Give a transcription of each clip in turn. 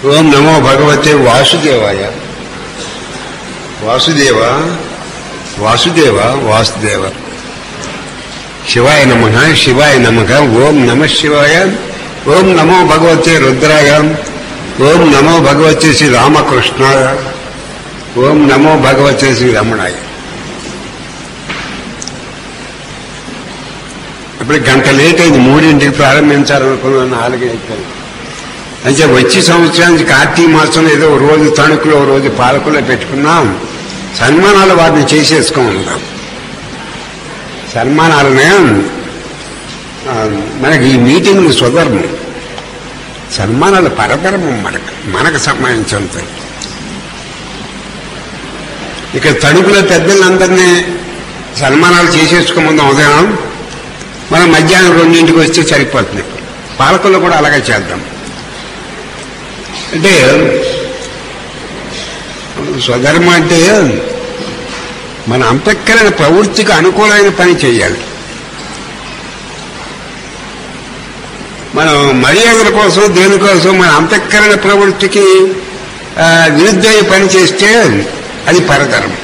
ఓం నమో భగవతే వాసుదేవాయ. వాసుదేవ వాసుదేవ వాసుదేవ. శివాయ నమః శివాయ నమః. ఓం నమః శివాయ. ఓం నమో భగవతే రుద్రాయ. ఓం నమో భగవతే శ్రీ రామకృష్ణాయ. ఓం నమో భగవతే శ్రీ రమణాయ. ఇప్పుడు గంట లేట్ అయింది. 3ంటికి ప్రారంభించాలనుకున్నాను, 4 అయిపోయింది. అంటే వచ్చే సంవత్సరానికి కార్తీక మాసంలో ఏదో రోజు తణుకులో రోజు పాలకులో పెట్టుకున్నాం. సన్మానాలు వాటిని చేసేసుకోమంటాం. సన్మానాలనే మనకి ఈ మీటింగ్లు స్వధర్మం, సన్మానాలు పరధర్మం. మనకు సంబంధించినంత. ఇక తణుకులో పెద్దలందరినీ సన్మానాలు చేసేసుకోమందాం ఉదయం. మనం మధ్యాహ్నం 2ంటికి వస్తే సరిపోతుంది. పాలకుల్లో కూడా అలాగే చేద్దాం. అంటే స్వధర్మం అంటే మన అంతఃకరణ ప్రవృత్తికి అనుకూలమైన పని చేయాలి. మనం మర్యాదల కోసం దేనికోసం మన అంతఃకరణ ప్రవృత్తికి విరుద్ధమైన పని చేస్తే అది పరధర్మం.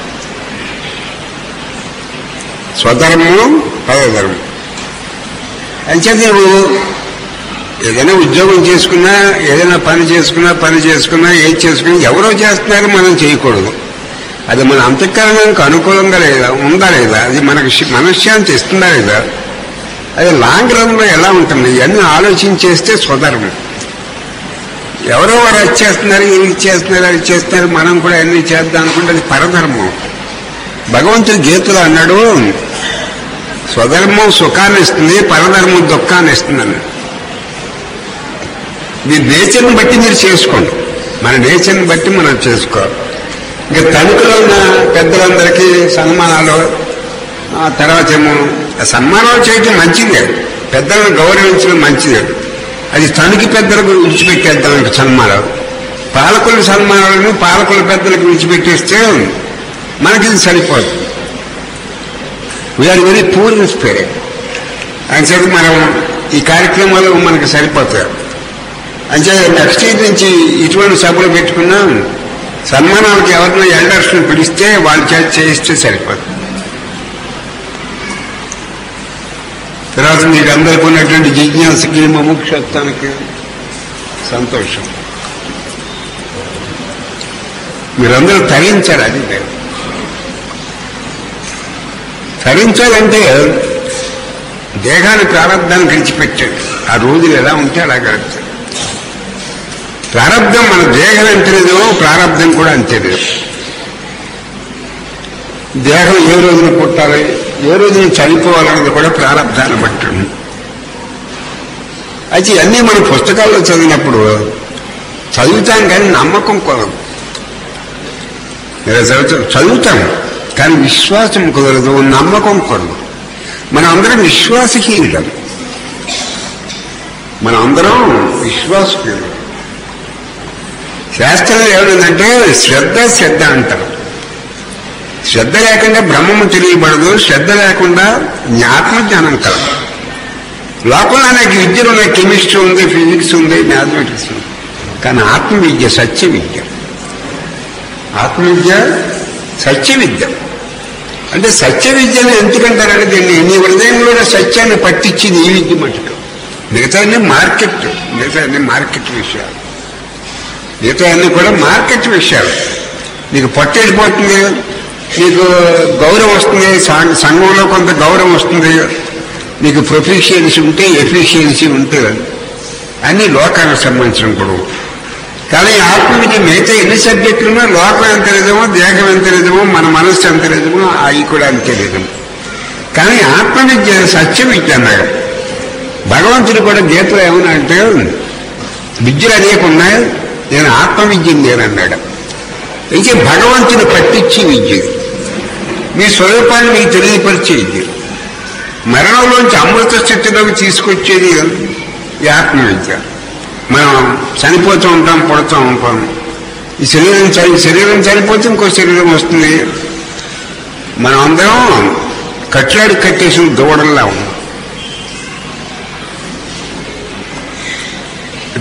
స్వధర్మం పరధర్మం. అంచేత నువ్వు ఏదైనా ఉద్యోగం చేసుకున్నా, ఏదైనా పని చేసుకున్నా ఏది చేసుకున్నా ఎవరో చేస్తున్నారు, మనం చేయకూడదు. అది మన అంతఃకరణానికి అనుకూలంగా లేదా, ఉందా లేదా, అది మనకి మనశ్శాంతి ఇస్తుందా లేదా, అది లాంగ్ రన్లో ఎలా ఉంటుంది, ఇవన్నీ ఆలోచించేస్తే స్వధర్మం. ఎవరో వారు అది చేస్తున్నారు, ఇది చేస్తున్నారు, అది చేస్తున్నారు, మనం కూడా అన్నీ చేద్దాం అనుకుంటే అది పరధర్మం. భగవంతుడు గీతలో అన్నాడు, స్వధర్మం సుఖాన్ని ఇస్తుంది, పరధర్మం దుఃఖాన్ని ఇస్తుంది అన్నాడు. మీ నేచర్ని బట్టి మీరు చేసుకోండి, మన నేచర్ని బట్టి మనం చేసుకోవాలి. ఇంకా తణుకులో ఉన్న పెద్దలందరికీ సన్మానాలు, తర్వాత ఏమో సన్మానాలు చేయటం మంచిదే, పెద్దలను గౌరవించడం మంచిదే. అది తణుకు పెద్దలకు విడిచిపెట్టేద్దాం. ఇంకా సన్మానాలు పాలకుల సన్మానాలను పాలకుల పెద్దలకు విడిచిపెట్టేస్తే మనకి ఇది సరిపోదు. We're very poor in spirit. అంచేది మనం ఈ కార్యక్రమాలు మనకు సరిపోతాయి. అంటే నెక్స్ట్ ఇయర్ నుంచి ఇటువంటి సభలు పెట్టుకున్నాం. సన్మానాలకు ఎవరినో ఎల్డర్స్ని పిలిస్తే వాళ్ళు చేయిస్తే సరిపోతుంది. తర్వాత మీకు అందరికీ ఉన్నటువంటి జిజ్ఞాసకి ముముక్షత్వానికి సంతోషం. మీరందరూ తరించారు. అది లేదు, తరించాలంటే దేహాన్ని ప్రారంధాన్ని విడిచిపెట్టాడు. ఆ రోజులు ఎలా ఉంటే అలా గడుపుతాడు. ప్రారంధం మన దేహం ఎంతలేదో ప్రారంధం కూడా అంతేలేదు. దేహం ఏ రోజున పుట్టాలి, ఏ రోజున చనిపోవాలన్నది కూడా ప్రారంధాన్ని బట్టి. అయితే ఇవన్నీ మన పుస్తకాల్లో చదివినప్పుడు చదువుతాం, కానీ నమ్మకం కుదరదు. చదువుతాం కానీ విశ్వాసం కుదరదు, నమ్మకం కుదరదు. మనం అందరం విశ్వాసహీనులం. మనం అందరం విశ్వాసహీనులం. శాస్త్రంలో ఏమైందంటే శ్రద్ధ అంటారు. శ్రద్ధ లేకుండా బ్రహ్మము తెలియబడదు, శ్రద్ధ లేకుండా ఆత్మజ్ఞానం కలదు. లోపల అనేక విద్యలు ఉన్నాయి. కెమిస్ట్రీ ఉంది, ఫిజిక్స్ ఉంది, మ్యాథమెటిక్స్ ఉంది. కానీ ఆత్మవిద్య సత్య విద్య. ఆత్మవిద్య సత్య విద్య. అంటే సత్య విద్యను ఎందుకంటారంటే దీన్ని నీ హృదయంలో సత్యాన్ని పట్టించింది ఈ విద్య మటుకు. మిగతా మార్కెట్ విషయాలు. మిగతా అన్నీ కూడా మార్కెట్ విషయాలు. నీకు పట్టెళ్ళిపోతుంది, నీకు గౌరవం వస్తుంది, సంఘంలో కొంత గౌరవం వస్తుంది, నీకు ప్రొఫిషియన్సీ ఉంటే ఎఫిషియన్సీ ఉంటే అన్ని లోకానికి సంబంధించిన గొడవ. కానీ ఆత్మవిద్య మిగతా ఎన్ని సబ్జెక్టులున్నా లోకం ఎంత నిజమో, దేహం ఎంత నిజమో, మన మనస్సు ఎంత నిజమో అవి కూడా అంతే నిజం. కానీ ఆత్మవిద్య సత్య విద్య అన్నాడు. భగవంతుడు కూడా గీతలో ఏమన్నా అంటే విద్యలు అనేక ఉన్నాయి, నేను ఆత్మవిద్యను నేనన్నాడు. అయితే భగవంతుని పట్టించి విద్య, మీ స్వరూపాన్ని మీకు తెలియపరిచే విద్య, మరణంలోంచి అమృత స్థితిలోకి తీసుకొచ్చేది ఈ ఆత్మవిద్య. మనం చనిపోతూ ఉంటాం, పుడుతూ ఉంటాం. ఈ శరీరం చనిపోతే ఇంకో శరీరం వస్తుంది. మనం అందరం కట్లాడి కట్టేసిన దూడల్లా ఉన్నాం.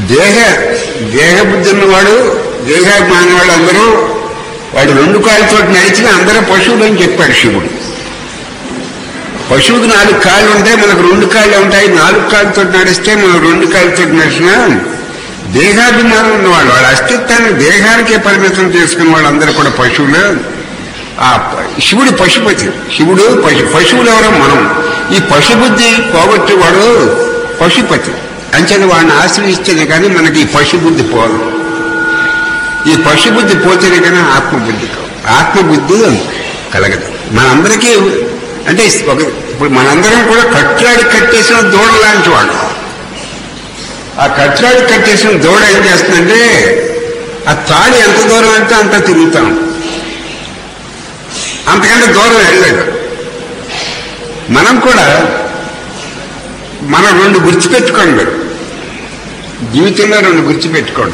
దేహబుద్ధి ఉన్నవాడు, దేహాభిమాని వాడు అందరూ వాడు 2 కాళ్ళతో నడిచిన అందరూ పశువులు అని చెప్పాడు శివుడు. పశువుకి 4 కాళ్ళు ఉంటాయి, మనకు 2 కాళ్ళు ఉంటాయి. 4 కాళ్ళతో నడిస్తే మనం 2 కాళ్ళతో నడిచినా దేహాభిమానం ఉన్నవాడు, వాడు అస్తిత్వాన్ని దేహానికే పరిమితం చేసుకున్న వాళ్ళు అందరూ కూడా పశువులు. ఆ శివుడు పశుపతి, శివుడు పశువులు ఎవరో మనం. ఈ పశుబుద్ధి పోగొట్టేవాడు పశుపతి. అంచేది వాడిని ఆశ్రయిస్తేనే కానీ మనకి ఈ పశుబుద్ధి పోదు. ఈ పశుబుద్ధి పోతేనే కానీ ఆత్మబుద్ధి కలగదు మనందరికీ. అంటే ఇప్పుడు మనందరం కూడా కట్లాడి కట్టేసిన దూడ లాంటి వాడు. ఆ కట్లాడి కట్టేసిన దూడ ఏం చేస్తుందంటే ఆ తాడు ఎంత దూరం వెళ్తే అంత తిరుగుతాం, అంతకంటే దూరం వెళ్ళలేదు. మనం కూడా మనం 2 గుర్తుపెట్టుకోండి, జీవితంలో 2 గుర్తుపెట్టుకోండి.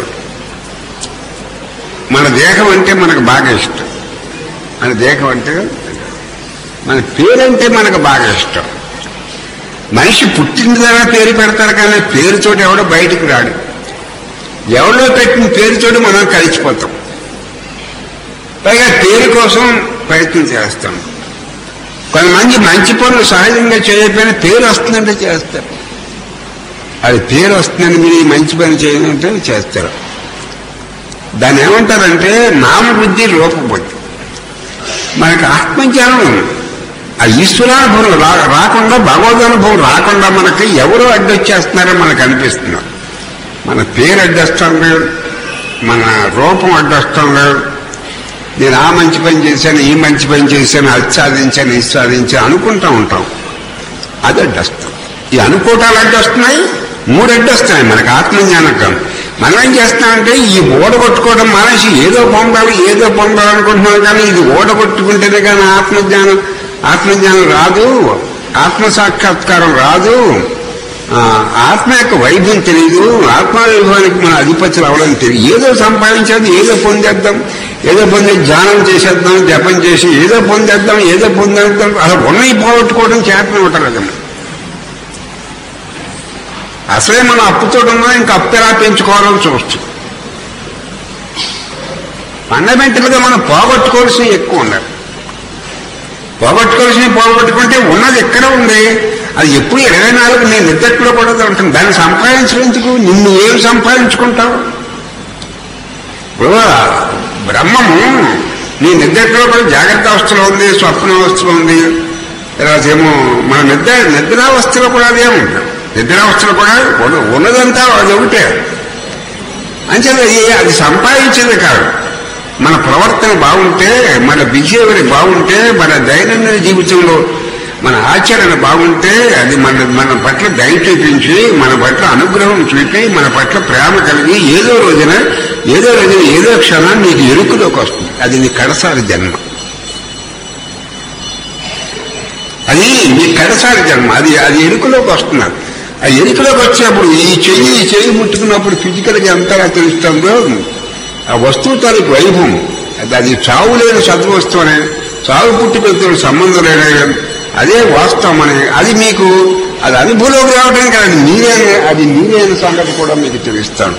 మన దేహం అంటే మనకు బాగా ఇష్టం, మన దేహం అంటే మన పేరంటే మనకు బాగా ఇష్టం. మనిషి పుట్టిన ద్వారా పేరు పెడతారు కానీ పేరుతోటి ఎవడో బయటికి రాడు. ఎవడో పెట్టిన పేరుతోటి మనం కలిసిపోతాం. పైగా పేరు కోసం ప్రయత్నం చేస్తాం. కొంతమంది మంచి పనులు సహజంగా చేయకపోయినా పేరు వస్తుందంటే చేస్తారు. అది పేరు వస్తుందని మీరు ఈ మంచి పని చేయాలంటే చేస్తారు. దాన్ని ఏమంటారంటే నామబుద్ధి రూపబుద్ధి. మనకు ఆత్మజ్ఞానం ఆ ఈశ్వరానుభవం రాకుండా, భగవదనుభవం రాకుండా మనకి ఎవరో అడ్డొచ్చేస్తున్నారో మనకు అనిపిస్తున్నారు. మన పేరు అడ్డొస్తాం లేదు, మన రూపం అడ్డొస్తాం లేదు. నేను ఆ మంచి పని చేశాను, ఈ మంచి పని చేశాను, అది సాధించాను, ఇది సాధించాను అనుకుంటూ ఉంటాం. అది అడ్డొస్తాం. ఈ అనుకోవటాలు అడ్డొస్తున్నాయి, 3 అడ్డొస్తున్నాయి మనకు ఆత్మజ్ఞానం. మనం ఏం చేస్తామంటే ఈ ఓడగొట్టుకోవడం మానేసి ఏదో పొందాలనుకుంటున్నాం. కానీ ఇది ఓడగొట్టుకుంటేనే కానీ ఆత్మజ్ఞానం రాదు, ఆత్మసాక్షాత్కారం రాదు, ఆత్మ యొక్క వైభవం తెలియదు. ఆత్మవైభవానికి మన అధిపతులు అవడం తెలియదు. ఏదో సంపాదించేది, ఏదో పొందేద్దాం, ఏదో పొందే ధ్యానం చేసేద్దాం, జపం చేసి ఏదో పొందేద్దాం, అసలు ఉన్నవి పోగొట్టుకోవడం చేతనే ఉంటారు. అసలే మనం అప్పుతో ఉన్నా ఇంకా అప్పు ఎలా పెంచుకోవాలని చూస్తాం. ఫండమెంటల్ గా మనం పోగొట్టుకోవాల్సినవి ఎక్కువ ఉండాలి. పోగొట్టుకుంటే ఉన్నది ఎక్కడ ఉంది, అది ఎప్పుడు 24 నీ నిద్రలో కూడా ఉంటుంది. దాన్ని సంపాదించినందుకు నిన్ను ఏం సంపాదించుకుంటావు? బ్రహ్మము నీ నిద్రలో కూడా జాగ్రత్త అవస్థలో ఉంది, స్వప్నావస్థలో ఉంది. తర్వాత ఏమో మన నిద్రావస్థలో కూడా అదేముంది. నిద్రావస్థలో కూడా ఉన్నదంతా అది ఒకటే. అంచేది అది సంపాదించేది కాదు. మన ప్రవర్తన బాగుంటే, మన బిహేవియర్ బాగుంటే, మన దైనందిన జీవితంలో మన ఆచరణ బాగుంటే, అది మన పట్ల దయ చూపించి, మన పట్ల అనుగ్రహం చూపి, మన పట్ల ప్రేమ కలిగి ఏదో రోజున ఏదో క్షణం నీకు ఎరుకులోకి వస్తుంది. అది నీ కడసారి జన్మ. అది నీ కడసారి జన్మ. అది ఎరుకులోకి వస్తున్నారు. ఆ ఎరుకులోకి వచ్చినప్పుడు ఈ చెయ్యి ముట్టుకున్నప్పుడు ఫిజికల్గా ఎంతగా తెలుస్తుందో ఆ వస్తువు తాలూకు వైభవం. అది చావు లేని సద్వస్తువు అనే, చావు పుట్టుకతో సంబంధం లేని అదే వాస్తవం అనే, అది మీకు అది అనుభవంలోకి రావడం కాదు, అది మీరే అనే సంగతి కూడా మీకు తెలుస్తాను.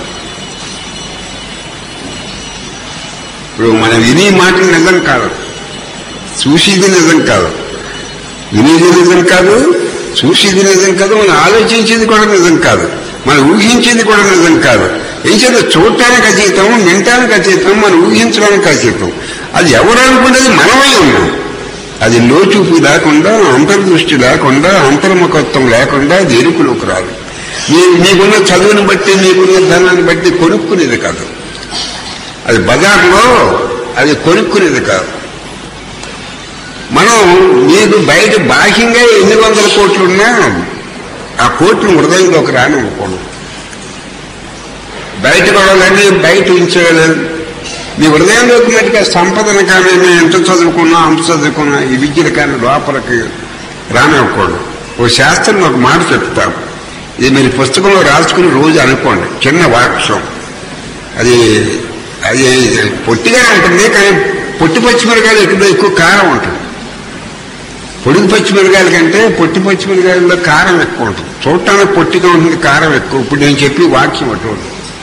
ఇప్పుడు మనం వినే మాటలు నిజం కాదు, చూసేది నిజం కాదు, వినేది నిజం కాదు, చూసేది నిజం కాదు, మనం ఆలోచించేది కూడా నిజం కాదు, మనం ఊహించేది కూడా నిజం కాదు. ఏం చేత చూడటానికి అతీతం, వినటానికి అతీతం, మనం ఊహించడానికి అతీతం. అది ఎవరు అనుకునేది మనమై ఉన్నాం. అది లోచూపు లేకుండా, అంతర్దృష్టి లేకుండా, అంతర్ముఖత్వం లేకుండా అది ఎరుకులోకి రాదు. నీకున్న చదువుని బట్టి, నీకున్న ధనాన్ని బట్టి కొనుక్కునేది కాదు. అది బజార్లో అది కొనుక్కునేది కాదు. మనం నీకు బయట బాహ్యంగా 800 కోట్లున్నా ఆ కోట్లు హృదయంలోకి రానివ్వకూడదు. బయట కొడాలని బయట ఉంచేయలేదు. నీ హృదయంలోకి మటుగా సంపదను కానీ, నేను ఎంత చదువుకున్నా అంత చదువుకున్నా ఈ విద్యను కానీ లోపలికి రానివ్వకూడదు. ఓ శాస్త్రం ఒక మాట చెప్తాం, ఇది మీరు పుస్తకంలో రాసుకుని రోజు అనుకోండి. చిన్న వాక్యం, అది పొట్టిగా ఉంటుంది, కానీ పొట్టి పచ్చిమిరకాయలు ఎక్కువ కారం ఉంటుంది. పొడుగు పచ్చిమిరకాయల కంటే పొట్టి పచ్చిమిరకాయల్లో కారం ఎక్కువ ఉంటుంది. చూడటానికి పొట్టిగా ఉంటుంది, కారం ఎక్కువ. ఇప్పుడు నేను చెప్పి వాక్యం అటువంటి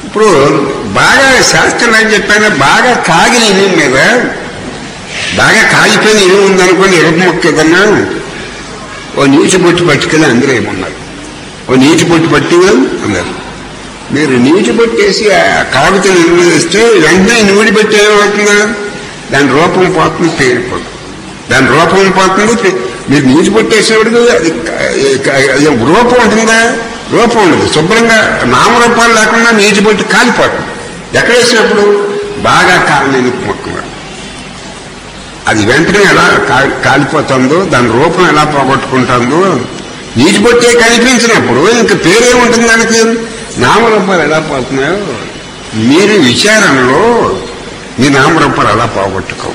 ఇప్పుడు బాగా శాస్త్రం ఏం చెప్పాను, బాగా కాగిన ఇనుము మీద బాగా కాగిపోయిన ఇనుము ఉందనుకోండి, ఎరుపు మొక్క ఏదన్నా ఓ నీటి బొట్టు పట్టుకెళ్ళి అందులో ఏమన్నారు, ఓ నీటి బొట్టు పట్టి అన్నారు. మీరు నీటి బొట్టేసి ఆ కాగితం ఇనుము వేస్తే వెంటనే నూనె పెట్టి ఏమవుతుందా, దాని రూపం పోతుంది, పేరిపోతుంది, దాని రూపం పోతుంది. మీరు నీటి బొట్టేసినప్పుడు అది రూపం ఉంటుందా, రూపం ఉండదు. శుభ్రంగా నామరూపాలు లేకుండా నీటి బొట్టు కాలిపోతుంది. ఎక్కడ వేసినప్పుడు బాగా కాలని మొక్క అది వెంటనే ఎలా కాలిపోతుందో, దాని రూపం ఎలా పోగొట్టుకుంటుందో, నీటి బొట్టే కనిపించినప్పుడు ఇంక పేరేముంటుంది దానికి, నామరూపాలు ఎలా పోతున్నాయో మీరు విచారణలో మీ నామరూపాలు ఎలా పోగొట్టుకో.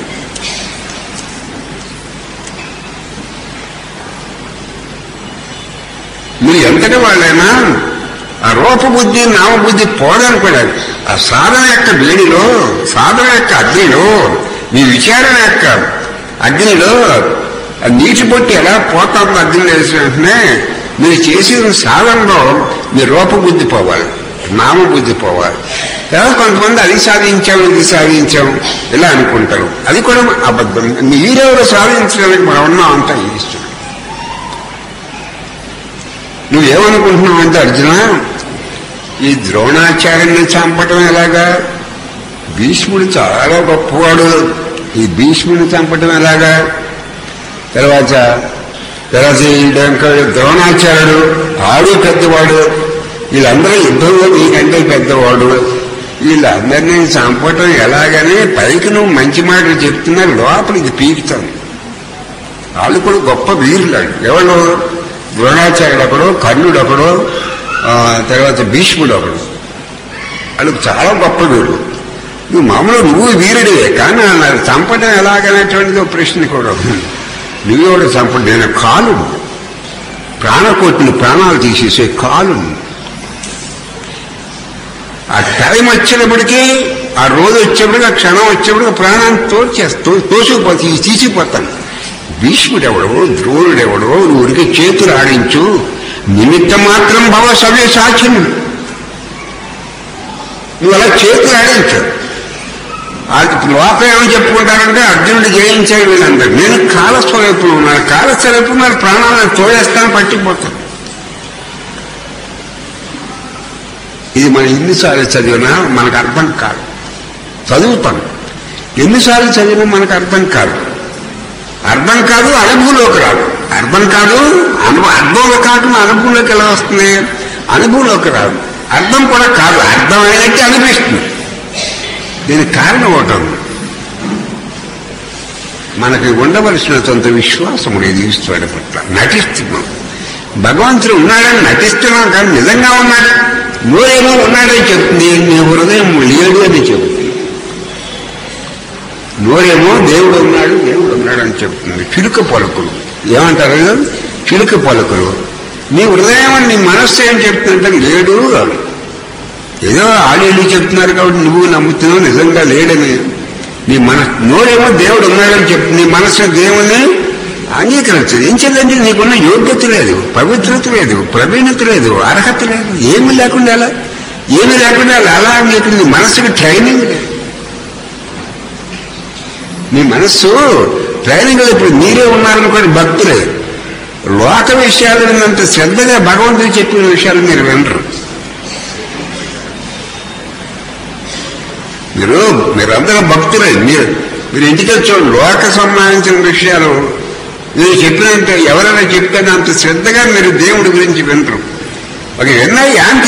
మీరు ఎంతటి వాళ్ళైనా ఆ రూపబుద్ధి నామబుద్ధి పోదనుకోలేదు. ఆ సాధన యొక్క వేడిలో, సాధన యొక్క అగ్నిలో, మీ విచారణ యొక్క అగ్నిలో ఆ నీటి బొట్టి ఎలా పోతుందో అగ్ని వేసిన వెంటనే మీరు చేసిన సాధనలో మీ రూపబుద్ధి పోవాలి, నామబుద్ధి పోవాలి. తర్వాత కొంతమంది అది సాధించాం ఇది సాధించాం ఇలా అనుకుంటారు. అది కూడా అబద్ధం. మీరెవరు సాధించడానికి మనం ఉన్నాం అంతా ఇష్టం. నువ్వేమనుకుంటున్నావు అంటే అర్జున, ఈ ద్రోణాచార్యుని చంపటం ఎలాగా, భీష్ముడు చాలా గొప్పవాడు, ఈ భీష్ముడిని చంపటం ఎలాగా, తర్వాత ద్రోణాచార్యుడు ఆడు పెద్దవాడు, వీళ్ళందరూ యుద్ధంలో నీకంటే పెద్దవాడు, వీళ్ళందరినీ చంపటం ఎలాగని పైకి నువ్వు మంచి మాటలు చెప్తున్నారు, లోపల ఇది పీకుతాను. వాళ్ళు కూడా గొప్ప వీరులు. ఎవరు, ద్రోణాచార్యుడు ఒకడు, కర్ణుడు ఒకడు, తర్వాత భీష్ముడు ఒకడు, వాళ్ళకి చాలా గొప్ప వీరుడు. నువ్వు మామూలు నువ్వు వీరుడివే, కానీ నాకు చంపటం ఎలాగనేటువంటిది ఒక ప్రశ్న కూడా. నువ్వెవడు చంపడం, నేను కాలు ప్రాణకోటిని ప్రాణాలు తీసేసే కాలు. ఆ టైం వచ్చినప్పటికీ, ఆ రోజు వచ్చేప్పటికి, ఆ క్షణం వచ్చేప్పటికి ప్రాణాన్ని తోసుకుపోతే తీసిపోతాను. భీష్ముడెవడో, ద్రోణుడెవడో, ఊరికి చేతులు ఆడించు, నిమిత్త మాత్రం భవ సవ్య సాక్షిని, నువ్వు అలా చేతులు ఆడించు. లోపం ఏమని చెప్పుకుంటారంటే అర్జునుడు జయించాడు వీళ్ళందరూ. నేను కాలస్వరూపులు ఉన్నాను, కాలస్వరూపులు మరి ప్రాణాలను తోడేస్తాను, పట్టిపోతాను. ఇది మనం ఎన్నిసార్లు చదివినా మనకు అర్థం కాదు. చదువుతాం, ఎన్నిసార్లు చదివినా మనకు అర్థం కాదు. అర్థం కాదు, అనుభవంలోకి రాదు. అర్థం కాదు, అర్థంలో కాకుండా అనుభవంలోకి ఎలా వస్తుంది, అనుభవంలోకి రాదు. అర్థం కూడా కాదు, అర్థం అయినట్టు అనిపిస్తుంది. దీనికి కారణం ఒకటి, మనకి ఉండవలసినంత విశ్వాసం లేదు ఈశ్వరుడి పట్ల. నటిస్తున్నాం, భగవంతుడు ఉన్నాడని నటిస్తున్నాం, కానీ నిజంగా ఉన్నాడు. నోరేమో ఉన్నాడని చెప్తుంది, నీ హృదయం లేడు అని చెబుతుంది. నోరేమో దేవుడు ఉన్నాడని చెప్తుంది. చిలుక పలుకులు ఏమంటారు, చిలుక పలుకులు. నీ హృదయం, నీ మనస్సు ఏం చెప్తుందంటే లేడు. ఏదో ఆడేళ్ళు చెప్తున్నారు కాబట్టి నువ్వు నమ్ముతున్నావు, నిజంగా లేడని. నీ నోరేమో దేవుడు ఉన్నాడని చెప్తుంది, నీ మనస్సు దేవుని అంగీకరించదు. ఏం చేయాలంటే నీకున్న యోగ్యత లేదు, పవిత్రత లేదు, ప్రవీణత లేదు, అర్హత లేదు, ఏమీ లేకుండా అలా అంగీకరించి మనస్సుకి ట్రైనింగ్ లేదు. నీ మనస్సు ట్రైనింగ్ ఇప్పుడు మీరే ఉన్నారనుకోండి, భక్తులే. లోక విషయాలు విన్నంత శ్రద్ధగా భగవంతుడు చెప్పిన విషయాలు మీరు వినరు. మీరందరూ భక్తులే. మీరు ఇంటికి చూడండి, లోక సంబంధించిన విషయాలు మీరు చెప్పినంత ఎవరైనా చెప్తే అంత శ్రద్ధగా మీరు దేవుడి గురించి వినరు. ఒక విన్నా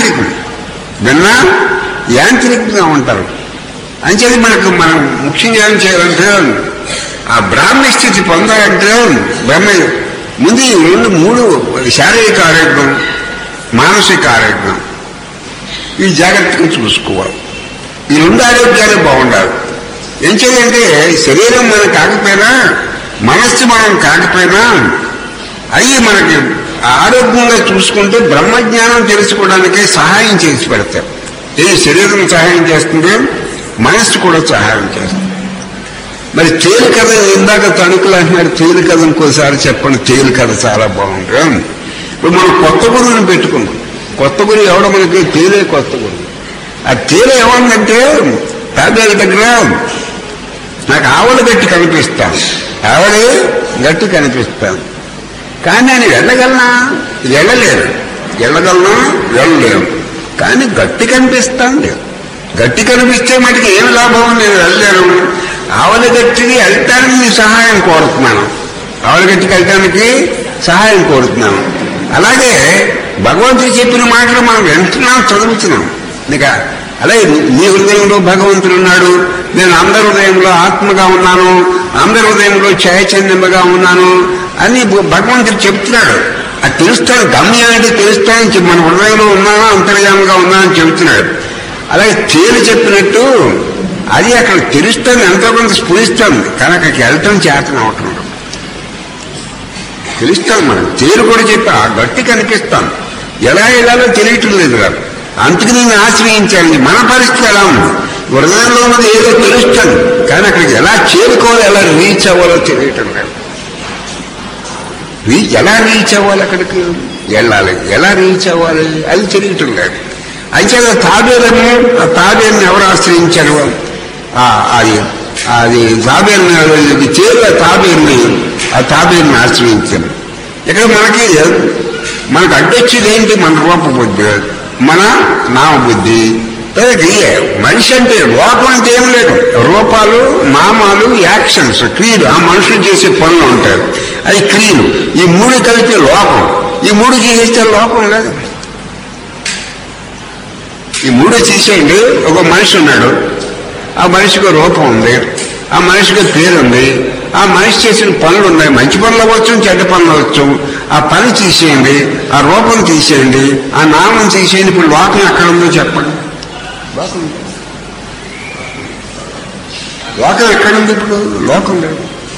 యాంత్రికంగా ఉంటారు. అంచేది మనం ముఖ్యంగా ఏం చేయాలంటే, ఆ బ్రాహ్మణ స్థితి పొందాలంటే ముందు ఈ 3 శారీరక ఆరోగ్యం, మానసిక ఆరోగ్యం, ఈ జాగ్రత్తగా చూసుకోవాలి. ఈ 2 ఆరోగ్యాలు బాగుండాలి. ఏం చేయాలంటే శరీరం మనం కాకపోయినా, మనస్సు మనం కాకపోయినా, అవి మనకి ఆరోగ్యంగా చూసుకుంటే బ్రహ్మజ్ఞానం తెలుసుకోవడానికి సహాయం చేసి పెడతారు. ఇది శరీరం సహాయం చేస్తుంది, మనస్సు కూడా సహాయం చేస్తుంది. మరి తేలు కథ ఇందాక తణుకులు అంటున్నారు, తేలు కథ ఇంకోసారి చెప్పండి. తేలు కథ చాలా బాగుంటుంది. ఇప్పుడు మనం కొత్త గురువుని పెట్టుకున్నాం. కొత్త గురువు ఎవడో మనకి తేలే కొత్త గురువు. ఆ తేలు ఏముందంటే తాబేలు దగ్గర నాకు ఆవులు గట్టి కనిపిస్తాను, ఆవులు గట్టి కనిపిస్తాను, కానీ నేను వెళ్ళగలనా? వెళ్ళలేను. వెళ్ళలేను, కానీ గట్టి కనిపిస్తాను. గట్టి కనిపిస్తే మటుకు ఏమి లాభం? నేను వెళ్ళలేను. ఆవుల గట్టికి వెళ్ళటానికి నీ సహాయం కోరుతున్నాను, ఆవుల గట్టికి వెళ్ళటానికి సహాయం కోరుతున్నాను. అలాగే భగవంతుడు చెప్పిన మాటలు మనం వింటున్నాం, చదువుతున్నాం. ఇక అలాగే నీ హృదయంలో భగవంతుడు ఉన్నాడు, నేను అందరి హృదయంలో ఆత్మగా ఉన్నాను, అందరి హృదయంలో చైతన్యముగా ఉన్నాను అని భగవంతుడు చెప్తున్నాడు. అది తెలుస్తాను, గమ్యాన్ని తెలుస్తాను, మన హృదయంలో ఉన్నానా అంతర్యామంగా ఉన్నానని చెబుతున్నాడు. అలాగే తేలు చెప్పినట్టు అది అక్కడ తెలుస్తుంది, ఎంతో కొంత స్ఫురిస్తుంది, కానీ అక్కడికి వెళ్ళటం చేతనం అవటం తెలుస్తాను. మనం తేలు కూడా చెప్పి ఆ గట్టి కనిపిస్తాను, ఎలా వెళ్ళాలో తెలియటం లేదు కదా, అందుకు నేను ఆశ్రయించాలి. మన పరిస్థితి ఎలా ఉంది? హృదయంలో ఉన్నది ఏదో తెలుస్తుంది, కానీ అక్కడికి ఎలా చేరుకోవాలి, ఎలా రీచ్ అవ్వాలో తెలియటం లేదు. ఎలా రీచ్ అవ్వాలి, అక్కడికి వెళ్ళాలి, ఎలా రీచ్ అవ్వాలి అది తెలియటం లేదు. అయితే తాబేలుని ఎవరు ఆశ్రయించారు? అది తాబేలుని చేరు, ఆ తాబేలుని ఆశ్రయించారు. ఇక్కడ మనకు అడ్డొచ్చేది ఏంటి? మన రూపబుద్ధి, మన నామబుద్ధి. మనిషి అంటే లోపం అంటే ఏం లేదు, రూపాలు, నామాలు, యాక్షన్స్, క్రియలు, ఆ మనుషులు చేసే పనులు ఉంటాయి, అది క్రియలు. ఈ మూడు కలిపి లోపం. ఈ మూడు చేసేస్తే లోపం లేదు. ఈ మూడు చేసేయండి. ఒక మనిషి ఉన్నాడు, ఆ మనిషికి రూపం ఉంది, ఆ మనిషికి పేరు ఉంది, ఆ మనిషి చేసిన పనులు ఉన్నాయి, మంచి పనులు అవ్వచ్చు, చెడ్డ పనులు అవ్వచ్చు. ఆ పని తీసేయండి, ఆ రూపం తీసేయండి, ఆ నామం తీసేయండి. ఇప్పుడు లోకం ఎక్కడ ఉందో చెప్పండి. లోకం ఎక్కడుంది? ఇప్పుడు లోకం లేదు.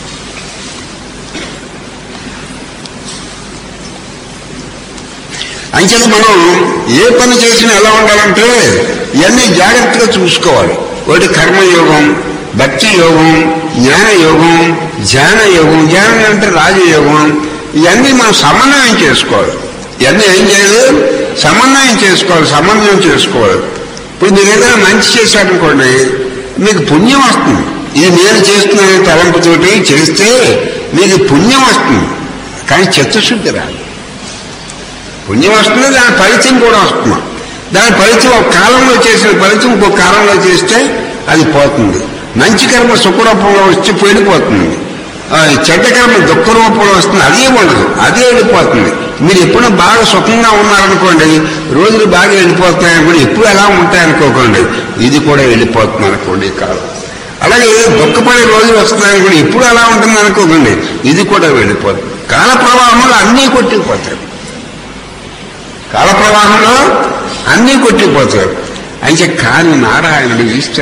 అంచేత మనం ఏ పని చేసినా ఎలా ఉండాలంటే ఇవన్నీ జాగ్రత్తగా చూసుకోవాలి. ఒకటి కర్మయోగం, భక్తి యోగం, జ్ఞానయోగం, ధ్యాన యోగం. ధ్యానం అంటే రాజయోగం. ఇవన్నీ మనం సమన్వయం చేసుకోవాలి. ఇవన్నీ ఏం చేయాలి? సమన్వయం చేసుకోవాలి. ఇప్పుడు మీరు ఏదైనా మంచి చేశారనుకోండి, మీకు పుణ్యం వస్తుంది. ఇది నేను చేస్తున్న తలంపుతోటి చేస్తే మీకు పుణ్యం వస్తుంది, కానీ చిత్తశుద్ధి రాదు. పుణ్యం వస్తుంది, దాని ఫలితం కూడా వస్తుంది. దాని ఫలితం ఒక కాలంలో చేసిన ఫలితం ఇంకో కాలంలో చేస్తే అది పోతుంది. మంచి కర్మ సుఖ రూపంలో వచ్చి వెళ్ళిపోతుంది, చెడ్డ కర్మ దుఃఖ రూపంలో వస్తుంది, అదే ఉండదు, అదే వెళ్ళిపోతుంది. మీరు ఎప్పుడు బాగా సుఖంగా ఉన్నారనుకోండి, రోజులు బాగా వెళ్ళిపోతున్నాయనుకోండి, ఎప్పుడు ఎలా ఉంటాయనుకోకండి, ఇది కూడా వెళ్ళిపోతుంది అనుకోండి కాలం. అలాగే దుఃఖపడే రోజులు వస్తున్నాయనుకోండి, ఎప్పుడు అలా ఉంటుంది అనుకోకండి, ఇది కూడా వెళ్ళిపోతుంది. కాల ప్రవాహంలో అన్నీ కొట్టిపోతాయి, కాల ప్రవాహంలో అన్నీ కొట్టిపోతారు. అయితే కానీ నారాయణుడు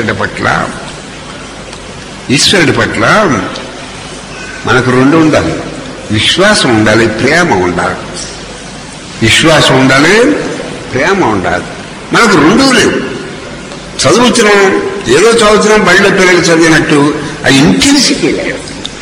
ఈశ్వరుడి పట్ల మనకు రెండు ఉండాలి. విశ్వాసం ఉండాలి, ప్రేమ ఉండాలి. విశ్వాసం ఉండాలి, ప్రేమ ఉండాలి. మనకు రెండూ లేదు. చదువుతున్నాం, ఏదో చదువుతున్నాం, బడిలో పిల్లలు చదివినట్టు అది ఇంటెన్సిటీ లేదు.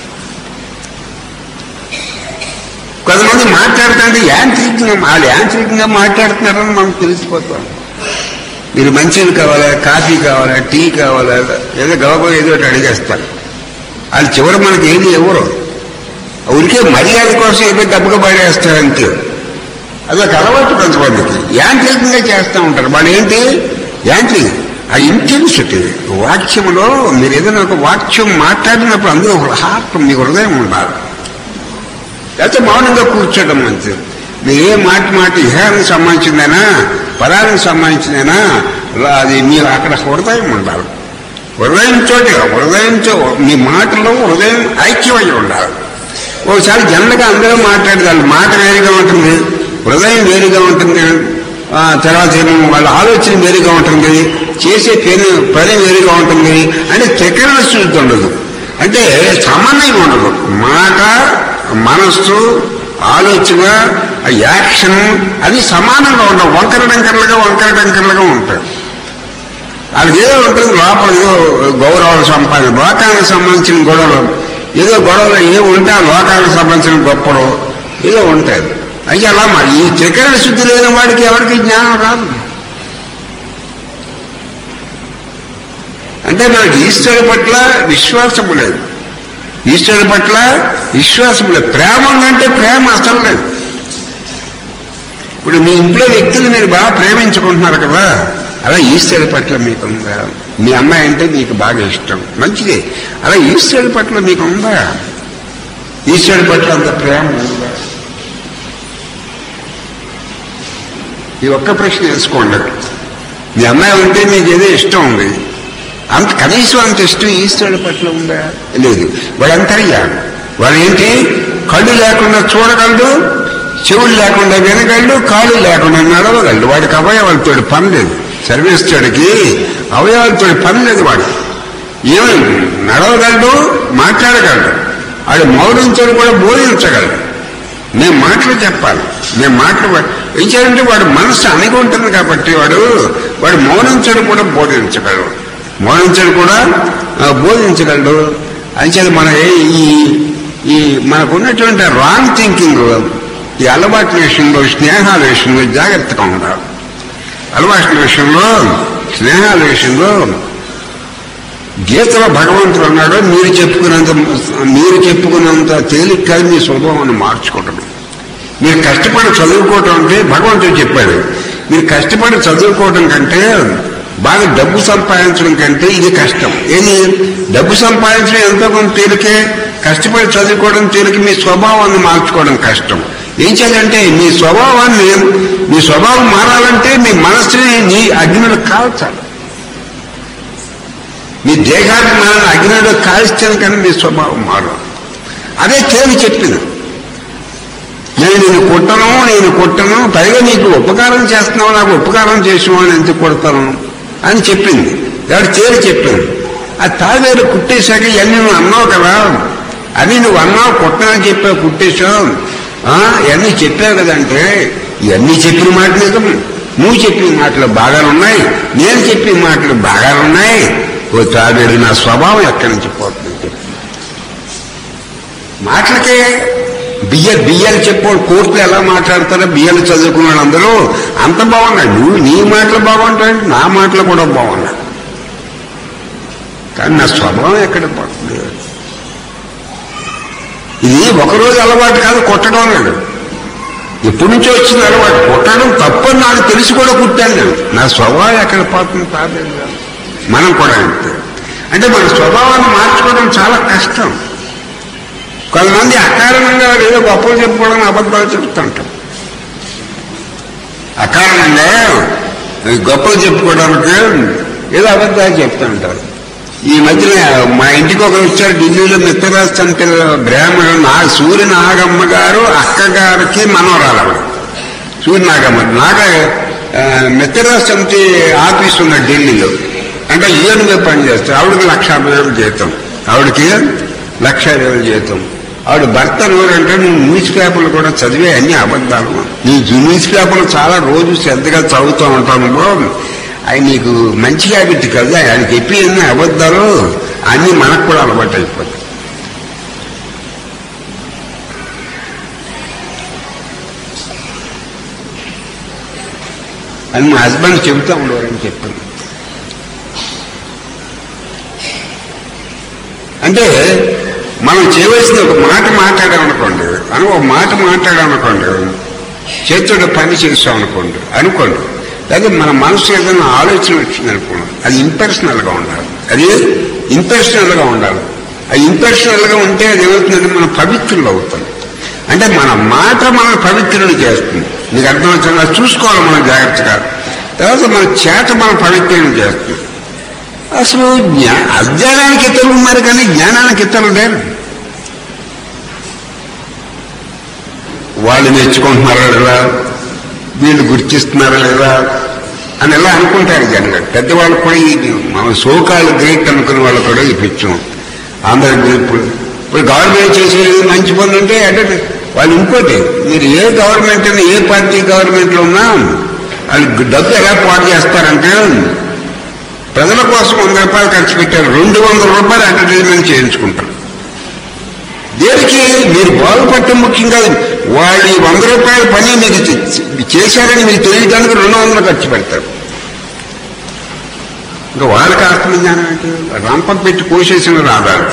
కొంతమంది మాట్లాడుతుంటే యాంత్రికంగా మాట్లాడుతున్నారని మనకు తెలిసిపోతాం. మీరు మంచిది కావాలా, కాఫీ కావాలా, టీ కావాలా, ఏదో గవగో ఏదో ఒకటి అడిగేస్తారు. వాళ్ళు చివరి మనకి ఏది ఎవరు ఊరికే మర్యాద కోసం ఏదో డబ్బుగా పడేస్తారంతే. అదొక అలవాటు కొంతమందికి. యాంత్రికంగా చేస్తూ ఉంటారు. వాళ్ళు ఏంటి యాంత్రికం. ఆ ఇంటెన్సిటీ వాక్యంలో మీరు ఏదైనా ఒక వాక్యం మాట్లాడినప్పుడు అందులో ఒక హార్ట్, మీ హృదయం ఉండాలి. లేకపోతే మౌనంగా కూర్చోవడం మంచిది. మీరు ఏ మాట ఇహానికి సంబంధించిందైనా, పదానికి సంబంధించిందైనా, అది మీరు అక్కడ హృదయం ఉండాలి. హృదయంతో మీ మాటలో హృదయం ఐక్యమై ఉండాలి. ఒకసారి జనరల్గా అందరూ మాట్లాడేదాన్ని మాట వేరుగా ఉంటుంది, హృదయం వేరుగా ఉంటుంది, తర్వాత వాళ్ళ ఆలోచన వేరుగా ఉంటుంది, చేసే పని వేరుగా ఉంటుంది. అంటే త్రికరణ శుద్ధి ఉండదు, అంటే సమన్వయం ఉండదు. మాట, మనస్సు, ఆలోచన, యాక్షన్ అది సమానంగా ఉండవు. వంకర టంకర్లుగా ఉంటాయి. వాళ్ళకి ఏదో ఉంటుంది లోపల, ఏదో గౌరవాలకు సంపాదన, లోకానికి సంబంధించిన గొడవలు ఏదో ఉంటే ఆ లోకానికి సంబంధించిన గొప్పలు ఏదో ఉంటాయి. అయితే అలా ఈ త్రికరణ శుద్ధి లేని వాడికి ఎవరికి జ్ఞానం రాదు. అంటే మనకి ఈశ్వరుడి పట్ల విశ్వాసము లేదు. ఈశ్వరుడి పట్ల విశ్వాసం లేదు. ప్రేమ ఉందంటే ప్రేమ అసలు లేదు. ఇప్పుడు మీ ఇంట్లో వ్యక్తులు మీరు బాగా ప్రేమించుకుంటున్నారు కదా, అలా ఈశ్వరుడి పట్ల మీకుందా? మీ అమ్మాయి అంటే మీకు బాగా ఇష్టం, మంచిదే. అలా ఈశ్వరుడి పట్ల మీకుందా? ఈశ్వరుడి పట్ల అంత ప్రేమ ఉందా? ఈ ఒక్క ప్రశ్న వేసుకోండి. మీ అమ్మాయి ఉంటే మీకు ఏదో ఇష్టం ఉంది, అంత కనీసం అంత ఇష్టం ఈశ్వరుడి పట్ల ఉందా? లేదు. వాడు అంతర్యామి. వాడు ఏంటి? కళ్ళు లేకుండా చూడగలడు, చెవులు లేకుండా వినగలడు, కాళ్ళు లేకుండా నడవగలడు. వాడికి అవయవాలతో పని లేదు. సర్వేశ్వరుడికి అవయవాలతో పని లేదు. వాడు ఏమి నడవగలడు, మాట్లాడగలడు. వాడు మౌనంతో కూడా బోధించగలడు. నేను మాటలు చెప్పాలి, నేను మాటలు ఏం చేయాలంటే వాడు మనసు అణిగి ఉంటుంది కాబట్టి వాడు మౌనంతో కూడా బోధించగలడు. మౌనంతో కూడా బోధించగలడు. అంచేది మన ఈ మనకున్నటువంటి రాంగ్ థింకింగ్, ఈ అలవాట్ల విషయంలో, స్నేహాల విషయంలో జాగ్రత్తగా ఉండాలి. అలవాట్ల విషయంలో, స్నేహాల విషయంలో గీతలో భగవంతుడు అన్నాడు, మీరు చెప్పుకున్నంత తేలిక కాదు మీ స్వభావాన్ని మార్చుకోవడం. మీరు కష్టపడి చదువుకోవటం అంటే భగవంతుడు చెప్పాడు, మీరు కష్టపడి చదువుకోవటం కంటే బాగా డబ్బు సంపాదించడం కంటే ఇది కష్టం. ఏది? డబ్బు సంపాదించడం ఎంతో కొంత తేలికే, కష్టపడి చదువుకోవడం తేలిక. మీ స్వభావాన్ని మార్చుకోవడం కష్టం. ఏం చేయాలంటే మీ స్వభావం మారాలంటే మీ మనస్సుని నీ అగ్నిలో కాల్చాలి. మీ దేహాన్ని మన అగ్నిలో కాల్చాను కానీ మీ స్వభావం మారదు. అదే తేలి చెప్పింది. నేను కొట్టను, పైగా నీకు ఉపకారం చేస్తున్నావు, నాకు ఉపకారం చేసినావు అని ఎందుకు కొడతాను అని చెప్పింది. ఎవరు తేలి చెప్పింది. ఆ తావేరు కుట్టేశాక ఇవన్నీ నువ్వు అన్నావు కదా, అని నువ్వు అన్నావు, కొట్టనని చెప్పావు, కుట్టేశావు, ఇవన్నీ చెప్పావు కదంటే ఇవన్నీ చెప్పిన మాట నిజం. నువ్వు చెప్పిన మాటలు బాగానున్నాయి, నేను చెప్పిన మాటలు బాగానున్నాయి. ఓ తావేరు నా స్వభావం ఎక్కడి నుంచి పోతుంది? మాటలకే బియ్యాలు చెప్పాడు. కోర్టులు ఎలా మాట్లాడతారో బియ్యాలు చదువుకున్న వాళ్ళందరూ అంత బాగున్నాడు. నువ్వు నీ మాటలు బాగుంటాయి, నా మాటలు కూడా బాగున్నాయి, కానీ నా స్వభావం ఎక్కడ పడుతుంది? ఇది ఒకరోజు అలవాటు కాదు కొట్టడం. లేదు, ఎప్పటి నుంచో వచ్చిన అలవాటు. కొట్టడం తప్పని నాకు తెలిసి కూడా కుట్టాను నేను. నా స్వభావం ఎక్కడ పోతుంది? తాబేలు. మనం కూడా అంతే. అంటే మన స్వభావాన్ని మార్చుకోవడం చాలా కష్టం. కొంతమంది అకారణంగా ఏదో గొప్పలు చెప్పుకోవడం, అబద్ధాలు చెప్తుంటాం. అకారణంగా గొప్పలు చెప్పుకోవడానికి ఏదో అబద్ధాలు చెప్తుంటారు. ఈ మధ్యన మా ఇంటికి ఒకరు వచ్చారు, ఢిల్లీలో మిత్రరాజ్ సంతి బ్రాహ్మణుడు సూర్య నాగమ్మ గారు అక్కగారికి మనవరాలు. సూర్య నాగమ్మ మిత్రరాజ్ సమితి ఆఫీస్ ఉన్నది ఢిల్లీలో. అంటే యూఎన్గా పనిచేస్తారు. ఆవిడకి 1,50,000 జీతం. ఆవిడకి 1,50,000 జీతం. ఆవిడ భర్త ఎవరంటే నువ్వు న్యూస్ పేపర్లు కూడా చదివే అన్ని అబద్ధాలు. నీ న్యూస్ పేపర్లు చాలా రోజు శ్రద్ధగా చదువుతూ ఉంటాను. అవి నీకు మంచి హ్యాబిట్ కదా, ఆయన చెప్పి అన్ని అబద్ధాలు అన్నీ మనకు కూడా అలవాటు అయిపోతాయి. అని మా హస్బెండ్ చెబుతా ఉండేవారని చెప్పాను. అంటే మనం చేయవలసిన ఒక మాట మాట్లాడామనుకోండి, చేతుడు పని చేస్తామనుకోండి లేదా మన మనసు ఏదైనా ఆలోచన వచ్చింది అనుకోండి, అది ఇంపర్సనల్గా ఉండాలి. అది ఇంపర్సనల్గా ఉంటే అది ఏమవుతుందంటే మనం పవిత్రులు అవుతాం. అంటే మన మాట మనం పవిత్రులు చేస్తుంది. నీకు అర్థమవుతుందా? చూసుకోవాలి మనం జాగ్రత్తగా. తర్వాత మన చేత మనం పవిత్రులు చేస్తుంది. అసలు అజ్ఞానానికి ఇతరులు ఉన్నారు కానీ జ్ఞానానికి ఇతరులు లేరు. వాళ్ళు నేర్చుకుంటున్నారా లేదా, వీళ్ళు గుర్తిస్తున్నారా లేదా అని ఎలా అనుకుంటారు జనగా. పెద్దవాళ్ళు కూడా మన సోకాలు గ్రేట్ అనుకున్న వాళ్ళు కూడా ఈ పిచ్చాం. అందరూ ఇప్పుడు గవర్నమెంట్ చేసేది మంచి పనులు ఉంటే అంటే వాళ్ళు ఇంకోటి, మీరు ఏ గవర్నమెంట్ అయినా ఏ పార్టీ గవర్నమెంట్లో ఉన్నా వాళ్ళు డబ్బు ఎలా పాటు చేస్తారంటే ప్రజల కోసం 100 రూపాయలు ఖర్చు పెట్టారు, 200 రూపాయలు అడ్వర్టైజ్మెంట్ చేయించుకుంటారు. దేనికి? మీరు బాగుపడటం ముఖ్యం కాదు. వాళ్ళు 100 రూపాయల పని మీకు చేశారని మీకు తెలియడానికి 200 ఖర్చు పెడతారు. ఇంకా వాళ్ళకి ఆత్మజ్ఞానం ఏంటి? రంపం పెట్టి కోసేసిన రాదాలు.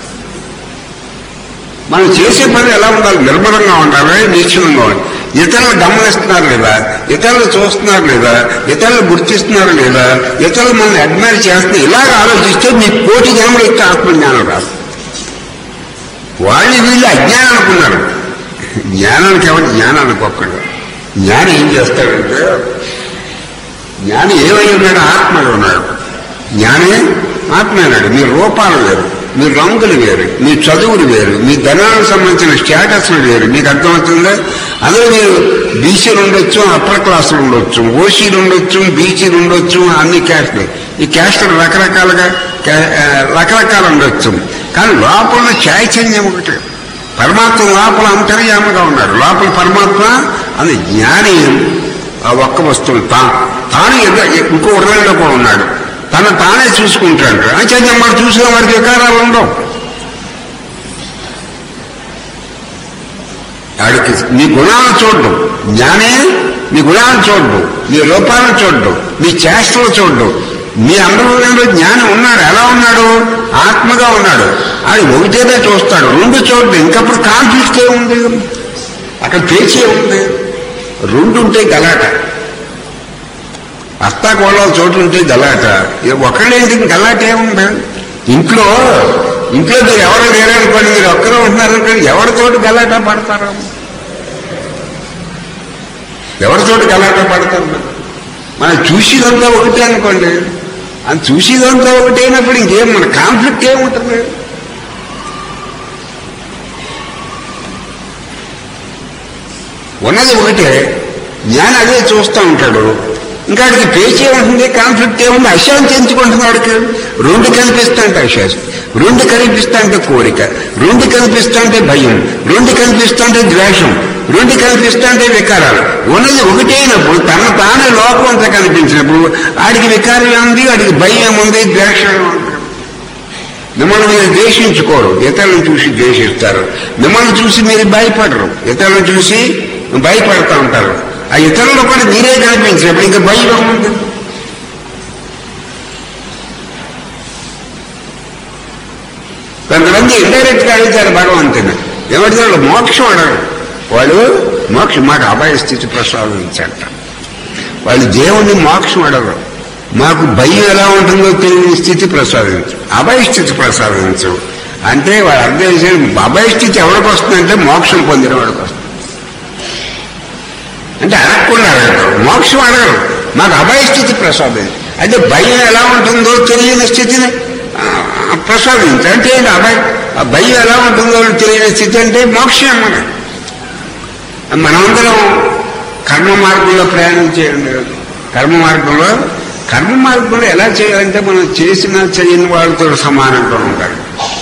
మనం చేసే పని ఎలా ఉండాలి? నిర్మలంగా ఉండాలి, నిశ్చలంగా ఉండాలి. ఇతరులు గమనిస్తున్నారు లేదా, ఇతరులు చూస్తున్నారు లేదా, ఇతరులు గుర్తిస్తున్నారు లేదా, ఇతరులు మనల్ని అడ్మైర్ చేస్తున్నారు, ఇలాగ ఆలోచిస్తే మీకు కోటి జన్మలు ఇస్తే ఆత్మజ్ఞానం రాదు. వాళ్ళు వీళ్ళు అజ్ఞానం అనుకున్నారు. జ్ఞానానికి ఎవరు జ్ఞానం అనుకోకుండా. జ్ఞానం ఏం చేస్తాడంటే, జ్ఞానం ఏమై ఉన్నాడు? ఆత్మలో ఉన్నాడు. జ్ఞానే ఆత్మ అన్నాడు. మీ రూపాలు వేరు, మీ రంగులు వేరు, మీ చదువులు వేరు, మీ ధనానికి సంబంధించిన స్టేటస్లు వేరు. మీకు అర్థమవుతుందా? అందులో మీరు బీసీలు ఉండొచ్చు, అప్పర్ క్లాసులు ఉండొచ్చు, ఓసీలు ఉండొచ్చు, బీసీలు ఉండొచ్చు, అన్ని క్యాస్టులు. ఈ క్యాస్టులు రకరకాలు ఉండొచ్చు. కానీ లోపల చైతన్యం ఒకటి. పరమాత్మ లోపల అంతర్యామగా ఉన్నాడు. లోపల పరమాత్మ అది జ్ఞాని ఒక్క వస్తువు తాను ఇంకో హృదయంలో కూడా ఉన్నాడు. తను తానే చూసుకుంటాడు. చైతన్యం వాడు చూసిన వాడికి వికారాలు ఉండవు. వాడికి మీ గుణాలను చూడడం, జ్ఞానే మీ గుణాలను చూడడం, మీ రూపాలను చూడడం, మీ చేష్టలు చూడడం. మీ అందరిలో జ్ఞానం ఉన్నాడు. ఎలా ఉన్నాడు? ఆత్మగా ఉన్నాడు. అది ఒకటేనే చూస్తాడు, రెండు చూడడం. ఇంకప్పుడు కాన్ఫ్లిక్ట్ ఏముంది? అక్కడ పేచే ఉంది. రెండు ఉంటే గలాట, అత్తాకోళ్ళ చోటు ఉంటే గలాట. ఒకళ్ళేంటి గలాట ఏముంది? ఇంట్లో మీరు ఎవరు లేరనుకోండి, మీరు ఒక్కరో ఉంటున్నారనుకోండి, ఎవరితోటి గలాట పడతారు? ఎవరితోటి గలాట పడతారు? మనం చూసేదంతా ఒకటే అనుకోండి. అది చూసేదంతా ఒకటే అయినప్పుడు ఇంకేం మన కాన్ఫ్లిక్ట్ ఏముంటుంది? ఉన్నది ఒకటే. జ్ఞానం అదే చూస్తూ ఉంటాడు. ఇంకా వాడికి పేచే ఉంటుంది, కాన్ఫ్లిక్ట్ ఏముంది? అశాంతి ఎంచుకుంటున్నాడికి. రెండు కనిపిస్తా అంటే అశాంతి, రెండు కనిపిస్తా అంటే కోరిక, రెండు కనిపిస్తా అంటే భయం, రెండు కనిపిస్తా అంటే ద్వేషం, రెండు కనిపిస్తా అంటే వికారాలు. ఉన్నది ఒకటే అయినప్పుడు తన తానే లోకం అంతా కనిపించినప్పుడు ఆడికి వికారం ఏముంది? వాడికి భయం ఏముంది? ద్వేషం ఏముంది? మిమ్మల్ని మీరు ద్వేషించుకోరు, ఇతరులను చూసి ద్వేషిస్తారు. మిమ్మల్ని చూసి మీరు భయపడరు, ఇతరులను చూసి భయపడతా ఉంటారు. ఆ ఇతరులు కూడా మీరే కనిపించినప్పుడు ఇంకా భయం ఏముంది? కొంతమంది ఇండైరెక్ట్ గా అడుగుతారు భగవంతుని. ఏమడుగుతారు? మోక్షం అడగరు వాళ్ళు. మోక్షం మాకు అభయ స్థితి ప్రసాదించట. వాళ్ళు దేవుణ్ణి మోక్షం అడగరు. మాకు భయం ఎలా ఉంటుందో తెలియని స్థితి ప్రసాదించు, అభయ స్థితి ప్రసాదించు అంటే వాడు అర్థం చేసేది. అభయ స్థితి ఎవరికి వస్తుందంటే మోక్షం పొందిన వాడికి వస్తుంది. అంటే అడగకుండా అడగరు, మోక్షం అడగరు. మాకు అభయ స్థితి ప్రసాదించు అంటే భయం ఎలా ఉంటుందో తెలియని స్థితిని ప్రసాదించు అంటే భయం ఎలా ఉంటుందో తెలియని స్థితి అంటే మోక్షం. మనందరం కర్మ మార్గంలో ప్రయాణం చేయండి. కర్మ మార్గంలో ఎలా చేయాలంటే మనం చేసినా చేయని వాళ్ళతో సమానంగా ఉండాలి.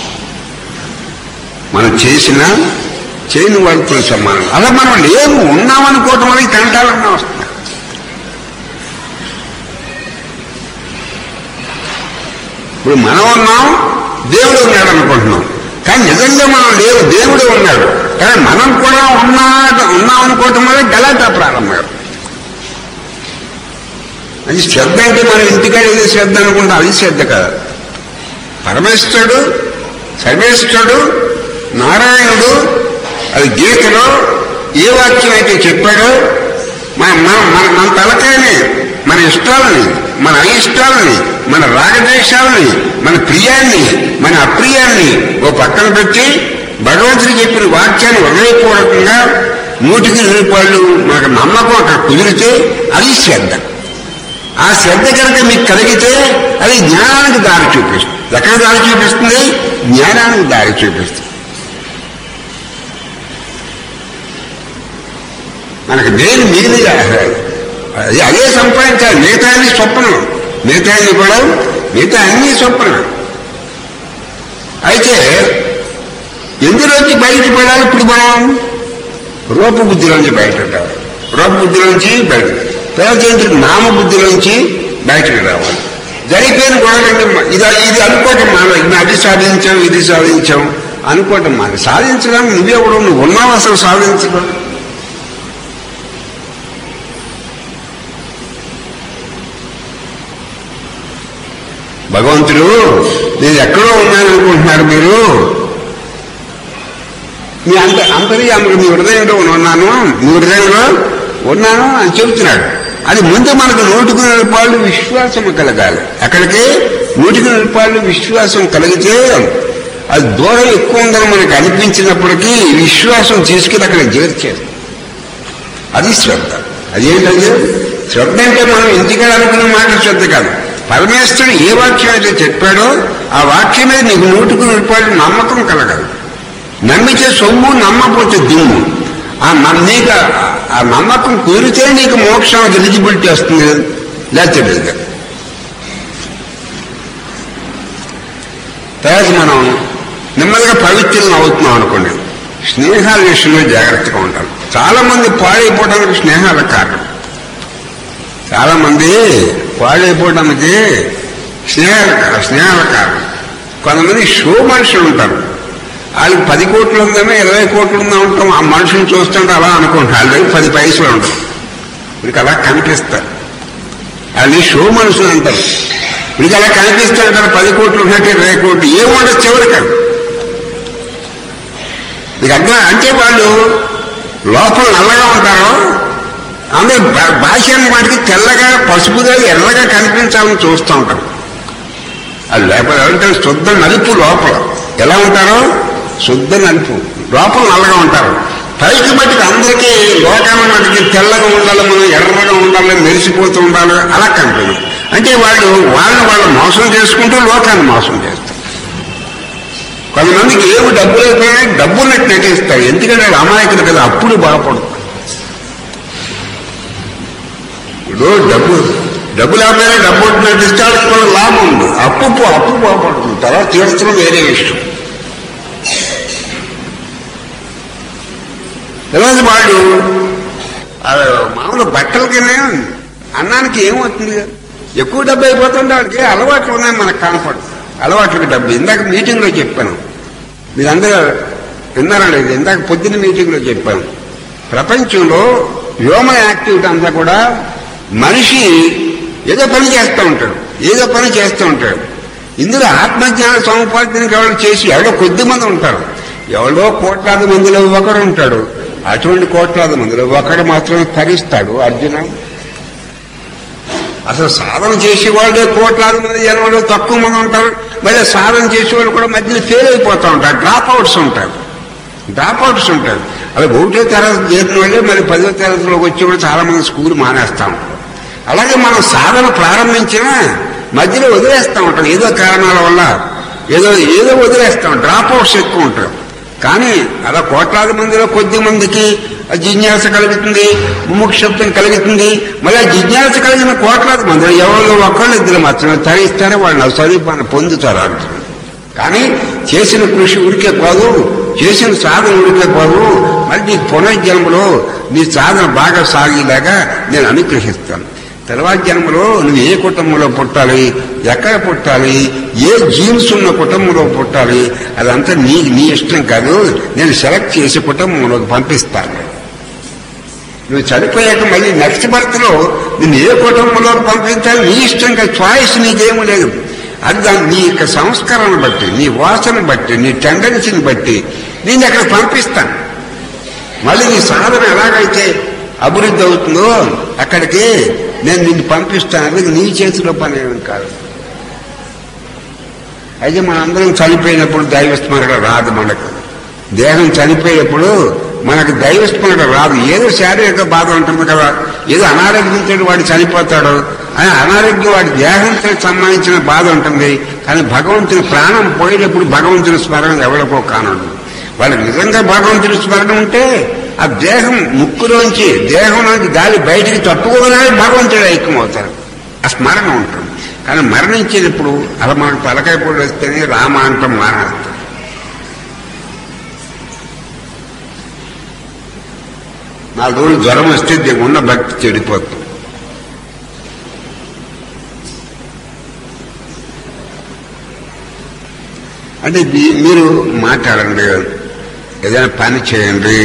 మనం చేసినా చేయని వాళ్ళతో సమానం. అలా మనం లేము ఉన్నామనుకోవటం వల్ల తంటాలన్నా వస్తుంది. ఇప్పుడు మనం ఉన్నాం, దేవుడు ఉన్నాడు అనుకుంటున్నాం. కానీ నిజంగా మనం లేవు, దేవుడు ఉన్నాడు. కానీ మనం కూడా ఉన్నామనుకోవటం వల్ల గలాటా ప్రారంభం. అది శ్రద్ధ అంటే మనం ఇంటికాడ ఏదో శ్రద్ధ అనుకుంటాం, అది శ్రద్ధ కాదు. పరమేశ్వరుడు, సర్వేశ్వరుడు, నారాయణుడు అది గీతలో ఏ వాక్యం అయితే చెప్పాడో మన తలకాయని, మన ఇష్టాలని, మన అయిష్టాలని, మన రాగద్వేషాలని, మన ప్రియాన్ని, మన అప్రియాన్ని ఓ పక్కన పెట్టి భగవంతుడు చెప్పిన వాక్యాన్ని హృదయపూర్వకంగా 100కి 100 మనకు నమ్మకం అక్కడ కుదిరితే అది శ్రద్ధ. ఆ శ్రద్ధ కనుక మీకు కలిగితే అది జ్ఞానానికి దారి చూపిస్తుంది. ఎక్కడ దారి చూపిస్తుంది? జ్ఞానానికి దారి చూపిస్తుంది. మనకు నేను మిగిలిగా అదే సంపాదించాలి. మిగతా అన్ని స్వప్నం, మిగతా అన్ని స్వప్నం. అయితే ఎందులోంచి బయటపడాలి? ఇప్పుడు మనం రూపబుద్ధిలోంచి బయటపడాలి. రూపబుద్ధిలోంచి బయట తర్వాత ఏంటి? నామబుద్ధిలోంచి బయటకు రావాలి. జరిగిపోయిన గొడవలంటే ఇది అనుకోవటం మనం అది సాధించాం, ఇది సాధించాం అనుకోవటం మనం సాధించడానికి నువ్వే కూడా నువ్వు ఉన్నావు. అసలు సాధించడం భగవంతుడు నేను ఎక్కడో ఉన్నాను అనుకుంటున్నారు మీరు, మీ అంతర్యాముడు మీ హృదయంలో ఉన్నాను, మీ హృదయంలో ఉన్నాను అని చెబుతున్నాడు. అది ముందు మనకు 100% విశ్వాసం కలగాలి. అక్కడికి 100% విశ్వాసం కలిగితే అది దూరం ఎక్కువ ఉందని మనకు అనిపించినప్పటికీ విశ్వాసం తీసుకుని అక్కడ చేర్చేది. అది శ్రద్ధ. అదేంటంటే శ్రద్ధ అంటే మనం ఇంటికాడ అనుకున్న మాట శ్రద్ధ కాదు. పరమేశ్వరుడు ఏ వాక్యం అయితే చెప్పాడో ఆ వాక్యం మీద నీకు 100% నమ్మకం కలగాలి. నమ్మితే సొమ్ము, నమ్మకపోతే దిమ్ము. నీకు ఆ నమ్మకం కుదిరితే నీకు మోక్షం ఎలిజిబిలిటీ వస్తుంది, లేకపోతే లేదు. తర్వాత మనం నెమ్మదిగా పవిత్రం అవుతున్నాం అనుకోండి. స్నేహాల విషయంలో జాగ్రత్తగా ఉంటాం. చాలా మంది పాడైపోవడానికి స్నేహాల కారణం. చాలా మంది పాడైపోవడానికి స్నేహాల కారణం. కొంతమంది షో మనుషులు ఉంటారు. వాళ్ళకి 10 కోట్లు ఉందేమో 20 కోట్లు ఉందా ఉంటాం. ఆ మనుషుని చూస్తుంటే అలా అనుకుంటాం. వాళ్ళకి 10 పైసలు ఉంటాం. వీడికి అలా కనిపిస్తారు. అది షో మనుషులు అంటారు. వీడికి అలా కనిపిస్తూ అంటారు 10 కోట్లు ఉన్నట్టు 20 కోట్లు ఏముండదు చివరికి. మీకు అర్థం అంటే వాళ్ళు లోపల నల్లగా ఉంటారు. అందరూ భాష్యాన్ని వాటికి తెల్లగా, పసుపుగా, ఎర్రగా కనిపించాలని చూస్తూ ఉంటారు. అది లేకపోతే అంటే శుద్ధ నలుపు లోపల ఎలా ఉంటారో శుద్ధ నలుపు, లోపల నల్లగా ఉంటారు. పైకి మట్టికి అందరికీ లోకాల మట్టికి తెల్లగా ఉండాలి, మనం ఎర్రగా ఉండాలి, మెరిసిపోతూ ఉండాలి, అలా కనిపించదు. అంటే వాళ్ళు మోసం చేసుకుంటూ లోకాన్ని మోసం చేస్తారు. కొంతమందికి ఏమి డబ్బులు అయిపోయినా డబ్బున్నట్టు నటిస్తారు. ఎందుకంటే అమాయకులు కదా, అప్పుడు బాగుపడతారు. ఇప్పుడు డబ్బు లేకపోయినా డబ్బు నటిస్తే కూడా లాభం ఉంది. అప్పు బాగుపడుతుంది. తర్వాత తీర్చడం వేరే విషయం. ఈరోజు వాళ్ళు మామూలు బట్టలకనే అన్నానికి ఏమవుతుంది, ఎక్కువ డబ్బు అయిపోతుంటే వాడికి అలవాట్లు ఉన్నాయి, మనకు కనపడదు. అలవాట్లకి డబ్బు. ఇందాక మీటింగ్లో చెప్పాను, మీరందరూ విన్నారండి. ఇందాక పొద్దున్న మీటింగ్లో చెప్పాను. ప్రపంచంలో హ్యూమన్ యాక్టివిటీ అంతా కూడా మనిషి ఏదో పని చేస్తూ ఉంటాడు. ఇందులో ఆత్మజ్ఞాన సముపార్జనకి ఎవరు చేసి ఎవరో కొద్ది మంది ఉంటారు. ఎవరో కోట్లాది మందిలో ఒకడు ఉంటాడు. అటువంటి కోట్లాది మందిలో ఒకడు మాత్రమే తరిస్తాడు. అర్జున, అసలు సాధన చేసేవాళ్ళే కోట్లాది మంది జనంలో తక్కువ మంది ఉంటారు. మరి సాధన చేసేవాళ్ళు కూడా మధ్యలో ఫెయిల్ అయిపోతూ ఉంటారు. డ్రాప్ అవుట్స్ ఉంటారు. అలా 1వ తరగతి చేరిన వాళ్ళే మరి 10వ తరగతిలోకి వచ్చి కూడా చాలా మంది స్కూల్ మానేస్తూ ఉంటారు. అలాగే మనం సాధన ప్రారంభించినా మధ్యలో వదిలేస్తూ ఉంటాం. ఏదో కారణాల వల్ల ఏదో వదిలేస్తాం. డ్రాప్ అవుట్స్ ఎక్కువ ఉంటారు. కానీ అలా కోట్లాది మందిలో కొద్ది మందికి జిజ్ఞాస కలుగుతుంది, ముముక్షత్వం కలుగుతుంది. మళ్ళీ జిజ్ఞాస కలిగిన కోట్లాది మందిలో ఎవరో ఒకళ్ళు ఇద్దరు మాత్రమే తరిస్తారో వాళ్ళు స్వరూపాన్ని పొందుతారు అంటారు. కానీ చేసిన కృషి ఉడికే పోదు, చేసిన సాధన ఉడికే పోదు. మరి నీకు పునర్జన్మలో నీ సాధన బాగా సాగేలాగా నేను అనుగ్రహిస్తాను. తర్వాత జన్మలో నువ్వు ఏ కుటుంబంలో పుట్టాలి, ఎక్కడ పుట్టాలి, ఏ జీన్స్ ఉన్న కుటుంబంలో పుట్టాలి, అదంతా నీ ఇష్టం కాదు. నేను సెలెక్ట్ చేసి కుటుంబంలోకి పంపిస్తాను. నువ్వు చనిపోయాక మళ్ళీ నెక్స్ట్ బర్త్ లో నిన్ను ఏ కుటుంబంలోకి పంపించాలి నీ ఇష్టం కాదు. చాయిస్ నీకేమీ లేదు. అది నీ యొక్క సంస్కరణ బట్టి, నీ వాసన బట్టి, నీ టెండెన్సీని బట్టి నేను అక్కడ పంపిస్తాను. మళ్ళీ నీ సాధన ఎలాగైతే అభివృద్ధి అవుతుందో అక్కడికి నేను నిన్ను పంపిస్తాను. అది నీ చేతిలో పని ఏమి కాదు. అయితే మనందరం చనిపోయినప్పుడు దైవస్మరణ రాదు. మనకు దేహం చనిపోయేప్పుడు మనకు దైవస్మరణ రాదు. ఏదో శారీరక బాధ ఉంటుంది కదా, ఏదో అనారోగ్యంతో వాడు చనిపోతాడు. అనారోగ్యం వాడి దేహానికి సంబంధించిన బాధ ఉంటుంది. కానీ భగవంతుని ప్రాణం పోయేటప్పుడు భగవంతుని స్మరణ ఎవరికో కానుండు. వాళ్ళకి నిజంగా భగవంతుని స్మరణ ఉంటే ఆ దేహం ముక్కులోంచి దేహంలోంచి గాలి బయటికి తప్పుకోగానే భగవంతుడు ఐక్యమవుతారు. ఆ స్మరణ ఉంటుంది. కానీ మరణించేటప్పుడు అలా మనకు తలకాయ పొడి వస్తేనే రామాంతం మానేస్తారు. నా రోజులు జ్వరం వస్తే ఉన్న భక్తి చెడిపోతుంది. అంటే మీరు మాట్లాడండి, ఏదైనా పని చేయండి,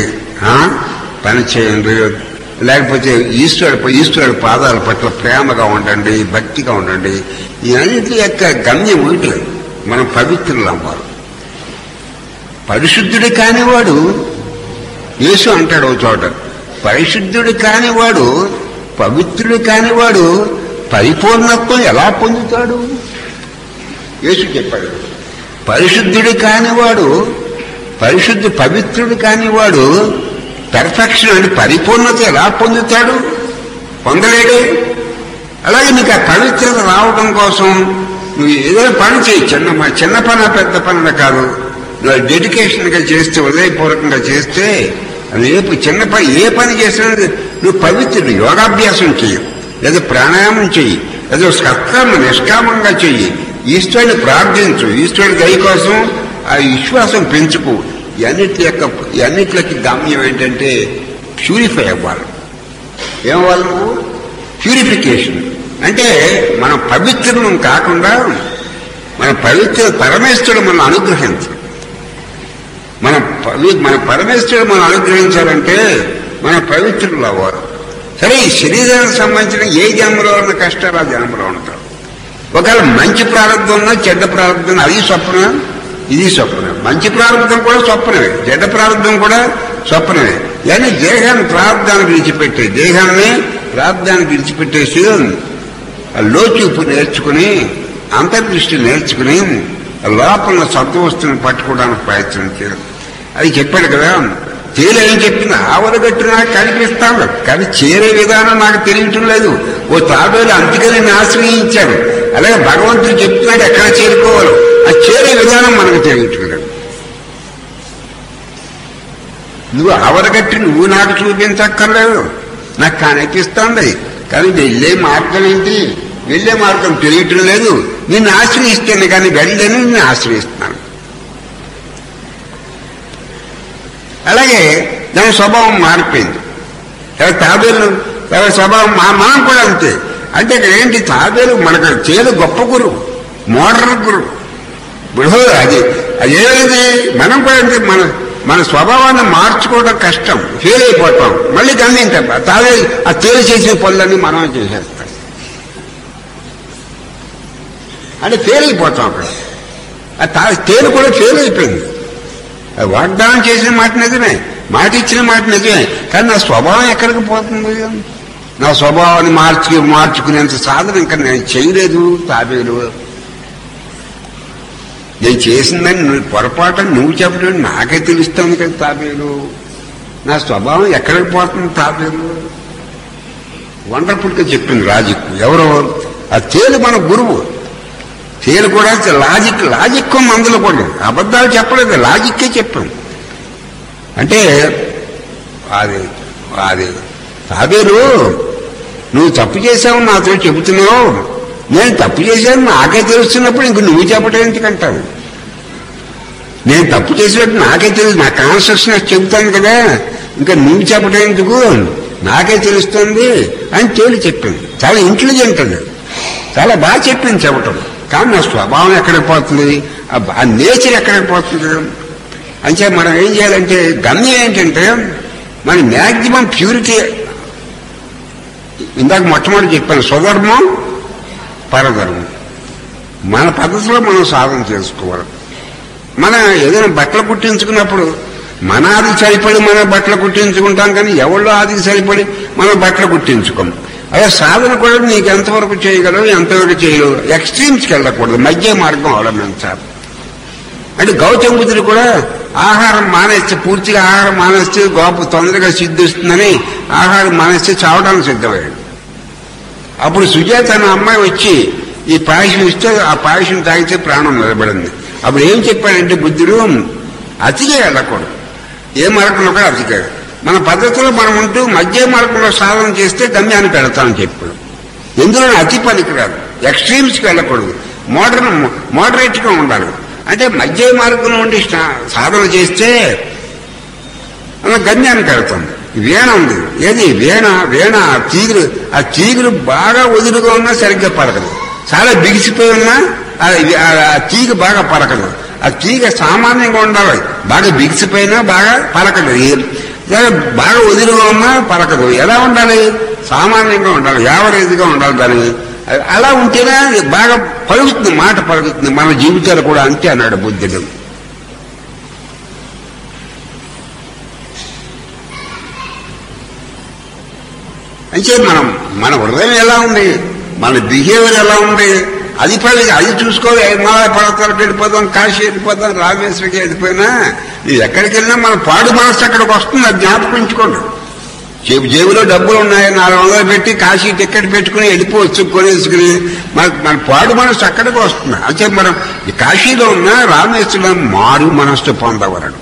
లేకపోతే ఈశ్వరుడి పాదాల పట్ల ప్రేమగా ఉండండి, భక్తిగా ఉండండి. ఈ అన్నింటి యొక్క గమ్యం ఒకటి, మనం పవిత్రులు అవ్వాలి. పరిశుద్ధుడు కానివాడు, యేసు అంటాడు ఒక చోట, పరిశుద్ధుడు కానివాడు, పవిత్రుడు కానివాడు పరిపూర్ణత్వం ఎలా పొందుతాడు? యేసు చెప్పాడు. పరిశుద్ధుడు కానివాడు, పవిత్రుడు కానివాడు పెర్ఫెక్షన్ అంటే పరిపూర్ణత ఎలా పొందుతాడు? పొందలేడు. అలాగే నీకు ఆ పవిత్రత రావడం కోసం నువ్వు ఏదైనా పని చేయి, చిన్న పని పెద్ద పని కాదు, నువ్వు డెడికేషన్గా చేస్తే, హృదయపూర్వకంగా చేస్తే, అది చిన్న పని ఏ పని చేసినా నువ్వు పవిత్రుడు. యోగాభ్యాసం చెయ్యి, లేదా ప్రాణాయామం చెయ్యి, లేదా సత్కర్మ నిష్కామంగా చెయ్యి, ఈశ్వరుని ప్రార్థించు, ఈశ్వరుడి దయ కోసం ఆ విశ్వాసం పెంచుకో. ఇవన్నిట్లకి గమ్యం ఏంటంటే ప్యూరిఫై అవ్వాలి. ఏమవ్వాలి నువ్వు? ప్యూరిఫికేషన్ అంటే మనం పవిత్రులం కాకుండా మన పరమేశ్వరుడు మనం అనుగ్రహించాలి. మన పరమేశ్వరుడు మనం అనుగ్రహించాలంటే మన పవిత్రులు అవ్వాలి. సరే, ఈ శరీరానికి సంబంధించిన ఏ జన్మలో ఉన్న కష్టాలు ఆ జన్మలో ఉంటారు. ఒకవేళ మంచి ప్రారంభం ఉన్నా చెడ్డ ప్రారంభం, అది స్వప్న, ఇది స్వప్న. మంచి ప్రారంభం కూడా స్వప్నమే, చెడ్డ ప్రారంభం కూడా స్వప్నమే. కానీ దేహాన్ని ప్రారంభానికి విడిచిపెట్టేసి లోచూపు నేర్చుకుని, అంతర్దృష్టి నేర్చుకుని లోపల సత్వస్తుని పట్టుకోవడానికి ప్రయత్నం చేయాలి. అది చెప్పాడు కదా. తేలి ఏం చెప్పింది? ఆవరగట్టు నాకు కనిపిస్తాను, కానీ చేరే విధానం నాకు తెలియటం లేదు. ఓ తాబేలు అందుకని నేను ఆశ్రయించాడు. అలాగే భగవంతుడు చెప్తున్నాడు ఎక్కడ చేరుకోవాలి, ఆ చేరే విధానం మనకు తెలియటం లేదు. నువ్వు ఆవరగట్టి నువ్వు నాకు చూపించక్కర్లేదు, నాకు కనిపిస్తుంది, కానీ వెళ్ళే మార్గం ఏంటి? వెళ్ళే మార్గం తెలియటం లేదు. నిన్ను ఆశ్రయిస్తాను, కానీ వెళ్ళని నిన్ను ఆశ్రయిస్తున్నాను. అలాగే దాని స్వభావం మారిపోయింది. తాబేలు స్వభావం మనం కూడా అంతే. అంటే ఇక్కడ ఏంటి? తాబేలు మనకు చేదు గొప్ప గురువు, మోడర్న్ గురువు. ఇప్పుడు అదేది మనం కూడా అంటే మన స్వభావాన్ని మార్చుకోవడం కష్టం, ఫెయిల్ అయిపోతాం. మళ్ళీ గమనించాం తాబేలు ఆ తేలి చేసిన పనులన్నీ మనం చేసేస్తాం అంటే ఫెయిల్ అయిపోతాం. అక్కడ తేలు కూడా ఫెయిల్ అయిపోయింది. వాగ్దానం చేసిన మాట నిజమే, మాట ఇచ్చిన మాట నిజమే, కానీ నా స్వభావం ఎక్కడికి పోతుంది? నా స్వభావాన్ని మార్చుకునేంత సాధన ఇంకా నేను చేయలేదు. తాబేలు నేను చేసిందని పొరపాటు నువ్వు చెప్పడం నాకే తెలుస్తుంది కదా. తాబేలు నా స్వభావం ఎక్కడికి పోతుంది? తాబేలు వండర్ఫుల్గా చెప్పింది లాజిక్. ఎవరో ఆ తేలు మన గురువు. తేలు కూడా లాజిక్ అందులో కూడా అబద్ధాలు చెప్పలేదు, లాజిక్కే చెప్పాం. అంటే అది తాబేలు నువ్వు తప్పు చేశావు నాతో చెబుతున్నావు, నేను తప్పు చేశాను నాకే తెలుస్తున్నప్పుడు ఇంక నువ్వు చెప్పడం ఎందుకంటావు? నేను తప్పు చేసినట్టు నాకే తెలుసు, నా కాన్షియస్నెస్ చెబుతాను కదా, ఇంకా నువ్వు చెప్పడం ఎందుకు, నాకే తెలుస్తుంది అని తేలి చెప్పింది. చాలా ఇంటెలిజెంట్ అది, చాలా బాగా చెప్పింది చెప్పటం. కానీ నా స్వభావం ఎక్కడికి పోతుంది, ఆ నేచర్ ఎక్కడికి పోతుంది? అంటే మనం ఏం చేయాలంటే గమ్యం ఏంటంటే మన మ్యాక్సిమం ప్యూరిటీ. ఇందాక మొట్టమొదటి చెప్పాను, స్వధర్మం పరధర్మం. మన పద్ధతిలో మనం సాధన చేసుకోవాలి. మనం ఏదైనా బట్టలు కుట్టించుకున్నప్పుడు మన ఆదికి సరిపడి మనం బట్టలు కుట్టించుకుంటాం, కానీ ఎవళ్ళో ఆదికి సరిపడి మనం బట్టలు కుట్టించుకోం. అదే సాధన కూడా నీకు ఎంతవరకు చేయగలవు, ఎంతవరకు చేయలేవు. ఎక్స్ట్రీమ్స్కి వెళ్ళకూడదు, మధ్య మార్గం అవలంబించాలి. అంటే గౌతమ బుద్ధుడు కూడా ఆహారం మానేస్తే, పూర్తిగా ఆహారం మానేస్తే గోప తొందరగా సిద్ధిస్తుందని ఆహారం మానేస్తే చావడానికి సిద్ధమయ్యాడు. అప్పుడు సుజాత అనే అమ్మాయి వచ్చి ఈ పాయసం ఇస్తే ఆ పాయసం తాగితే ప్రాణం నిలబడింది. అప్పుడు ఏం చెప్పాడంటే బుద్ధుడు, అతిగా వెళ్ళకూడదు, ఏ మార్గంలో కూడా అతిగా. మన పద్ధతిలో మనం ఉంటూ మధ్య మార్గంలో సాధన చేస్తే గమ్యానికి వెళతామని చెప్పాడు. ఎందులో అతి పనికిరాదు, ఎక్స్ట్రీమ్స్కి వెళ్ళకూడదు, మోడరేట్గా ఉండాలి. అంటే మధ్య మార్గంలో ఉండి సాధన చేస్తే మన గమ్యానికి వెళతాం. వీణ ఉంది, ఏది వీణ ఆ తీగులు బాగా వదులుగా ఉన్నా సరిగ్గా పలకదు, చాలా బిగిసిపోయి ఉన్నా ఆ తీగ బాగా పలకదు. ఆ తీగ సామాన్యంగా ఉండాలి, బాగా బిగిసిపోయినా బాగా పలకదు, బాగా వదులుగా ఉన్నా పలకదు. ఎలా ఉండాలి? సామాన్యంగా ఉండాలి, యావరేజ్గా ఉండాలి. దాని అలా ఉంటేనే బాగా పలుకుతుంది, మాట పలుకుతుంది. మన జీవితాలు కూడా అంతే అన్నాడు బుద్ధుడు. అంటే మన హృదయం ఎలా ఉంది, మన బిహేవియర్ ఎలా ఉంది, అది చూసుకోవాలి. హిమాలయ పర్వతాలకు వెళ్ళిపోతాం, కాశీ వెళ్ళిపోతాం, రామేశ్వరికి వెళ్ళిపోయినా ఇది ఎక్కడికి వెళ్ళినా మన పాడు మనసు అక్కడికి వస్తుంది. అది జ్ఞాపకించుకోండి. జేబులో డబ్బులు ఉన్నాయి, 400 పెట్టి కాశీ టికెట్ పెట్టుకుని వెళ్ళిపోవచ్చు కొనేసుకుని. మన పాడు మనసు అక్కడికి వస్తుంది. అయితే మనం ఈ కాశీలో ఉన్న రామేశ్వరం మారు మనస్సు పొందవరడు.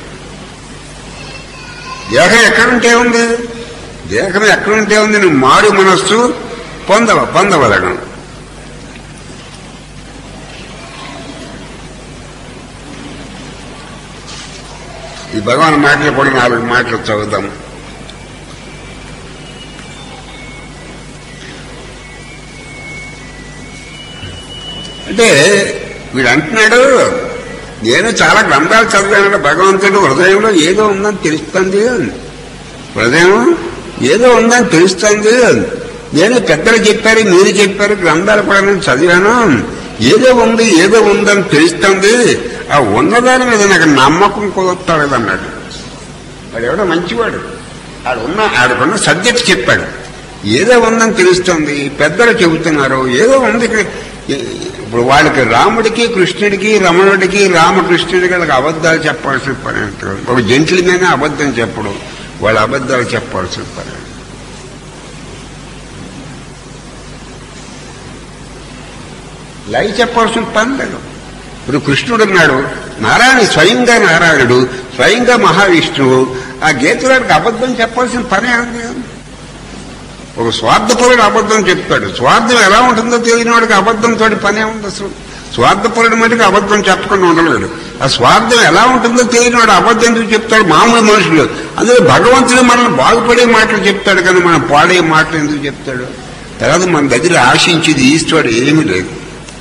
దేహం ఎక్కడుంటే ఉంది, దేహం ఎక్కడుంటే ఉంది, నువ్వు మారు మనస్సు పొందవలను. ఈ భగవాన్ మాటలు కూడా 4 మాటలు చదువుదాం. అంటే వీడు అంటున్నాడు, నేను చాలా గ్రంథాలు చదివాను, భగవంతుడు హృదయంలో ఏదో ఉందని తెలుస్తుంది, హృదయం ఏదో ఉందని తెలుస్తుంది. నేను పెద్దలు చెప్పారు, మీరు చెప్పారు, గ్రంథాలు కూడా నేను చదివాను, ఏదో ఉందని తెలుస్తుంది. ఆ ఉన్నదాని మీద నాకు నమ్మకం కుదరలేదు అన్నాడు. వాడు ఎవడో మంచివాడు, ఆడుకున్న సబ్జెక్ట్ చెప్పాడు. ఏదో ఉందని తెలుస్తుంది, పెద్దలు చెబుతున్నారు, ఏదో ఉంది. ఇప్పుడు వాళ్ళకి రాముడికి, కృష్ణుడికి, రమణుడికి, రామకృష్ణుడికి వాళ్ళకి అబద్ధాలు చెప్పాల్సిన పని. ఒక జెంట్లమైన అబద్ధం చెప్పడు, వాళ్ళ అబద్ధాలు చెప్పాల్సిన పని. లైవ్ చెప్పాల్సిన పని లేదు. ఇప్పుడు కృష్ణుడు ఉన్నాడు, స్వయంగా నారాయణుడు, స్వయంగా మహావిష్ణువు. ఆ గీతలాడికి అబద్ధం చెప్పాల్సిన పనే ఉంది. ఒక స్వార్థపరుడు అబద్ధం చెప్తాడు. స్వార్థం ఎలా ఉంటుందో తెలియని వాడికి అబద్ధంతో పనే ఉంది. అసలు స్వార్థపరుడు మటుకు అబద్ధం చెప్పకుండా ఉండలేడు. ఆ స్వార్థం ఎలా ఉంటుందో తెలియని వాడు అబద్ధం ఎందుకు చెప్తాడు? మామూలు మనుషులు. అందులో భగవంతుడు మనల్ని బాగుపడే మాటలు చెప్తాడు, కానీ మనం పాడే మాటలు ఎందుకు చెప్తాడు? తర్వాత మన దగ్గర ఆశించేది ఈశ్వరుడు ఏమీ లేదు.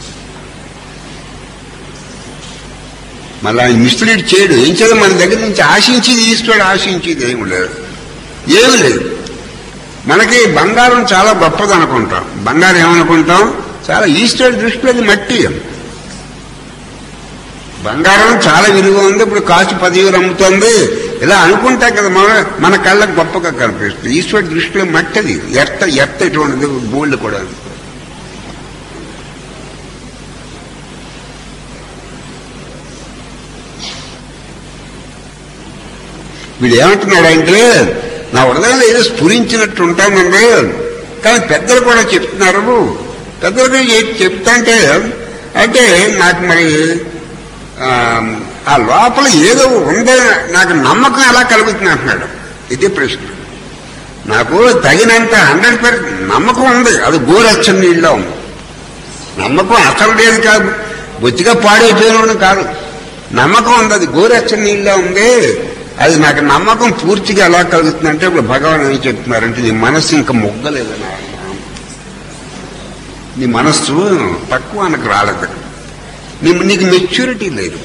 మళ్ళీ ఆయన మిస్లీడ్ చేయడు. ఏం చేయాలి? మన దగ్గర నుంచి ఆశించేది ఈశ్వరుడు, ఆశించేది ఏమి లేదు. మనకి బంగారం చాలా గొప్పది అనుకుంటాం. బంగారం ఏమనుకుంటాం? చాలా ఈశ్వరుడి దృష్టిలో అది మట్టి. బంగారం చాలా విలువ ఉంది, ఇప్పుడు కాసు 10,000 అమ్ముతుంది, ఇలా అనుకుంటాం కదా. మన కళ్ళకు గొప్పగా కనిపిస్తుంది. ఈశ్వరుడి దృష్టిలో మట్టిది, ఎర్త ఎటువంటిది, గోల్డ్ కూడా. వీడు ఏమంటున్నాడంటే, నా హృదయంలో ఏదో స్ఫురించినట్టు ఉంటానండి, కానీ పెద్దలు కూడా చెప్తున్నారు. పెద్దలు చెప్తా అంటే నాకు మరి ఆ లోపల ఏదో ఉందని నాకు నమ్మకం ఎలా కలుగుతుంది అంటున్నాడు. ఇది ప్రశ్న. నాకు తగినంత 100% నమ్మకం ఉంది. అది గోరచ్చని నీళ్ళలో ఉంది. నమ్మకం అసలు లేదు కాదు, బొత్తిగా పాడైపోయిన కాదు. నమ్మకం ఉంది, అది గోరచ్చని నీళ్ళలో ఉంది. అది నాకు నమ్మకం పూర్తిగా ఎలా కలుగుతుందంటే, ఇప్పుడు భగవాన్ ఏం చెప్తున్నారంటే, నీ మనస్సు ఇంకా మొగ్గలేదని. నీ మనస్సు పక్వానికి రాలేదు, నీకు మెచ్యూరిటీ లేదు,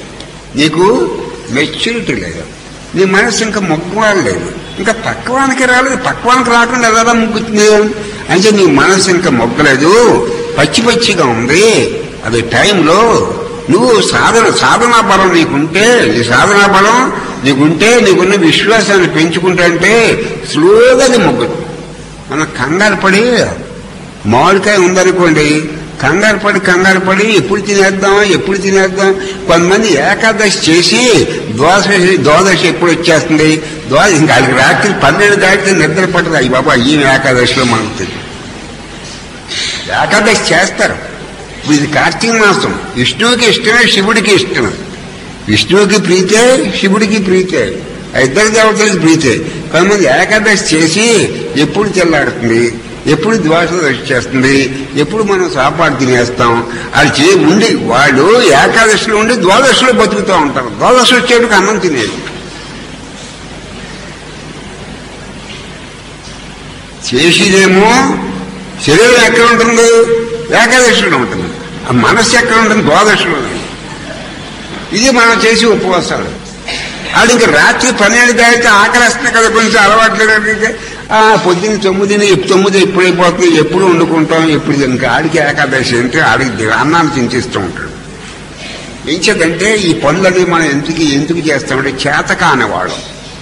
నీ మనస్సు ఇంకా మొగ్గలేదు, ఇంకా పక్వానికి రాలేదు. పక్వానికి రాకుండా ఎలా ముగ్గుతుంది అంటే, నీ మనస్సు ఇంకా మొగ్గలేదు, పచ్చిగా ఉంది. అది టైంలో నువ్వు సాధనా బలం నీకుంటే, నీ సాధనా బలం నీకుంటే, నీకున్న విశ్వాసాన్ని పెంచుకుంటే స్లోగా అది మొగ్గదు. మనం కంగారు పడి, మామిడికాయ ఉందనుకోండి, కంగారు పడి ఎప్పుడు తినేద్దాం. కొంతమంది ఏకాదశి చేసి ద్వాదశి ఎప్పుడు వచ్చేస్తుంది, ఇంకా అది రాత్రి 12 దాటితే నిద్ర పట్టదు. అయ్యి బాబా, ఈ ఏకాదశిలో మనకు ఏకాదశి చేస్తారు. ఇది కార్తీక మాసం. విష్ణువుకి ఇష్టమే, శివుడికి ఇష్టమే. విష్ణువుకి ప్రీతే, శివుడికి ప్రీతే, ఇద్దరు దేవతలకి ప్రీతే. కొంతమంది ఏకాదశి చేసి ఎప్పుడు తెల్లాడుతుంది, ఎప్పుడు ద్వాదశి చేస్తుంది, ఎప్పుడు మనం సాపాటు తినేస్తాం, అది ఉండి వాళ్ళు ఏకాదశిలో ఉండి ద్వాదశిలో బతుకుతూ ఉంటారు. ద్వాదశి వచ్చేటికి అన్నం తినేది. చేసేదేమో శరీరం ఎక్కడ ఉంటుంది? ఏకాదశిలో ఉంటుంది. ఆ మనస్సు ఎక్కడ ఉంటుంది? ద్వాదశిలో. ఇది మనం చేసే ఉపవాసాలు. అది ఇంకా రాత్రి 12 దాటితే ఆకలిస్తుంది కదా, కొంచెం అలవాట్లేదు. పొద్దున్న 9 ఎప్పుడైపోతుంది, ఎప్పుడు వండుకుంటాం, ఎప్పుడు ఇంకా ఆడికి ఏకాదశి అంటే ఆడికి అన్నాన్ని చింతిస్తూ ఉంటాడు. ఏం చేద్దంటే ఈ పనులని మనం ఎందుకు చేస్తామంటే చేతక అనేవాళ్ళం.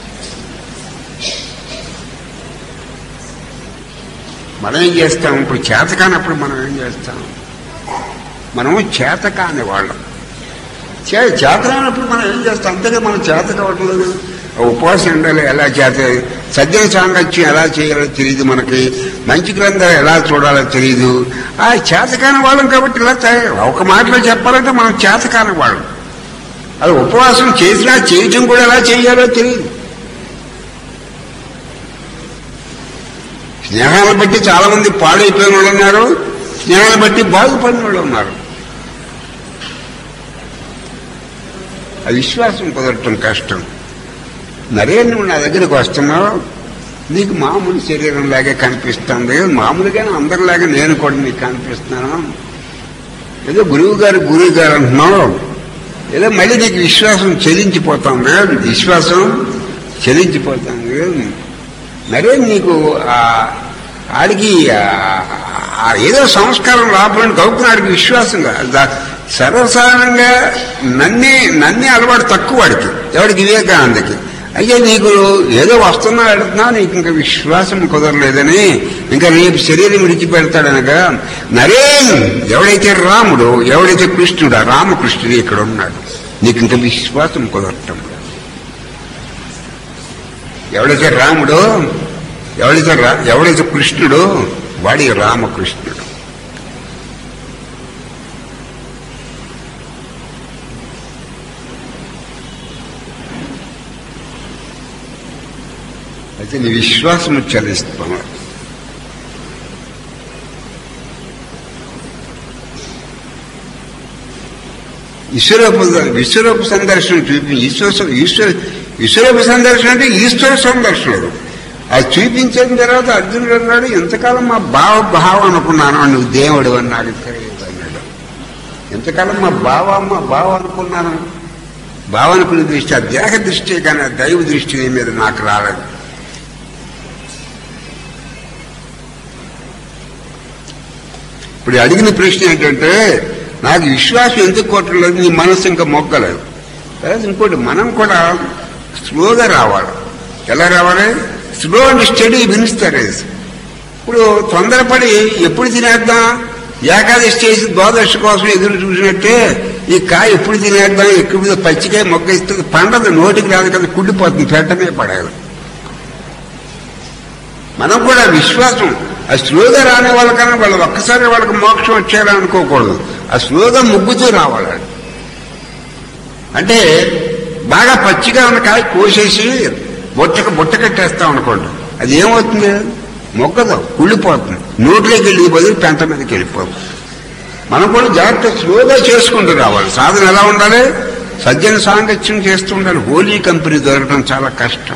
మనం ఏం చేస్తాం, ఇప్పుడు చేతకానప్పుడు మనం ఏం చేస్తాం, మనము చేతక అనేవాళ్ళం. చేతకానప్పుడు మనం ఏం చేస్తాం, అంతగా మనం చేత కావట్లేదు. ఉపవాసం ఉండాలి ఎలా చేత, సజ్జన సాంగత్యం ఎలా చేయాలో తెలియదు, మనకి మంచి గ్రంథాలు ఎలా చూడాలో తెలియదు. ఆ చేతకాని వాళ్ళం కాబట్టి ఇలా ఒక మాటలో చెప్పాలంటే మనం చేతకాని వాళ్ళం. అది ఉపవాసం చేసినా చేయటం కూడా ఎలా చేయాలో తెలియదు. స్నేహాలను బట్టి చాలా మంది పాడైపోయిన వాళ్ళు ఉన్నారు, స్నేహాలను బట్టి బాగుపడిన వాళ్ళు ఉన్నారు. ఆ విశ్వాసం కుదరటం కష్టం. నరేన్ నువ్వు నా దగ్గరికి వస్తున్నావు, నీకు మామూలు శరీరం లాగే కనిపిస్తుంది, మామూలుగానే అందరిలాగా నేను కూడా నీకు కనిపిస్తున్నాను, ఏదో గురువు గారు అంటున్నావు, ఏదో మళ్ళీ నీకు విశ్వాసం చెల్లించిపోతుంది, నరేన్ నీకు ఆడికి ఏదో సంస్కారం లోపలని గౌకునాడికి విశ్వాసం సర్వసాధారణంగా నన్నే అలవాటు తక్కువ వాడికి, ఎవడికి వివేకానందకి. అయితే నీకు ఏదో వస్తున్నా అడుగుతున్నా, నీకు ఇంకా విశ్వాసం కుదరలేదని, ఇంకా రేపు శరీరం విడిచిపెడతాడనగా నరేన్ ఎవడైతే రాముడు, ఎవడైతే కృష్ణుడు, రామకృష్ణుడు ఇక్కడ ఉన్నాడు, నీకు ఇంకా విశ్వాసం కుదరటం. ఎవడైతే రాముడు, ఎవడైతే కృష్ణుడు వాడి రామకృష్ణుడు. అయితే నీ విశ్వాసం చలిస్తున్నాడు. విశ్వరూప సందర్శనం విశ్వరూప సందర్శనం అంటే ఈశ్వర సందర్శనం. అది చూపించిన తర్వాత అర్జునుడు అన్నాడు, ఎంతకాలం మా భావ అనుకున్నాను, నువ్వు దేవుడు అని నాకు తెలియదు అన్నాడు. ఎంతకాలం మా బావ అనుకున్నాను. భావ అనుకునే దృష్టి ఆ దేహ దృష్టి కానీ దైవ దృష్టి నీ మీద నాకు రాలేదు. ఇప్పుడు అడిగిన ప్రశ్న ఏంటంటే, నాకు విశ్వాసం ఎందుకు కొట్టలేదు, నీ మనసు ఇంకా మొగ్గలేదు. తర్వాత ఇంకోటి, మనం కూడా స్లోగా రావాలి. ఎలా రావాలి? Slow and steady wins the race. ఇప్పుడు తొందరపడి ఎప్పుడు తినేద్దాం, ఏకాదశి చేసి ద్వాదశి కోసం ఎదురు చూసినట్టే ఈ కాయ ఎప్పుడు తినేద్దాం, ఎక్కువ పచ్చికాయ మొగ్గ ఇస్తుంది, పండదు, నోటికి రాదు కదా, కుళ్ళిపోతుంది, పెట్టమే పడేది. మనం కూడా విశ్వాసం ఆ స్లోగా రాని వాళ్ళకన్నా వాళ్ళు ఒక్కసారి వాళ్ళకి మోక్షం వచ్చేలా అనుకోకూడదు, ఆ స్లోగా ముగ్గుతూ రావాలి. అంటే బాగా పచ్చిగా ఉన్న కాయ కోసేసి బుట్ట కట్టేస్తాం అనుకోండి, అది ఏమవుతుంది, మొగ్గదు, కుళ్ళిపోతుంది, నోట్లోకి వెళ్ళి బదులు పెంట మీదకి వెళ్ళిపోతుంది. మనం కూడా జాగ్రత్త స్లోగా చేసుకుంటూ రావాలి. సాధన ఎలా ఉండాలి, సజ్జన సాంగత్యం చేస్తూ ఉండాలి. హోలీ కంపెనీ దొరకడం చాలా కష్టం.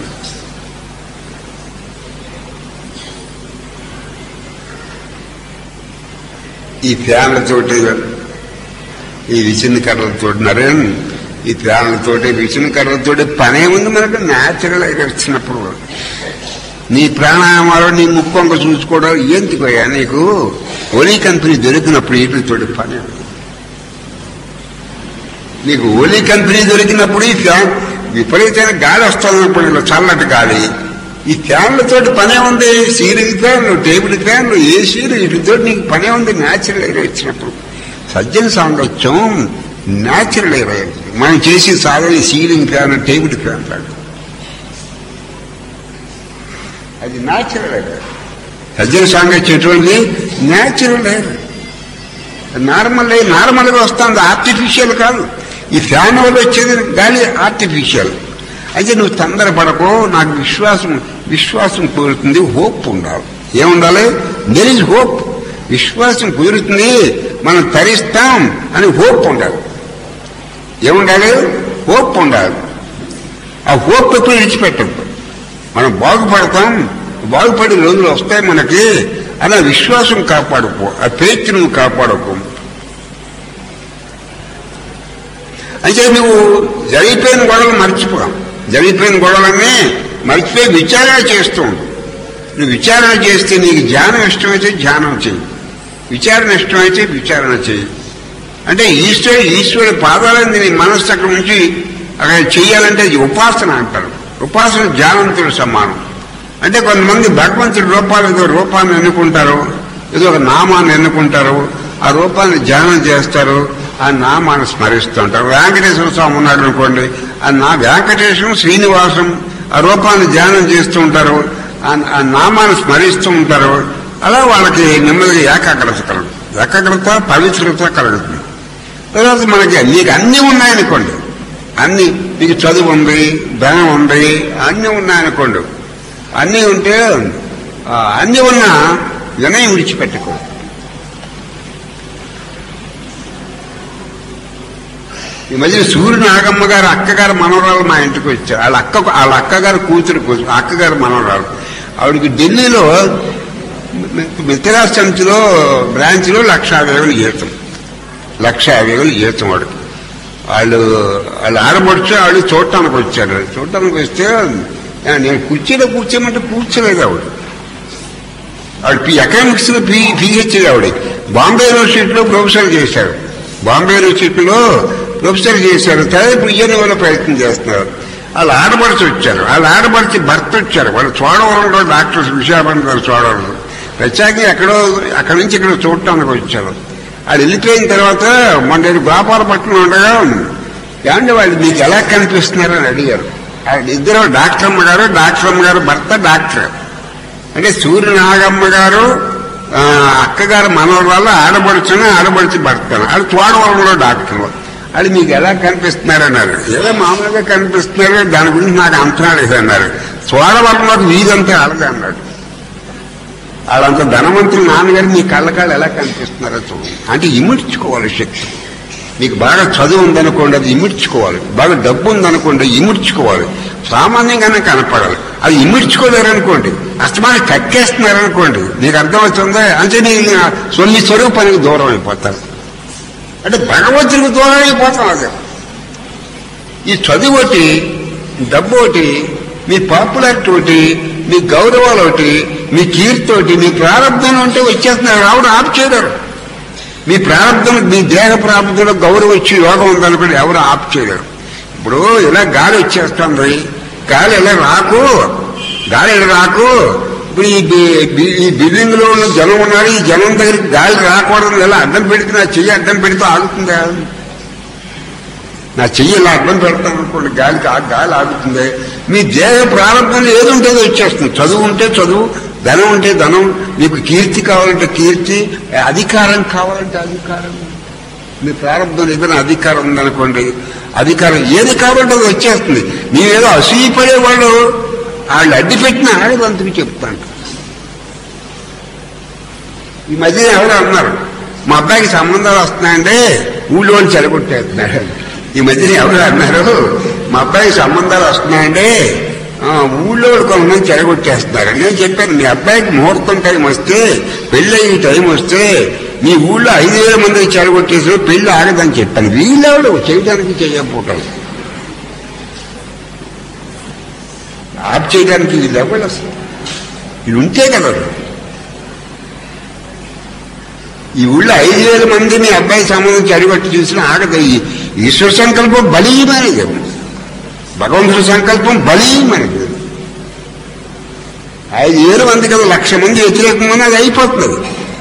ఈ ఫ్యాన్లతోటి, ఈ విచిన్న కర్రలతో నరేన్, ఈ ఫ్యాన్లతోటి విచిన్న కర్రలతోటి పనే ఉంది మనకు. న్యాచురల్ గా వచ్చినప్పుడు నీ ప్రాణాయామాలు, నీ ముక్కొంక చూసుకోవడం ఎందుకోయా నీకు? ఓలీ కంపెనీ దొరికినప్పుడు వీటితోటి పని. నీకు ఓలీ కంపెనీ దొరికినప్పుడు ఈ ఫ్యాన్ విపరీతమైన గాలి వస్తున్నప్పుడు, ఇలా చల్లటి గాలి, ఈ ఫ్యాన్లతోటి పనే ఉంది. సీలింగ్ ఫ్యాన్లు, టేబుల్ ఫ్యాన్లు, ఏసీలు, వీటితో నీకు పనే ఉంది. న్యాచురల్ ఎయిర్ వచ్చినప్పుడు సజ్జన సాంగత్యం న్యాచురల్ ఎయిర్. మనం చేసి సాధన సీలింగ్ ఫ్యాన్, టేబుల్ ఫ్యాన్ లాగా, అది న్యాచురల్ ఎయిర్. సజ్జన సాంగత్యం ఎటువంటి న్యాచురల్ ఎయిర్, నార్మల్గా వస్తుంది, ఆర్టిఫిషియల్ కాదు. ఈ ఫ్యాన్ వల్ల వచ్చేది గాలి ఆర్టిఫిషియల్. అయితే నువ్వు తొందరపడకో, నాకు విశ్వాసం కుదురుతుంది, హోప్ ఉండాలి. ఏముండాలి? There is hope. విశ్వాసం కుదురుతుంది, మనం తరిస్తాం అని హోప్ ఉండాలి. ఏముండాలి? హోప్ ఉండాలి. ఆ హోప్ ఎప్పుడు విడిచిపెట్టద్దు. మనం బాగుపడతాం, బాగుపడే రోజులు వస్తాయి మనకి, అలా విశ్వాసం కాపాడుకో, ఆ పేచి నువ్వు కాపాడుకో. అయితే నువ్వు జరిగిపోయిన గొడవలు మర్చిపోయాం, జరిగిపోయిన గొడవలన్నీ మర్చిపోయి విచారణ చేస్తూ ఉండు. నువ్వు విచారణ చేస్తే నీకు ధ్యానం ఇష్టమైతే ధ్యానం చేయి, విచారణ ఇష్టమైతే విచారణ చేయి. అంటే ఈశ్వరుడి పాదాలని నీ మనస్సు అక్కడ నుంచి అక్కడ చెయ్యాలంటే అది ఉపాసన అంటారు. ఉపాసన ధ్యానంతో సమానం. అంటే కొంతమంది భగవంతుడి ఏదో రూపాన్ని ఎన్నుకుంటారు, ఏదో ఒక నామాన్ని ఎన్నుకుంటారు, ఆ రూపాన్ని ధ్యానం చేస్తారు, ఆ నామాన్ని స్మరిస్తూ ఉంటారు. వెంకటేశ్వర స్వామి ఉన్నాడు అనుకోండి, వెంకటేశ్వరం శ్రీనివాసం ఆ రూపాన్ని ధ్యానం చేస్తూ ఉంటారు, ఆ నామాన్ని స్మరిస్తూ ఉంటారు. అలా వాళ్ళకి నెమ్మదిగా ఏకాగ్రత పవిత్రత కలుగుతుంది. తర్వాత మనకి నీకు అన్నీ ఉన్నాయనుకోండి, అన్ని నీకు చదువు ఉంది, ధనం ఉంది, అన్నీ ఉన్నాయనుకోండి, అన్నీ ఉంటే అన్నీ ఉన్నా వినయం విడిచిపెట్టకూడదు. ఈ మధ్య సూర్య నాగమ్మ గారు అక్కగారు మనవరాలు మా ఇంటికి వచ్చారు. వాళ్ళ అక్కగారు కూతురు అక్కగారు మనవరాలు. ఆవిడకి ఢిల్లీలో మిత్రాస్ సమితిలో బ్రాంచ్లో 1,50,000 జీతం, 1,50,000 జీతం వాడికి. వాళ్ళు ఆడబడుచు వాళ్ళు చూడటానికి వచ్చారు. చూడటానికి వస్తే నేను కుర్చీలో కూర్చోమంటే కూర్చోలేదు ఆవిడ ఎకనామిక్స్ లో పిహెచ్డీ ఆవిడ బాంబే యూనివర్సిటీలో ప్రొఫెసర్ చేశారు. బాంబే యూనివర్సిటీలో ప్రొఫెసర్ చేశారు. ఇప్పుడు ఈయన ప్రయత్నం చేస్తున్నారు. వాళ్ళు ఆడబడిచి వచ్చారు. వాళ్ళు ఆడబడిచి భర్త వచ్చారు. వాళ్ళు చోడవరంలో డాక్టర్స్, విశాఖపట్నం చోడవరంలో ప్రత్యేకంగా అక్కడి నుంచి ఇక్కడ చూడటానికి వచ్చారు. వాళ్ళు వెళ్ళిపోయిన తర్వాత మొన్న గోపాలపట్నం ఉండగా ఏమంటే వాళ్ళు మీకు ఎలా కనిపిస్తున్నారని అడిగారు. ఇద్దరు డాక్టర్ అమ్మ గారు భర్త డాక్టర్. అంటే సూర్య నాగమ్మ గారు అక్కగారు మనవరాలు ఆడబడిచి భర్త. వాళ్ళు చోడవరంలో డాక్టర్. వాళ్ళు మీకు ఎలా కనిపిస్తున్నారన్నారు. ఏదో మామూలుగా కనిపిస్తున్నారు, దాని గురించి నాకు అంచనా లేదన్నారు. చోడవరంలోకి వీధంతా అలాగే అన్నాడు. వాళ్ళంత ధనవంతులు నాన్నగారు మీ కళ్ళకాళ్ళు ఎలా కనిపిస్తున్నారో చూడండి. అంటే ఇమిడ్చుకోవాలి శక్తి. మీకు బాగా చదువు ఉందనుకోండి, అది ఇమిడ్చుకోవాలి. బాగా డబ్బు ఉందనుకోండి, ఇమిడ్చుకోవాలి. సామాన్యంగానే కనపడాలి. అది ఇమిడ్చుకోలేరనుకోండి, అస్తమాన్ని కక్కేస్తున్నారనుకోండి, నీకు అర్థమవుతుందా? అంటే నీ స్వరూపానికి దూరం అయిపోతారు. అంటే భగవంతుడికి దూరం అయిపోతాం. అదే ఈ చదువు ఒకటి, డబ్బు ఒకటి, మీ పాపులారిటీ ఒకటి, మీ గౌరవాలు ఒకటి, మీ కీర్తి ఒకటి, మీ ప్రారంభం ఉంటే వచ్చేస్తున్నారు. ఎవరు ఆపు చేయలేరు. మీ ప్రారంభం, మీ దేహ ప్రారంభంలో గౌరవం వచ్చి యోగం ఉందనుకోండి, ఎవరు ఆపు చేయలేరు. ఇప్పుడు ఇలా గాలి వచ్చేస్తుంది, గాలి ఇలా రాకు. ఇప్పుడు ఈ బిల్డింగ్ లో ఉన్న జనం ఉన్నారు, ఈ జనం దగ్గరికి గాలి రాకూడదు. ఇలా అడ్డం పెడితే నా చెయ్యి అడ్డం పెడితే ఆగుతుందా? నా చెయ్యి ఇలా అడ్డం పెడతాను అనుకోండి, గాలి ఆగుతుంది. మీ దేహ ప్రారంభంలో ఏది ఉంటుందో వచ్చేస్తుంది. చదువు ఉంటే చదువు, ధనం ఉంటే ధనం, మీకు కీర్తి కావాలంటే కీర్తి, అధికారం కావాలంటే అధికారం. మీ ప్రారంభంలో ఏదైనా అధికారం ఉందనుకోండి, అధికారం ఏది కావాలంటే అది వచ్చేస్తుంది. మీరేదో అసూయపడే వాళ్ళు అడ్డు పెట్టిన ఆడదంతకు చెప్తాను. ఈ మధ్య ఎవరు అన్నారు, మా అబ్బాయికి సంబంధాలు వస్తున్నాయంటే ఊళ్ళో వాళ్ళు చెడగొట్టేస్తున్నారు. ఈ మధ్యన ఎవరు అన్నారు, మా అబ్బాయికి సంబంధాలు వస్తున్నాయంటే ఊళ్ళో కొంతమంది చెడగొట్టేస్తున్నారు. నేను చెప్పాను, మీ అబ్బాయికి ముహూర్తం టైం వస్తే, పెళ్ళయ్యే టైం వస్తే మీ ఊళ్ళో 5,000 మందికి చెడగొట్టేసి పెళ్లి ఆగదని చెప్పాను. వీళ్ళెవడు చేయడానికి చేయకపోవటం, ఆప్ చేయడానికి వీళ్ళు ఎవరు అసలు? వీళ్ళు ఉంటే కదా. ఈ ఊళ్ళో 5,000 మంది మీ అబ్బాయి సంబంధం చెడగొట్టి చూసినా ఆగదు. ఈశ్వర సంకల్పం బలీయమైనది, భగవంతుడి సంకల్పం బలీయమైనది. 5,000 మంది కదా, 1,00,000 మంది వ్యతిరేకంగా అది అయిపోతుంది.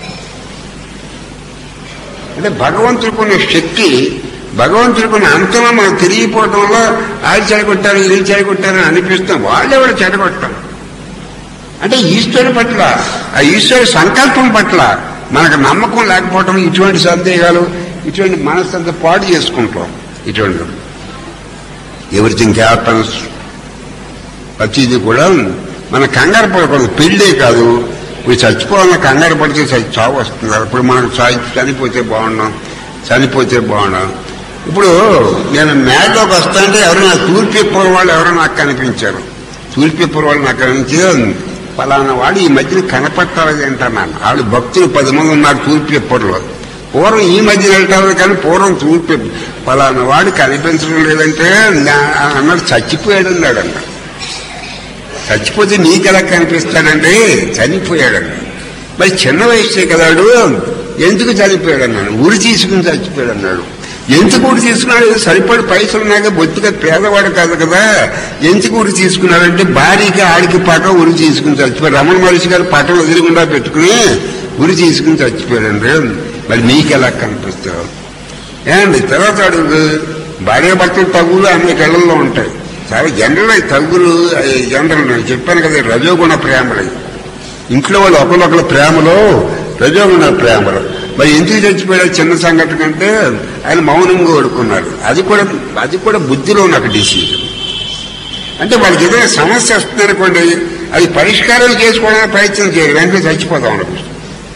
అంటే భగవంతుడికున్న శక్తి, భగవంతుడికున్న అంతలో మనకు తెలియపోవటం వల్ల వాళ్ళు చెడగొట్టారు, వీళ్ళు చెడగొట్టారని అనిపిస్తాం. వాళ్ళెవరు చెడగొట్టం. అంటే ఈశ్వరుడి పట్ల, ఆ ఈశ్వరుడి సంకల్పం పట్ల మనకు నమ్మకం లేకపోవటం, ఇటువంటి సందేహాలు, ఇటువంటి మనస్సంతా పాడు చేసుకుంటాం. ఇటువంటి ఎవ్రీథింగ్ హ్యాపన్స్, ప్రతిదీ కూడా మన కంగారు పడకూడదు. పెళ్ళే కాదు, ఇప్పుడు చచ్చిపోవాలన్న కంగారు పడితే చావు వస్తున్నారు. ఇప్పుడు మనకు చనిపోతే బాగున్నాం. ఇప్పుడు నేను మ్యాచ్లోకి వస్తానంటే ఎవరైనా తూర్పిప్పర్ వాళ్ళు ఎవరో నాకు కనిపించారు. తూర్పిప్పర్ వాళ్ళు నాకు కనిపించారు. ఫలానా వాడు ఈ మధ్యన కనపట్టాలి అంటున్నాను. వాళ్ళు భక్తులు 10 మంది ఉన్నారు తూర్పిప్పర్లో. పూర్వం ఈ మధ్యన వెళ్తారు కానీ పూర్వం ఫలానా వాడు కనిపించడం లేదంటే అన్నాడు, చచ్చిపోయాడు అన్నాడంట. చచ్చిపోతే నీకెలా కనిపిస్తాడంటే చనిపోయాడన్నాడు. మరి చిన్న వయసే కదాడు, ఎందుకు చనిపోయాడన్నాడు. ఉరి తీసుకుని చచ్చిపోయాడు అన్నాడు. ఎందుకు ఉరి తీసుకున్నాడు? సరిపడి పైసలు ఉన్నాక బొత్తిగా పేదవాడు కాదు కదా, ఎందుకు ఉరి తీసుకున్నాడంటే భార్యకి ఆడికి పటం ఉరి తీసుకుని చచ్చిపోయాడు. రమణ మహర్షి గారు పటం ఎదురుగుండా పెట్టుకుని ఉరి తీసుకుని చచ్చిపోయాడండి. మరి నీకెలా కనిపిస్తావు ఏమండి? తర్వాత అడుగు, భార్య భర్తలు తగులు అన్ని కళ్ళల్లో ఉంటాయి. చాలా జనరల్ అయి తగులు జనరల్. నేను చెప్పాను కదా రజోగుణ ప్రేమలు. ఇంట్లో వాళ్ళు ఒకరికొకరు ప్రేమలో రజోగుణ ప్రేమలు. మరి ఎందుకు చచ్చిపోయాడు చిన్న సంఘటన కంటే ఆయన మౌనంగా ఓడుకున్నారు. అది కూడా బుద్ధిలో ఉన్న ఒక డిసిజన్. అంటే వాళ్ళకి ఏదైనా సమస్య వస్తుందనుకోండి, అది పరిష్కారం చేసుకోవడానికి ప్రయత్నం చేయాలి, వెంటనే చచ్చిపోతాం అనిపిస్తుంది.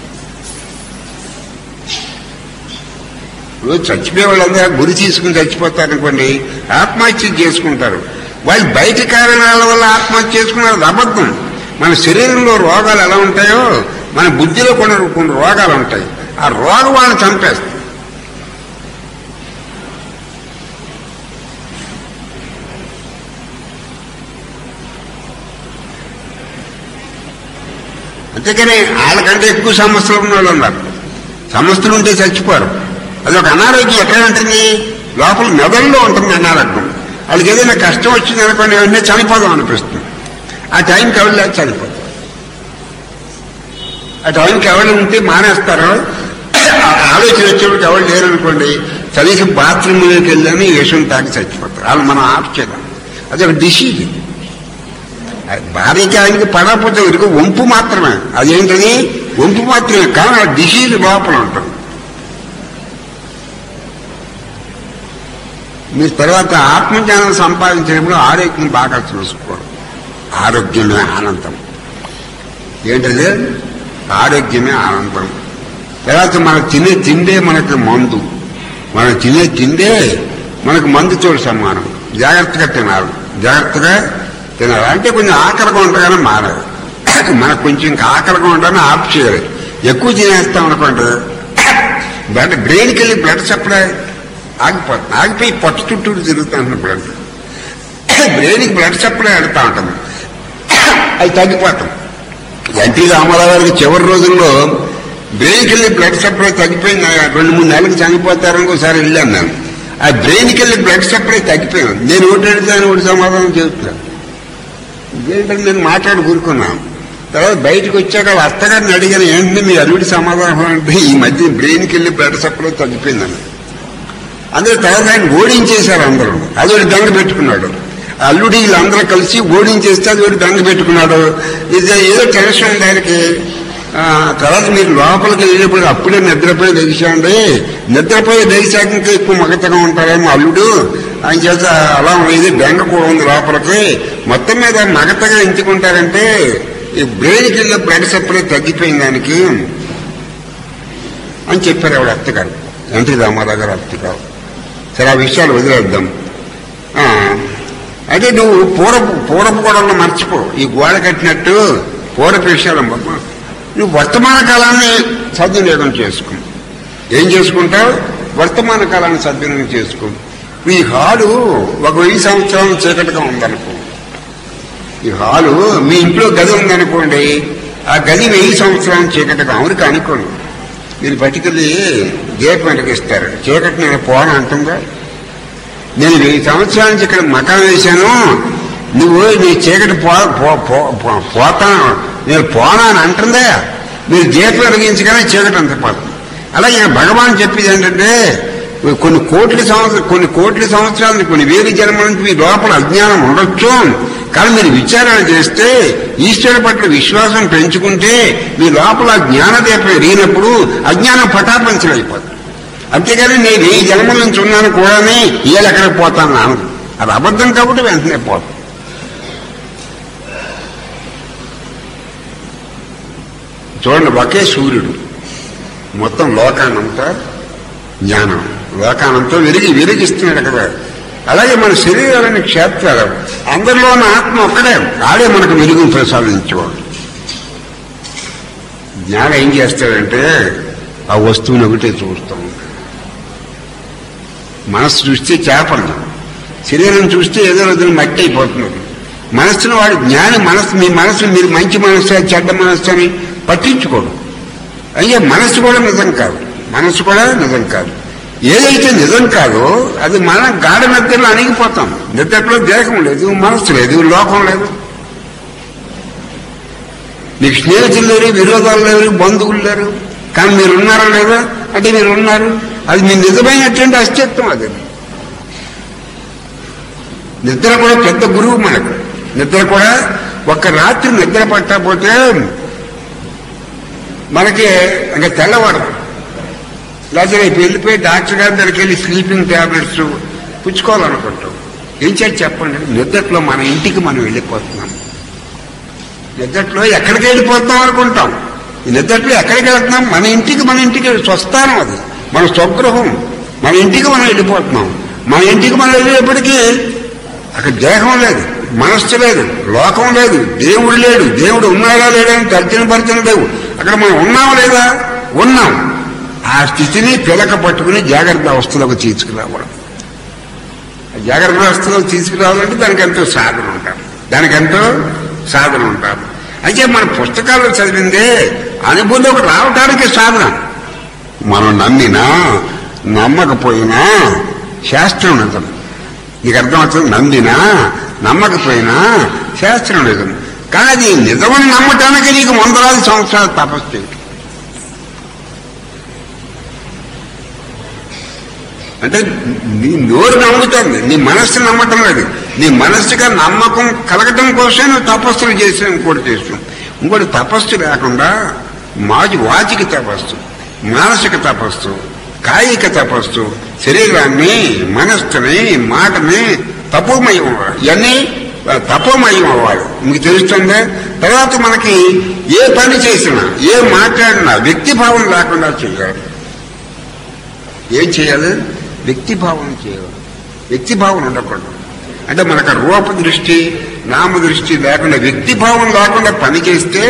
ఇప్పుడు చచ్చిపోయే వాళ్ళందరూ గురి తీసుకుని చచ్చిపోతారనుకోండి, ఆత్మహత్య చేసుకుంటారు. వాళ్ళు బయట కారణాల వల్ల ఆత్మహత్య చేసుకున్నారు, అది అబద్ధం. మన శరీరంలో రోగాలు ఎలా ఉంటాయో మన బుద్ధిలో కొన్ని రోగాలు ఉంటాయి. ఆ రోగం వాళ్ళని చంపేస్తుంది. అంతేకాని వాళ్ళకంటే ఎక్కువ సమస్యలు ఉన్న వాళ్ళు ఉన్నారు. సమస్యలు ఉంటే చచ్చిపోరు. అదొక అనారోగ్యం ఎక్కడ ఉంటుంది? లోపల మెదడులో ఉంటుంది అనారోగ్యం. వాళ్ళకి ఏదైనా కష్టం వచ్చింది అనుకోండి, వెంటనే చనిపోదాం అనిపిస్తుంది. ఆ టైంకి ఎవరు లేదు, చనిపోతారు. ఆ టైంకి ఎవరు ఉంటే మానేస్తారు. ఆలోచన వచ్చేప్పుడు ఎవరు లేరనుకోండి, కనీసం బాత్రూంలోకి వెళ్ళని విషం తాకి చచ్చిపోతారు. వాళ్ళు మనం ఆఫ్ చేద్దాం. అదొక డిసీజ్. భార్యకి ఆయనకి పడకపోతే ఇరుకు వంపు మాత్రమే. అదేంటది? వంపు మాత్రమే, కానీ ఆ డిసీజ్ లోపల ఉంటుంది. మీరు తర్వాత ఆత్మజ్ఞానం సంపాదించినప్పుడు ఆరోగ్యం బాగా చూసుకోరు. ఆరోగ్యమే ఆనందం. ఏంటది? ఆరోగ్యమే ఆనందం. తర్వాత మనం తినే తిండే మనకి మందు. మనం తినే తిండే మనకు మందుతో సమానం. జాగ్రత్తగా తినాలి, జాగ్రత్తగా తినాలి. అంటే కొంచెం ఆకలిగా ఉండగానే మారాలి. మనకు కొంచెం ఇంకా ఆకలిగా ఉండగానే ఆఫ్ చేయాలి. ఎక్కువ తినేస్తాం అనుకోండి, బ్రెయిన్కి వెళ్ళి బ్లడ్ సప్లై ఆగిపోతుంది. ఆగిపోయి పొట్ట చుట్టూ తిరుగుతాను బ్లడ్. బ్రెయిన్కి బ్లడ్ సప్లై ఆడుతూ ఉంటుంది, అది తగ్గిపోతాం. ఎన్టీ రామారావు గారికి చివరి రోజుల్లో బ్రెయిన్కి వెళ్ళి బ్లడ్ సప్లై తగ్గిపోయింది. 2-3 నెలలకు చనిపోతారని ఒకసారి వెళ్ళాను నేను. ఆ బ్రెయిన్కి వెళ్ళి బ్లడ్ సప్లై తగ్గిపోయాను. నేను ఒకటి అడిగితే ఒకటి సమాధానం చెబుతున్నాను. ఇదేంటని నేను మాట్లాడి కూరుకున్నాను. తర్వాత బయటకు వచ్చాక వాళ్ళ అత్తగారిని అడిగాను, ఏంటంటే మీ అల్లుడి సమాధానం అంటే ఈ మధ్య బ్రెయిన్కి వెళ్ళి బ్లడ్ సప్లై తగ్గిపోయిందని. అందరూ తర్వాత ఆయన ఓడించేశారు అందరూ. అది ఒకటి దంగ పెట్టుకున్నాడు. అల్లుడి వీళ్ళందరూ కలిసి ఓడించేస్తే అది ఒకటి దంగ పెట్టుకున్నాడు. ఇది ఏదో టెన్షన్ ఉంది ఆయనకి. తర్వాత మీరు లోపలికి వెళ్ళినప్పుడు అప్పుడే నిద్రపోయి లెగిసాండి, నిద్రపోయి లెగిసాక ఇంకా ఎక్కువ మగతగా ఉంటారేమో అల్లుడు అని చేత అలా ఇది బెంగ కూడా ఉంది లోపలికి. మొత్తం మీద మగతగా ఎంచుకుంటారంటే ఈ బ్రెయిన్కి వెళ్ళే బ్లడ్ సప్లై తగ్గిపోయింది దానికి అని చెప్పారు ఆవిడ అత్తగారు, ఎన్టీ రామారావు గారు అత్తగారు. సరే ఆ విషయాలు వదిలేద్దాం. అయితే నువ్వు పూర్వపు గొడవలను మర్చిపో. ఈ గోడ కట్టినట్టు పూర్వపు విషయాలు నువ్వు వర్తమాన కాలాన్ని సద్వినియోగం చేసుకో. ఏం చేసుకుంటావు? వర్తమాన కాలాన్ని సద్వినియోగం చేసుకో. ఈ హాలు 1000 సంవత్సరాలు చీకటిగా ఉందనుకో. ఈ హాలు మీ ఇంట్లో గది ఉందనుకోండి, ఆ గది 1000 సంవత్సరాలు చీకటిగా అవునుక అనుకోండి. మీరు పట్టుకెళ్ళి దీపం వెలిగిస్తారు, చీకటి నేను పోను అంటుందా? నేను 1000 సంవత్సరాల నుంచి ఇక్కడ మకాం వేశాను, నువ్వు నీ చీకటి పోతాను నేను పోనా అని అంటుందా? మీరు దీపం వెలిగించగానే చీకటి అంత పోతుంది. అలాగే భగవాన్ చెప్పేది ఏంటంటే కొన్ని కోట్ల సంవత్సరాలు కొన్ని వేల జన్మల నుంచి మీ లోపల అజ్ఞానం ఉండొచ్చు, కానీ మీరు విచారణ చేస్తే ఈశ్వరు పట్ల విశ్వాసం పెంచుకుంటే మీ లోపల జ్ఞానదీపం ఎరిగినప్పుడు అజ్ఞానం పటాపంచలైపోతుంది. అంతేగాని నేను ఈ జన్మల నుంచి ఉన్నాను కూడానే ఇవాళ ఎక్కడికి పోతాను నాను, అది అబద్ధం కాబట్టి వెంటనే పోతాను. చూడండి, ఒకే సూర్యుడు మొత్తం లోకానంతా జ్ఞానం, లోకానంతా వెలిగిస్తున్నాడు కదా. అలాగే మన శరీరాలని క్షేత్రాలు, అందరిలోని ఆత్మ ఒక్కడే, ఆడే మనకు వెలుగును ప్రసాదించేవాడు. జ్ఞానం ఏం చేస్తాడంటే ఆ వస్తువుని ఒకటే చూస్తాం. మనసు చూస్తే చేపలు, శరీరం చూస్తే ఏదో రోజున మట్టి అయిపోతున్నది. మనస్సును వాడు జ్ఞాని మనస్సు, మీ మనస్సు మీరు మంచి మనస్సు చెడ్డ మనస్సు అని పట్టించుకోడు. అయ్యే మనస్సు కూడా నిజం కాదు, మనస్సు కూడా నిజం కాదు. ఏదైతే నిజం కాదో అది మనం గాఢ నిద్రలో అణిగిపోతాం. నిద్రలో దేహం లేదు, మనస్సు లేదు, లోకం లేదు. మీకు స్నేహితులు లేరు, విరోధాలు లేరు, బంధువులు లేరు, కానీ మీరు ఉన్నారా లేదా అంటే మీరు ఉన్నారు. అది మీ నిజమైనటువంటి అస్తిత్వం. అది నిద్ర కూడా పెద్ద గురువు మనకు. నిద్ర కూడా ఒక్క రాత్రి నిద్ర పట్టకపోతే మనకి ఇంకా తెల్లవాడదు. లేకపోతే రేపు వెళ్ళిపోయి డాక్టర్ గారి దగ్గరికి వెళ్ళి స్లీపింగ్ ట్యాబ్లెట్స్ పుచ్చుకోవాలనుకుంటాం. ఏం చేసి చెప్పండి, నిద్రలో మన ఇంటికి మనం వెళ్ళిపోతున్నాం. నిద్రలో ఎక్కడికి వెళ్ళిపోతున్నాం అనుకుంటాం. ఈ నిద్రలో ఎక్కడికి వెళ్తున్నాం? మన ఇంటికి స్వస్థానం, అది మన స్వగృహం. మన ఇంటికి మనం వెళ్ళిపోతున్నాం. మన ఇంటికి మనం వెళ్ళేప్పటికీ అక్కడ దేహం లేదు, మనస్సు లేదు, లోకం లేదు, దేవుడు లేడు. దేవుడు ఉన్నాడా లేడా అని తర్జన భర్జన లేవు. అక్కడ మనం ఉన్నామా లేదా? ఉన్నాం. ఆ స్థితిని పిలక పట్టుకుని జాగ్రత్త అవస్థలోకి తీసుకురావడం. జాగ్రత్త అవస్థలోకి తీసుకురావాలంటే దానికి ఎంతో సాధన ఉంటారు. అయితే మన పుస్తకాల్లో చదివిందే అనుభవంలోకి రావటానికి సాధన. మనం నమ్మినా నమ్మకపోయినా శాస్త్రం నిజం. నీకు అర్థమవుతుంది? నమ్మినా నమ్మకపోయినా శాస్త్రం నిజం. కానీ నిజమని నమ్మటానికి నీకు 100,000 సంవత్సరాలు తపస్సు చేయాలి. అంటే నీ నోరు నమ్ముతుంది, నీ మనస్సు నమ్మటం లేదు. నీ మనస్సుగా నమ్మకం కలగటం కోసం నువ్వు తపస్సులు చేసావు. ఇంకోటి తపస్సు లేకుండా వాచిక తపస్సు, మానసిక తపస్సు, కాయిక తపస్సు, శరీరాన్ని, మనస్సుని, మాటని తపోమయం అవ్వాలి. ఇవన్నీ తపోమయం అవ్వాలి. మీకు తెలుస్తుందే. తర్వాత మనకి ఏ పని చేసినా, ఏ మాట్లాడినా వ్యక్తిభావం లేకుండా చేయాలి. ఏం చేయాలి? వ్యక్తిభావం చేయాలి. వ్యక్తిభావం ఉండకూడదు. అంటే మనకు రూప దృష్టి, నామ దృష్టి లేకుండా వ్యక్తిభావం లేకుండా పని చేస్తే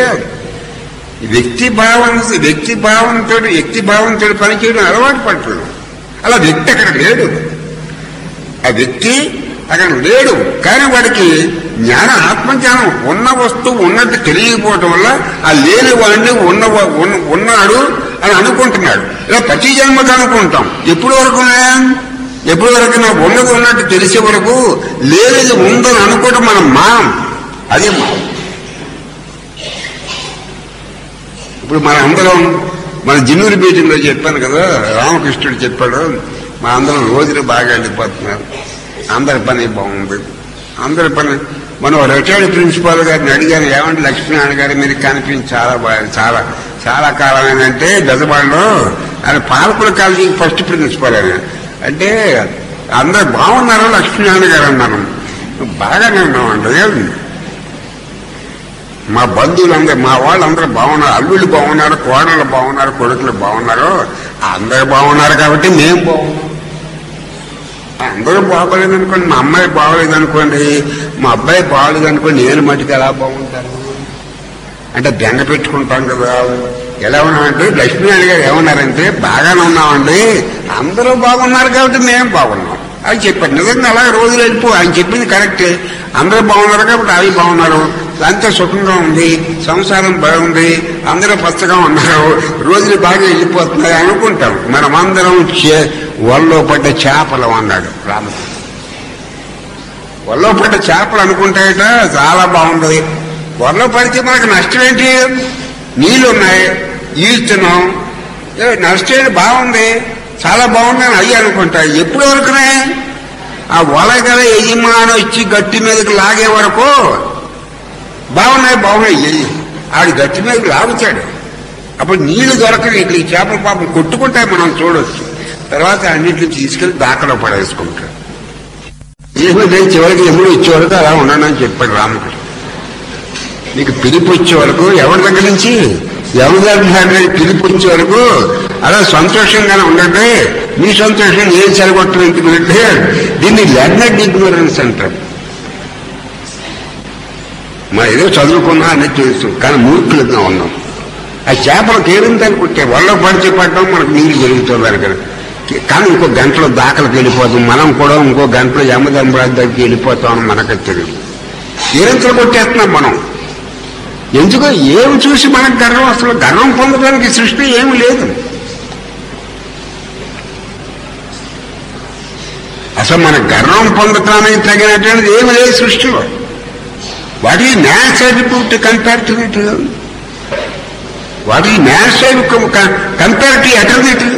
వ్యక్తిభావంతో పని చేయడం అలవాటు పడుతుంది. అలా వ్యక్తి అక్కడ లేడు. ఆ వ్యక్తి అక్కడ లేడు. కానీ వాడికి జ్ఞానం, ఆత్మజ్ఞానం ఉన్న వస్తువు ఉన్నట్టు తెలియకపోవటం వల్ల ఆ లేని వాడిని ఉన్నాడు అని అనుకుంటున్నాడు. ఇలా ప్రతి జన్మకు అనుకుంటాం. ఎప్పుడు వరకు నాకు ఉన్నది ఉన్నట్టు తెలిసే వరకు లేనిది ఉందని అనుకోవటం మనం మానం. అదే మానం. ఇప్పుడు మన అందరం మన జిన్నూరు మీటింగ్లో చెప్పాను కదా, రామకృష్ణుడు చెప్పాడు, మన అందరం రోజులు బాగా వెళ్ళిపోతున్నారు, అందరి పని బాగుంది, అందరి పని. మనం రిటైర్డ్ ప్రిన్సిపాల్ గారిని అడిగాను, ఏమంటే లక్ష్మీనారాయణ గారు మీరు కనిపించి చాలా కాలం ఏంటంటే బెజబాడులో ఆయన పాలకుల కాలేజీకి ఫస్ట్ ప్రిన్సిపాల్ అని. అంటే అందరు బాగున్నారు లక్ష్మీనారాయణ గారు అన్నాను. బాగానే ఉన్నామండి, మా బంధువులందరూ, మా వాళ్ళందరూ బాగున్నారు, అల్లుళ్ళు బాగున్నారు, కోడళ్ళు బాగున్నారు, కొడుకులు బాగున్నారు, అందరూ బాగున్నారు కాబట్టి మేము బాగున్నాం. అందరూ బాగోలేదనుకోండి, మా అమ్మాయి బాగోలేదనుకోండి, మా అబ్బాయి బాగోలేదనుకోండి, నేను మటుకు ఎలా బాగుంటాను అంటే బెంగ పెట్టుకుంటాం కదా. ఎలా ఉన్నామంటే లక్ష్మీనారాయణ గారు ఏమన్నారంటే బాగానే ఉన్నామండి, అందరూ బాగున్నారు కాబట్టి మేము బాగున్నాం అని చెప్పారు. నిజంగా అలాగే రోజులు వెళ్ళిపో. ఆయన చెప్పింది కరెక్టే. అందరూ బాగున్నారు కాబట్టి అవి బాగున్నారు, అంతా సుఖంగా ఉంది, సంసారం బాగుంది, అందరూ పచ్చగా ఉన్నారు, రోజులు బాగా వెళ్ళిపోతున్నాయి అనుకుంటాం. మనమందరం వల్లో పడ్డ చేపలు అన్నాడు రామకృష్ణ. వల్లో పడ్డ చేపలు అనుకుంటాయట చాలా బాగుంది. వల్లో పడితే మనకు నష్టం ఏంటి? నీళ్లున్నాయి, ఈస్తున్నాం, నష్టం బాగుంది, చాలా బాగుంది అని అయ్యి అనుకుంటా. ఎప్పుడు వరకునే ఆ వలగల యజమాని వచ్చి గట్టి మీదకి లాగే వరకు బాగున్నాయి ఆడి గట్టి మీదకి లాగుతాడు. అప్పుడు నీళ్లు దొరకని ఇక్కడ ఈ చేపల పాపం కొట్టుకుంటాయి, మనం చూడొచ్చు. తర్వాత అన్నింటిని తీసుకెళ్లి దాకలో పడేసుకుంటాడు. ఏమో నేను చివరికి ఎప్పుడు వచ్చే వరకు అలా ఉన్నాను అని చెప్పాడు రామకృష్ణ. నీకు పిలుపు వచ్చే వరకు ఎవరి దగ్గర నుంచి పిలుపు వచ్చే వరకు అలా సంతోషంగానే ఉండండి. మీ సంతోషం ఏం చెరగొట్టడం ఎందుకంటే దీన్ని లెర్నడ్ ఇగ్నోరెన్స్ అంటారు. మా ఏదో చదువుకున్నా అనేది తెలుసు, కానీ మూర్ఖులుగా ఉన్నాం. ఆ చేపలు కేరిందని కొట్టే వాళ్ళ పడిచి పడడం మనకు నీళ్ళు జరుగుతుంది అనుకని. కానీ ఇంకో గంటలో దాఖలకు వెళ్ళిపోతాం. మనం కూడా ఇంకో గంటలో యమధర్మరాజు దగ్గరికి వెళ్ళిపోతామని మనకు తెలియదు. తీరంతలు కొట్టేస్తున్నాం మనం. ఎందుకో ఏమి చూసి మనకు గర్వం? అసలు గర్వం పొందడానికి సృష్టి ఏమి లేదు. అసలు మన గర్వం పొందటానికి తగినటువంటిది ఏమి లేదు సృష్టిలో. What is man's attribute compare to it? What is man's compare to eternity?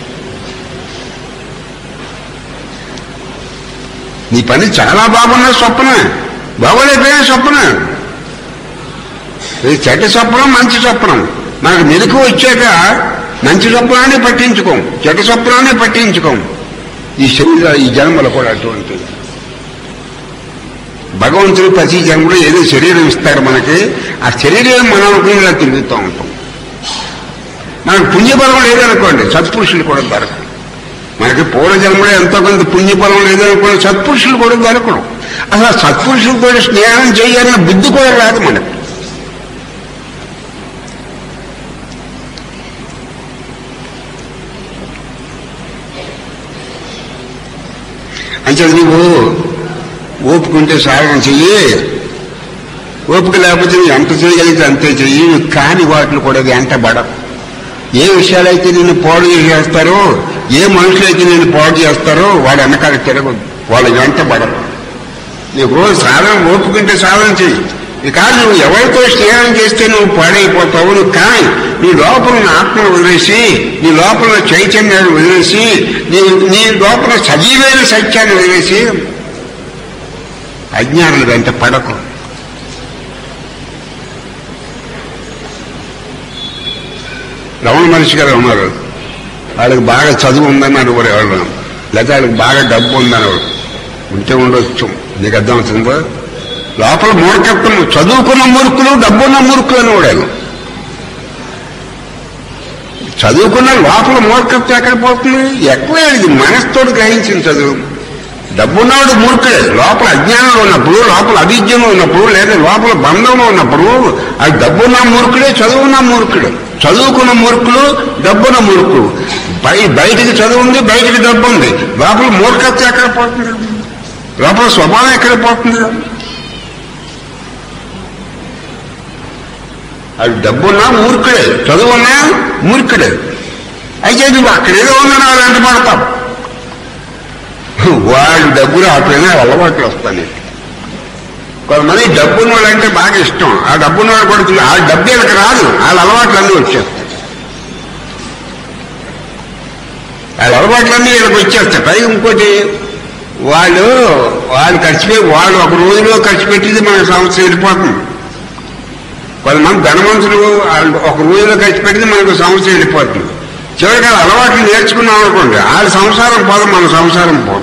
నీ పని చాలా బాగున్నా స్వప్న, బాగోలేకపోయినా స్వప్న. చెడ్డ స్వప్నం, మంచి స్వప్నం. మనకు మెలకు వచ్చాక మంచి స్వప్నాన్ని పట్టించుకోం, చెడ్డ స్వప్నాన్ని పట్టించుకోం. ఈ శరీర ఈ జన్మలో కూడా అటువంటిది. భగవంతుడు ప్రతి జన్మలో ఏదో శరీరం ఇస్తాడు మనకి. ఆ శరీరం మనం అనుకునేలా తిరుగుతూ ఉంటాం. మనకు పుణ్యబలం లేదనుకోండి, సత్పురుషులు కూడా దొరకరు. మనకి పూర్వజన్మలో ఎంతో కొంత పుణ్యబలం లేదనుకోండి, సత్పురుషులు కూడా దొరకడం. అసలు సత్పురుషులతో స్నేహం చేయాలన్న బుద్ధి కూడా రాదు మనకు. అంటే నువ్వు ఓపుకుంటే సాధన చెయ్యి, ఓపిక లేకపోతే నువ్వు ఎంత చేయగలిగితే అంతే చెయ్యి. కాని వాటిని కూడా వెంటబడవు. ఏ విషయాలైతే నిన్ను పాడు చేస్తారో, ఏ మనుషులైతే నిన్ను పాడు చేస్తారో వాడు వెనకాల తిరగదు, వాళ్ళు వెంటబడరు. నీకు సాధన ఓపుకుంటే సాధన చెయ్యి. కాదు నువ్వు ఎవరితో స్నేహం చేస్తే నువ్వు పాడైపోతావు. నువ్వు కానీ నీ లోపల ఆత్మను వదిలేసి, నీ లోపల చైతన్యాన్ని వదిలేసి, నీ లోపల సజీవైన సత్యాన్ని వదిలేసి అజ్ఞానులు వెంట పడకు. రమణ మనిషి గారు ఉన్నారు, వాళ్ళకి బాగా చదువు ఉందన్నారు కూడా ఎవరు, లేదా వాళ్ళకి బాగా డబ్బు ఉందన్నారు. ఉంటే ఉండొచ్చు, నీకు అర్థమవుతుందో. లోపల మూర్ఖత్వం, చదువుకున్న మూర్ఖులు, డబ్బున్న మూర్ఖులు అని కూడా. చదువుకున్న లోపల మూర్ఖత్వం ఎక్కడ పోతుంది? ఎక్కువే ఇది మనస్తోడు గ్రహించిన చదువు. డబ్బున్నవాడు మూర్ఖుడే. లోపల అజ్ఞానంలో ఉన్నప్పుడు, లోపల అవిద్యంలో ఉన్నప్పుడు, లేదా లోపల బంధంలో ఉన్నప్పుడు అది డబ్బున్న మూర్ఖుడే, చదువున్న మూర్ఖుడు. చదువుకున్న మూర్ఖులు, డబ్బున్న మూర్ఖుడు. బయటికి చదువు ఉంది, బయటికి డబ్బు ఉంది. లోపల మూర్ఖత్వం ఎక్కడ పోతుంది? లోపల స్వభావం ఎక్కడ పోతుంది? అది డబ్బున్నా మూర్ఖుడే, చదువున్నా మూర్ఖుడే. అయితే నువ్వు అక్కడేదో ఉందని వాళ్ళు వెంట పడతావు. వాళ్ళు డబ్బులు ఆపైనా అలవాట్లు వస్తాయి. కొంతమంది డబ్బున్న వాళ్ళంటే బాగా ఇష్టం. ఆ డబ్బున్న వాళ్ళు కూడా ఆ డబ్బు వీళ్ళకి రాదు, వాళ్ళ అలవాట్లన్నీ వచ్చేస్తాయి. వాళ్ళ అలవాట్లన్నీ వీళ్ళకి వచ్చేస్తాయి. పైగా ఇంకోటి, వాళ్ళు వాళ్ళు ఒక రోజులో ఖర్చు పెట్టింది మన సంవత్సరం వెళ్ళిపోతుంది. కొంతమంది ధనవంతులు ఒక రోజులో ఖర్చు పెట్టింది మనకు సంవత్సరం వెళ్ళిపోతుంది. చివరికి అలవాట్లు నేర్చుకున్నాం అనుకోండి, వాళ్ళ సంసారం పోదు, మన సంసారం పోదు.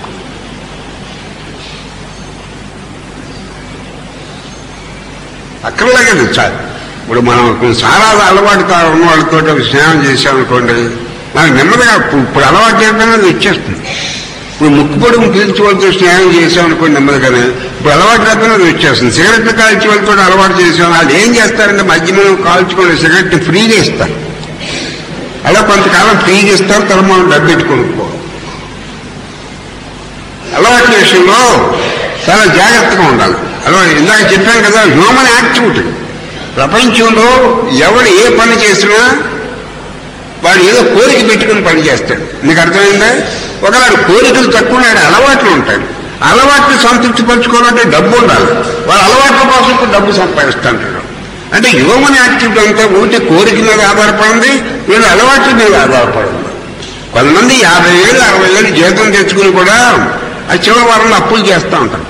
అక్కర్లేదు. ఇప్పుడు మనం చాలా అలవాటు ఉన్న వాళ్ళతో స్నేహం చేసామనుకోండి, మనకు నెమ్మదిగా ఇప్పుడు అలవాటు చేయడం వచ్చేస్తుంది. ఇప్పుడు ముక్కుపొడుము పీల్చి వాళ్ళతో స్నేహం చేసామనుకోండి నెమ్మదిగానే, ఇప్పుడు అలవాటు లేకపోయినా అది వచ్చేస్తుంది. సిగరెట్లు కాల్చి వాళ్ళతో అలవాటు చేసాం. వాళ్ళు ఏం చేస్తారంటే మధ్యలో కాల్చుకునే సిగరెట్ ఫ్రీగా ఇస్తారు. అలా కొంతకాలం ఫ్రీగా ఇస్తారు, తర్వాత మనం డబ్బు పెట్టుకోనుకో. అలవాట్ల విషయంలో చాలా జాగ్రత్తగా ఉండాలి. అలా ఇందాక చెప్పాను కదా, హ్యూమన్ యాక్టివిటీ. ప్రపంచంలో ఎవడు ఏ పని చేసినా వాడు ఏదో కోరిక పెట్టుకుని పని చేస్తాడు. నీకు అర్థమైందా? ఒకవేళ కోరికలు తక్కువ అలవాట్లు ఉంటాయి. అలవాట్లు సంతృప్తి పరచుకోవాలంటే డబ్బు ఉండాలి. వాడు అలవాట్ల కోసం ఇప్పుడు డబ్బు సంపాదిస్తుంటాడు. అంటే హ్యూమన్ యాక్టివిటీ అంతా ఒకటి కోరిక మీద ఆధారపడింది, వీళ్ళు అలవాట్ల మీద ఆధారపడింది. కొంతమంది 50 ఏళ్ళు 60 ఏళ్ళు జీతం తెచ్చుకుని కూడా ఆ చివరి వారంలో అప్పులు చేస్తూ ఉంటారు.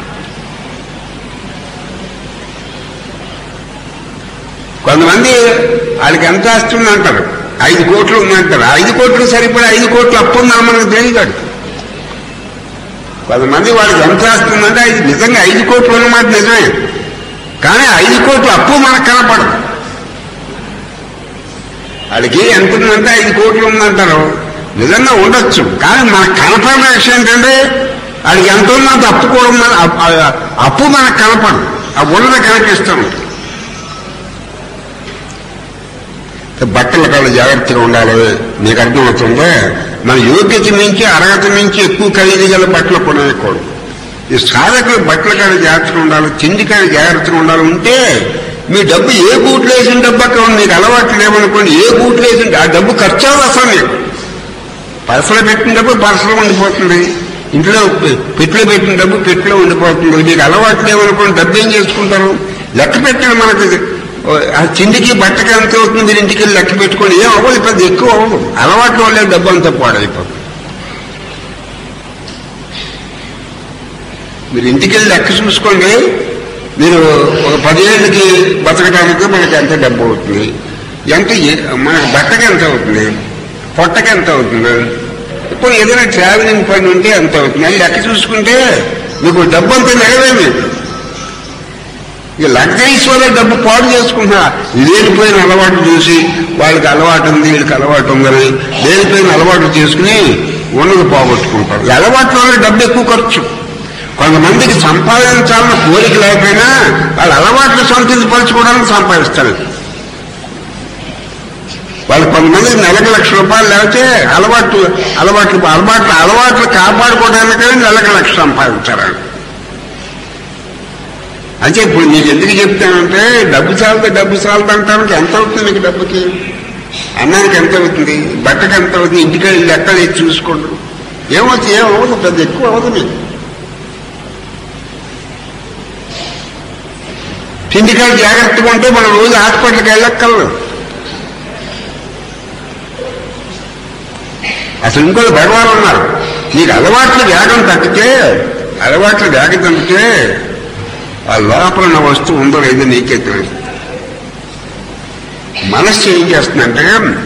కొంతమంది వాళ్ళకి ఎంత వస్తుంది అంటారు, 5 కోట్లు ఉందంటారు. 5 కోట్లు సరిపడే 5 కోట్లు అప్పు ఉందని మనకు తెలియదు. కొంతమంది వాళ్ళకి ఎంత వస్తుందంటే అది నిజంగా 5 కోట్లు ఉన్నమాట నిజమే, కానీ 5 కోట్లు అప్పు మనకు కనపడదు. వాళ్ళకి ఎంత ఉందంటే 5 కోట్లు ఉందంటారు, నిజంగా ఉండొచ్చు, కానీ మనకు కనపడిన విషయం ఏంటంటే వాళ్ళకి ఎంత ఉన్నంత అప్పు కూడా ఉందని, అప్పు మనకు కనపడదు, ఆ ఉన్నది కనిపిస్తాం. బట్టల కళ్ళు జాగ్రత్తగా ఉండాలి. నీకు అర్థమవుతుందా? మన యోగ్యత నుంచి అర్హత నుంచి ఎక్కువ ఖరీదు గల బట్టలు కొనకూడదు. ఈ సాధకులు బట్టల కాడ జాగ్రత్తగా ఉండాలి, తిండి కాడ జాగ్రత్తగా ఉండాలి. ఉంటే మీ డబ్బు ఏ గూట్లో వేసిన డబ్బు అక్కడ మీకు అలవాటు లేవనుకోండి, ఏ గూట్లో వేసిన ఆ డబ్బు ఖర్చు అవ్వదు. మీకు పర్సలో పెట్టిన డబ్బు పర్సలో ఉండిపోతుంది, ఇంట్లో పెట్టిలో పెట్టిన డబ్బు పెట్టిలో ఉండిపోతుంది. మీకు అలవాటు లేవనుకోండి, డబ్బు ఏం చేసుకుంటారు? లెక్క పెట్టండి. మనకి ఆ తిండికి బట్టకి ఎంత అవుతుంది మీరు ఇంటికి వెళ్ళి లెక్క పెట్టుకోండి. ఏం అవ్వదు, పెద్ద ఎక్కువ అవ్వదు. అలవాటు వల్లే డబ్బు అంతా పాడైపోతుంది. మీరు ఇంటికి వెళ్ళి లెక్క చూసుకోండి. మీరు ఒక 10 ఏళ్ళకి బతకడానికి మనకి ఎంత డబ్బు అవుతుంది, ఎంత మనకి బట్టకి ఎంత అవుతుంది, పొట్టకి ఎంత అవుతుంది, ఇప్పుడు ఏదైనా ట్రావెలింగ్ పని ఉంటే ఎంత అవుతుంది అని లెక్క చూసుకుంటే మీకు డబ్బు అంతా నెరవేమే. ఇక లగ్జరీస్ వల్ల డబ్బు పాడు చేసుకుంటున్నా. లేనిపోయిన అలవాటు చూసి వాళ్ళకి అలవాటు ఉంది వీళ్ళకి అలవాటు ఉందని లేనిపోయిన అలవాటు చేసుకుని ఉన్నది పోగొట్టుకుంటారు. ఈ అలవాటు వల్ల డబ్బు ఎక్కువ ఖర్చు. కొంతమందికి సంపాదించాలన్న కోరిక లేకపోయినా వాళ్ళ అలవాట్లు సంతృప్తిపరచుకోవడానికి సంపాదిస్తారు. వాళ్ళు కొంతమందికి నెలకు ₹1,00,000 లేకపోతే అలవాట్లు కాపాడుకోవడానికి నెలకు 1,00,000 సంపాదించారు. అంటే ఇప్పుడు నీకు ఎందుకు చెప్తానంటే డబ్బు చాలదు అంటానికి ఎంత అవుతుంది నీకు? డబ్బుకి అన్నానికి ఎంత అవుతుంది, బట్టకి ఎంత అవుతుంది, ఇంటికి వెళ్ళి ఎక్కడ చూసుకోండి. ఏమవుతుంది? పెద్ద ఎక్కువ అవ్వదు. మీకు తిండికాయ జాగ్రత్తగా ఉంటే మనం రోజు హాస్పిటల్కి వెళ్ళక్కర్లేదు. అసలు ఇంకో భగవాన్ ఉన్నారు, నీకు అలవాట్లు వేగం తగ్గితే ఆ లోపల ఉన్న వస్తువు ఉందో లేదో నీకే తెలియదు. మనస్సు ఏం చేస్తుందంటే,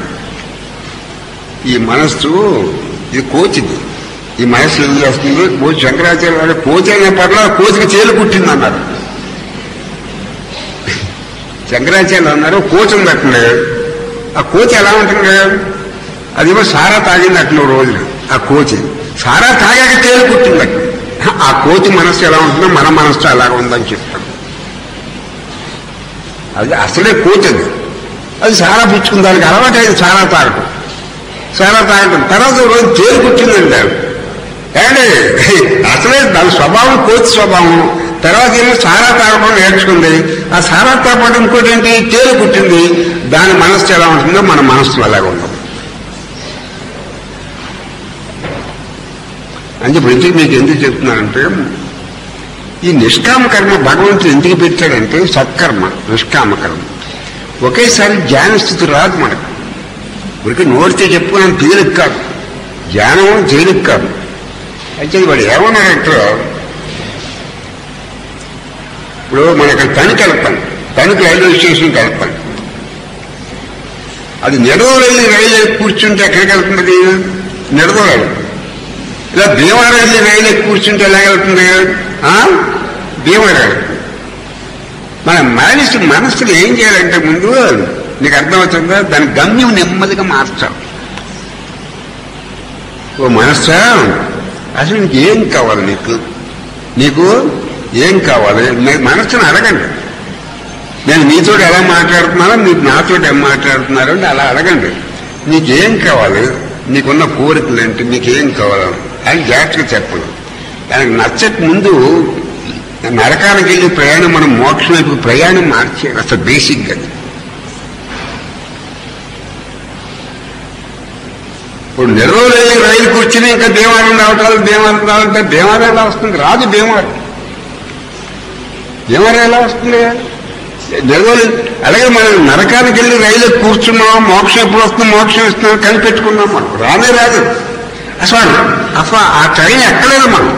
ఈ మనస్సు ఇది కోచిది. ఈ మనస్సు ఏం చేస్తుంది? కోచి శంకరాచార్య గారు కోచి అనే పర్లేదు కోచికి చేలు కుట్టింది అన్నారు. శంకరాచార్యులు అన్నారు కోచి ఉందట్లే. ఆ కోచి ఎలా ఉంటుంది? అదేమో సారా తాగింది అట్లా రోజులు. ఆ కోచి సారా తాగాక తేలు కుట్టింది అట్లా. ఆ కోచి మనస్సు ఎలా ఉంటుందో మన మనస్సు అలాగ ఉందని చెప్తాడు. అది అసలే కోచి. అది సారా పుచ్చుకుని దానికి అలవాటు అయింది సారా తాగటం. తర్వాత రోజు తేలు కుట్టిందండి. ఏమంటే అసలే దాని స్వభావం కోచి స్వభావం. తర్వాత ఏమో సారా తాగడం నేర్చుకుంది. ఆ సారా తాగడం ఇంకోటి ఏంటి? తేలు కుట్టింది. దాని మనస్సు ఎలా ఉంటుందో మన మనస్సు అలాగ ఉండదు. అంటే ఇప్పుడు మీకు ఎందుకు చెప్తున్నానంటే, ఈ నిష్కామ కర్మ భగవంతుడు ఎందుకు పెట్టాడంటే సత్కర్మ, నిష్కామ కర్మ. ఒకేసారి జ్ఞానస్థితి రాదు మనకు. ఇప్పటికీ నోడితే చెప్పుకున్నాను తేలిక కాదు, జ్ఞానం తేలిక కాదు. అయితే వాడు ఏమన్నాడంటే, ఇప్పుడు మనకి తణుకు వెళ్తాను, తణుకు రైల్వే స్టేషన్కి వెళ్తాను. అది నిడదవోలు రైలు కూర్చుంటే ఎక్కడికి వెళ్తుంది? నిడదవోలు. ఇలా భీమవరం వెళ్ళి రైలు కూర్చుంటే ఎలాగెళ్తుంది? భీమవరం. మన మనసులు ఏం చేయాలంటే ముందు నీకు అర్థమవుతుందా, దాని గమ్యం నెమ్మదిగా మార్చాలి. ఓ మనస్సా, అసలు నీకు ఏం కావాలి? నీకు ఏం కావాలి? మనస్సును అడగండి. నేను మీతో ఎలా మాట్లాడుతున్నానో మీరు నాతో ఏం మాట్లాడుతున్నారో అంటే అలా అడగండి. నీకేం కావాలి, నీకున్న కోరికలు ఏంటి, నీకేం కావాలి అని జాగ్రత్తగా చెప్పదు. దానికి నచ్చక ముందు నరకానికి వెళ్ళి ప్రయాణం, మనం మోక్షం వైపు ప్రయాణం మార్చేది అసలు బేసిక్. అది ఇప్పుడు నెల్లూరు రైలు కూర్చుని ఇంకా దేవాలయం రావాలంటే దేవాలయం ఎలా వస్తుంది? రాదు. దేవాలయం ఎలా వస్తుంది? నెల్లూరు. అలాగే మనం నరకానికి వెళ్ళి రైలు కూర్చున్నాం, మోక్షం ఎప్పుడు వస్తుంది, మోక్షం ఇస్తున్నాం కనిపెట్టుకున్నాం. మనం రానే రాదు. అసలు ఆ ట్రైన్ ఎక్కలేదు. మనం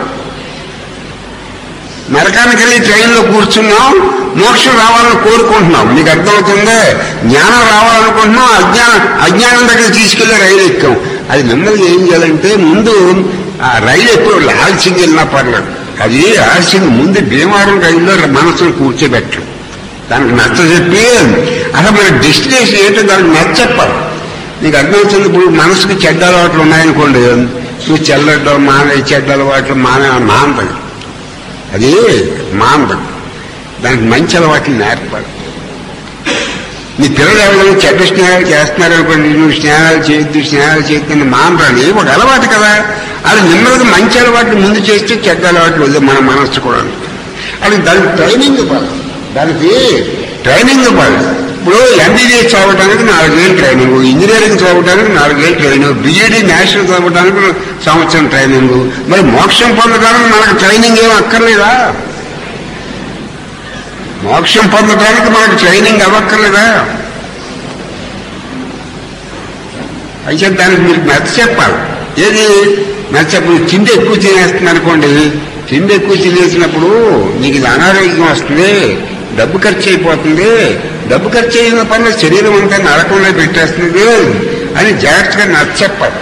నరకానికి వెళ్ళి ట్రైన్లో కూర్చున్నాం, మోక్షం రావాలని కోరుకుంటున్నాం. మీకు అర్థమవుతుందే? జ్ఞానం రావాలనుకుంటున్నాం, అజ్ఞానం దగ్గర తీసుకెళ్లి రైలు ఎక్కాం. అది నెమ్మదిగా ఏం చేయాలంటే, ముందు ఆ రైలు ఎప్పుడు ఆలస్యంగా వెళ్ళినా పర్లేదు, అది ఆలస్యంగా ముందు భీమవరం రైల్లో మనసును కూర్చోబెట్టం. దానికి నచ్చ చెప్పి అసలు మన డెస్టినేషన్ ఏంటో దానికి నచ్చప్పాలి. నీకు అర్థమవుతుంది. ఇప్పుడు మనసుకి చెడ్డ అలవాట్లు ఉన్నాయనుకోండి, నువ్వు చెల్లడం మానే, చెడ్డ అలవాట్లు మానదు. అది మానదు. దానికి మంచి అలవాట్లు నేర్పాలి. నీ పిల్లలు ఎవరైనా చెడ్డ స్నేహాలు చేస్తున్నారనుకోండి, నువ్వు స్నేహాలు చేయొద్దు మానరాని ఒక అలవాటు కదా. అది నెమ్మదిగా మంచి అలవాట్లు ముందు చేస్తే చెడ్డ అలవాట్లు వద్దు మన మనస్సు కూడా. అది దానికి ట్రైనింగ్ ఇవ్వాలి, దానికి ట్రైనింగ్ ఇవ్వాలి. ఇప్పుడు ఎంబీబీఎస్ చదవడానికి 4 ఏళ్ళు ట్రైనింగ్, ఇంజనీరింగ్ చదవడానికి 4 ఏళ్ళు ట్రైనింగ్, బీఈడీ నేషనల్ చదవడానికి సంవత్సరం ట్రైనింగ్. మరి మోక్షం పొందడానికి మనకు ట్రైనింగ్ ఏం అక్కర్లేదా? మోక్షం పొందడానికి మనకు ట్రైనింగ్ అవ్వక్కర్లేదా? అయితే దానికి మీరు నచ్చ చెప్పాలి. ఏది నచ్చ చెప్పాలి? తిండి ఎక్కువ తినేస్తుంది అనుకోండి, తిండి ఎక్కువ తినేసినప్పుడు నీకు ఇది అనారోగ్యం వస్తుంది, డబ్బు ఖర్చు అయిపోతుంది, డబ్బు ఖర్చు అయిన పనులు శరీరం అంతా నరకంలో పెట్టేస్తుంది అని జాగ్రత్తగా నచ్చ చెప్పాలి.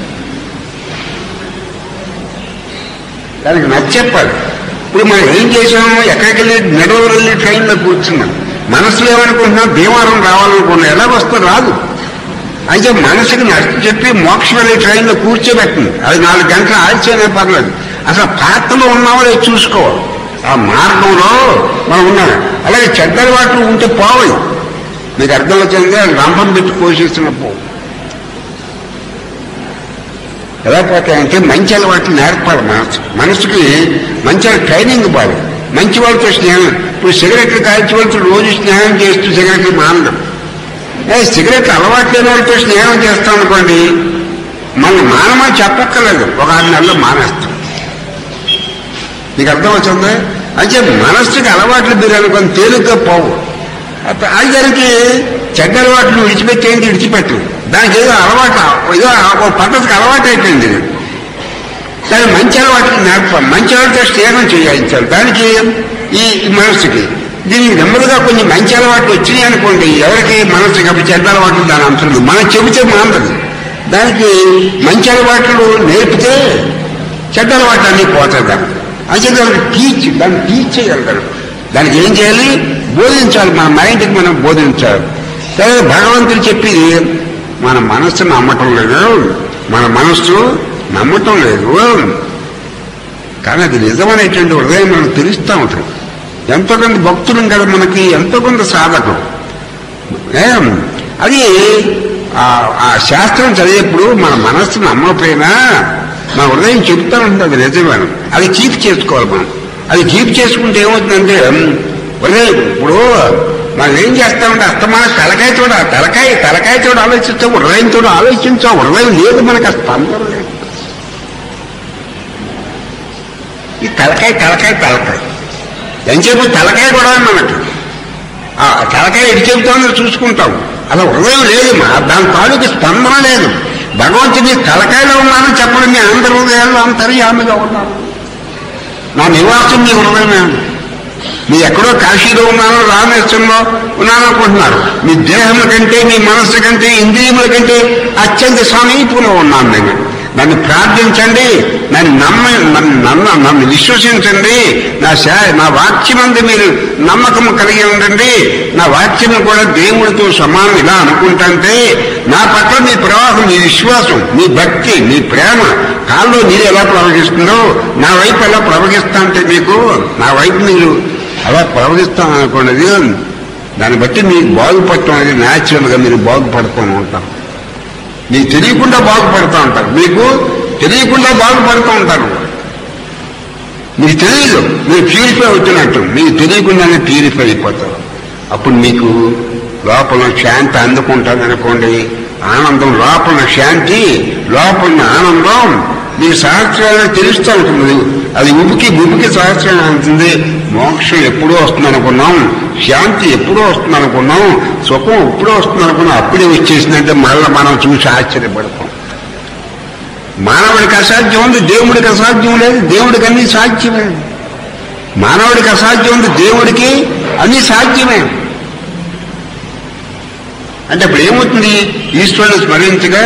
దానికి నచ్చ చెప్పాలి. ఇప్పుడు మనం ఏం చేసాము, ఎక్కడికి వెళ్ళి నెడవరు వెళ్ళి ట్రైన్లో కూర్చున్నాం, మనసులో ఏమనుకుంటున్నాం, భీమారం రావాలనుకున్నాం, ఎలా వస్తే రాదు. అయితే మనసుకి నచ్చ చెప్పి మోక్షం వెళ్ళి ట్రైన్లో కూర్చోబెట్టింది. అది 4 గంటలు ఆలస్యమే పర్లేదు, అసలు పాత్రలో ఉన్నామో చూసుకోవాలి. ఆ మార్గంలో మనం ఉన్నాం. అలాగే చెడ్డ అలవాట్లు ఉంటే పోవాలి. మీకు అర్థం వచ్చింది, రంపం పెట్టి పోషిస్తున్నప్పుడు ఎలా పోతాయంటే మంచి అలవాట్లు నేర్పాలి. మనసుకి మంచి ట్రైనింగ్ ఇవ్వాలి. మంచి వాళ్ళతో స్నేహం. ఇప్పుడు సిగరెట్లు కాల్చి వాళ్ళతో రోజు స్నేహం చేస్తూ సిగరెట్లు మానడం, సిగరెట్లు అలవాటు లేని వాళ్ళతో స్నేహం చేస్తాం అనుకోండి, మనం మానమని చెప్పక్కర్లేదు, ఒక 6 నెలల్లో మానేస్తాం. మీకు అర్థం వచ్చింది. అంటే మనస్సుకి అలవాట్లు మీరు అనుకుని తేలిగ్గా పోవు. అది దానికి చెడ్డ అలవాట్లు విడిచిపెట్టేది విడిచిపెట్టు, దానికి ఏదో అలవాటు, ఏదో ఒక పద్ధతికి అలవాటు అయిపోయింది. దాని మంచి అలవాట్లు నేర్పాలి, మంచి అలవాటు స్నేహం చేయించాలి దానికి. ఈ మనస్సుకి దీనికి నెమ్మదిగా కొన్ని మంచి అలవాట్లు వచ్చినాయి అనుకోండి, ఎవరికి మనస్సుకి అప్పుడు చెడ్డ అలవాట్లు దాని అంశం మనం చెబితే మానదు. దానికి మంచి అలవాట్లు నేర్పితే చెడ్డ అలవాట్లు అన్నీ పోతాయి. దానికి అంటే దాన్ని టీచ్ చేయగలుగుతారు. దానికి ఏం చేయాలి, బోధించాలి. మన మైండ్కి మనం బోధించాలి. సరే, భగవంతుడు చెప్పింది మన మనస్సు నమ్మటం లేదు, మన మనస్సు నమ్మటం లేదు, కానీ అది నిజమనేటువంటి హృదయం మనం తెలుస్తూ ఉంటాం. ఎంతో కొంత భక్తులం కదా మనకి, ఎంతో కొంత సాధకం. అది ఆ శాస్త్రం చదివేప్పుడు మన మనస్సు నమ్మకపోయినా మన హృదయం చెబుతూ ఉంటుంది అది నిజమేను. అది కీప్ చేసుకోవాలి మనం. అది కీప్ చేసుకుంటే ఏమవుతుందంటే హృదయం, ఇప్పుడు మనం ఏం చేస్తామంటే అస్తమాన తలకాయతో ఆలోచిస్తాం, హృదయంతో ఆలోచించాం. హృదయం లేదు మనకు, ఆ స్పందన లేదు. ఈ తలకాయ ఎంతసేపు తలకాయ కూడా మనకి, ఆ తలకాయ ఎటు చెబుతామో చూసుకుంటాం. అలా హృదయం లేదు, దాని తాలూకు స్పందన లేదు. భగవంతుని తలకాయలో ఉన్నానని చెప్పడం, మీ అందరి హృదయాల్లో అంతర్యామిగా ఉన్నాను, నా నివాసం మీ హృదయమే. మీ ఎక్కడో కాశీలో ఉన్నాను, రామేశ్వరంలో ఉన్నాను అనుకుంటున్నారు. మీ దేహం కంటే, మీ మనస్సు కంటే, ఇంద్రియముల కంటే అత్యంత సమీపంలో ఉన్నాను నేను. నన్ను ప్రార్థించండి, నన్ను విశ్వసించండి, నా వాక్యమందు మీరు నమ్మకం కలిగి ఉండండి. నా వాక్యం కూడా దేవుడితో సమానం ఇలా అనుకుంటుంటే నా పట్ల మీ ప్రవాహం, మీ విశ్వాసం, మీ భక్తి, మీ ప్రేమ కాల్లో నీరు ఎలా ప్రవహిస్తుందో నా వైపు ఎలా ప్రవహిస్తా అంటే మీకు నా వైపు మీరు అలా ప్రవహిస్తాను అనుకున్నది. దాన్ని బట్టి మీకు బాగుపడటం అనేది న్యాచురల్గా మీరు బాగుపడుతూ ఉంటారు. మీకు తెలియకుండా బాగుపడుతూ ఉంటారు, మీకు తెలియకుండా బాగుపడుతూ ఉంటారు. మీకు తెలియదు, మీరు ప్యూరిఫై అవుతున్నట్టు మీకు తెలియకుండానే ప్యూరిఫై అయిపోతారు. అప్పుడు మీకు లోపల శాంతి అందుకుంటుంది అనుకోండి. ఆనందం, లోపల శాంతి, లోపల ఆనందం మీ సహస్రాన్ని తెలుస్తూ ఉంటుంది. అది ఉబికి సహస్రాన్ని ఉంటుంది. మోక్షం ఎప్పుడూ వస్తుంది అనుకున్నాం, శాంతి ఎప్పుడూ వస్తుంది అనుకున్నాం, సుఖం ఎప్పుడూ వస్తుంది అనుకున్నాం. అప్పుడే వచ్చేసిందంటే మళ్ళీ మనం చూసి ఆశ్చర్యపడతాం. మానవుడికి అసాధ్యం ఉంది, దేవుడికి అసాధ్యం లేదు. దేవుడికి అన్ని సాధ్యమే. మానవుడికి అసాధ్యం ఉంది, దేవుడికి అన్ని సాధ్యమే. అంటే ఇప్పుడు ఏమవుతుంది, ఈశ్వరుని స్మరించగా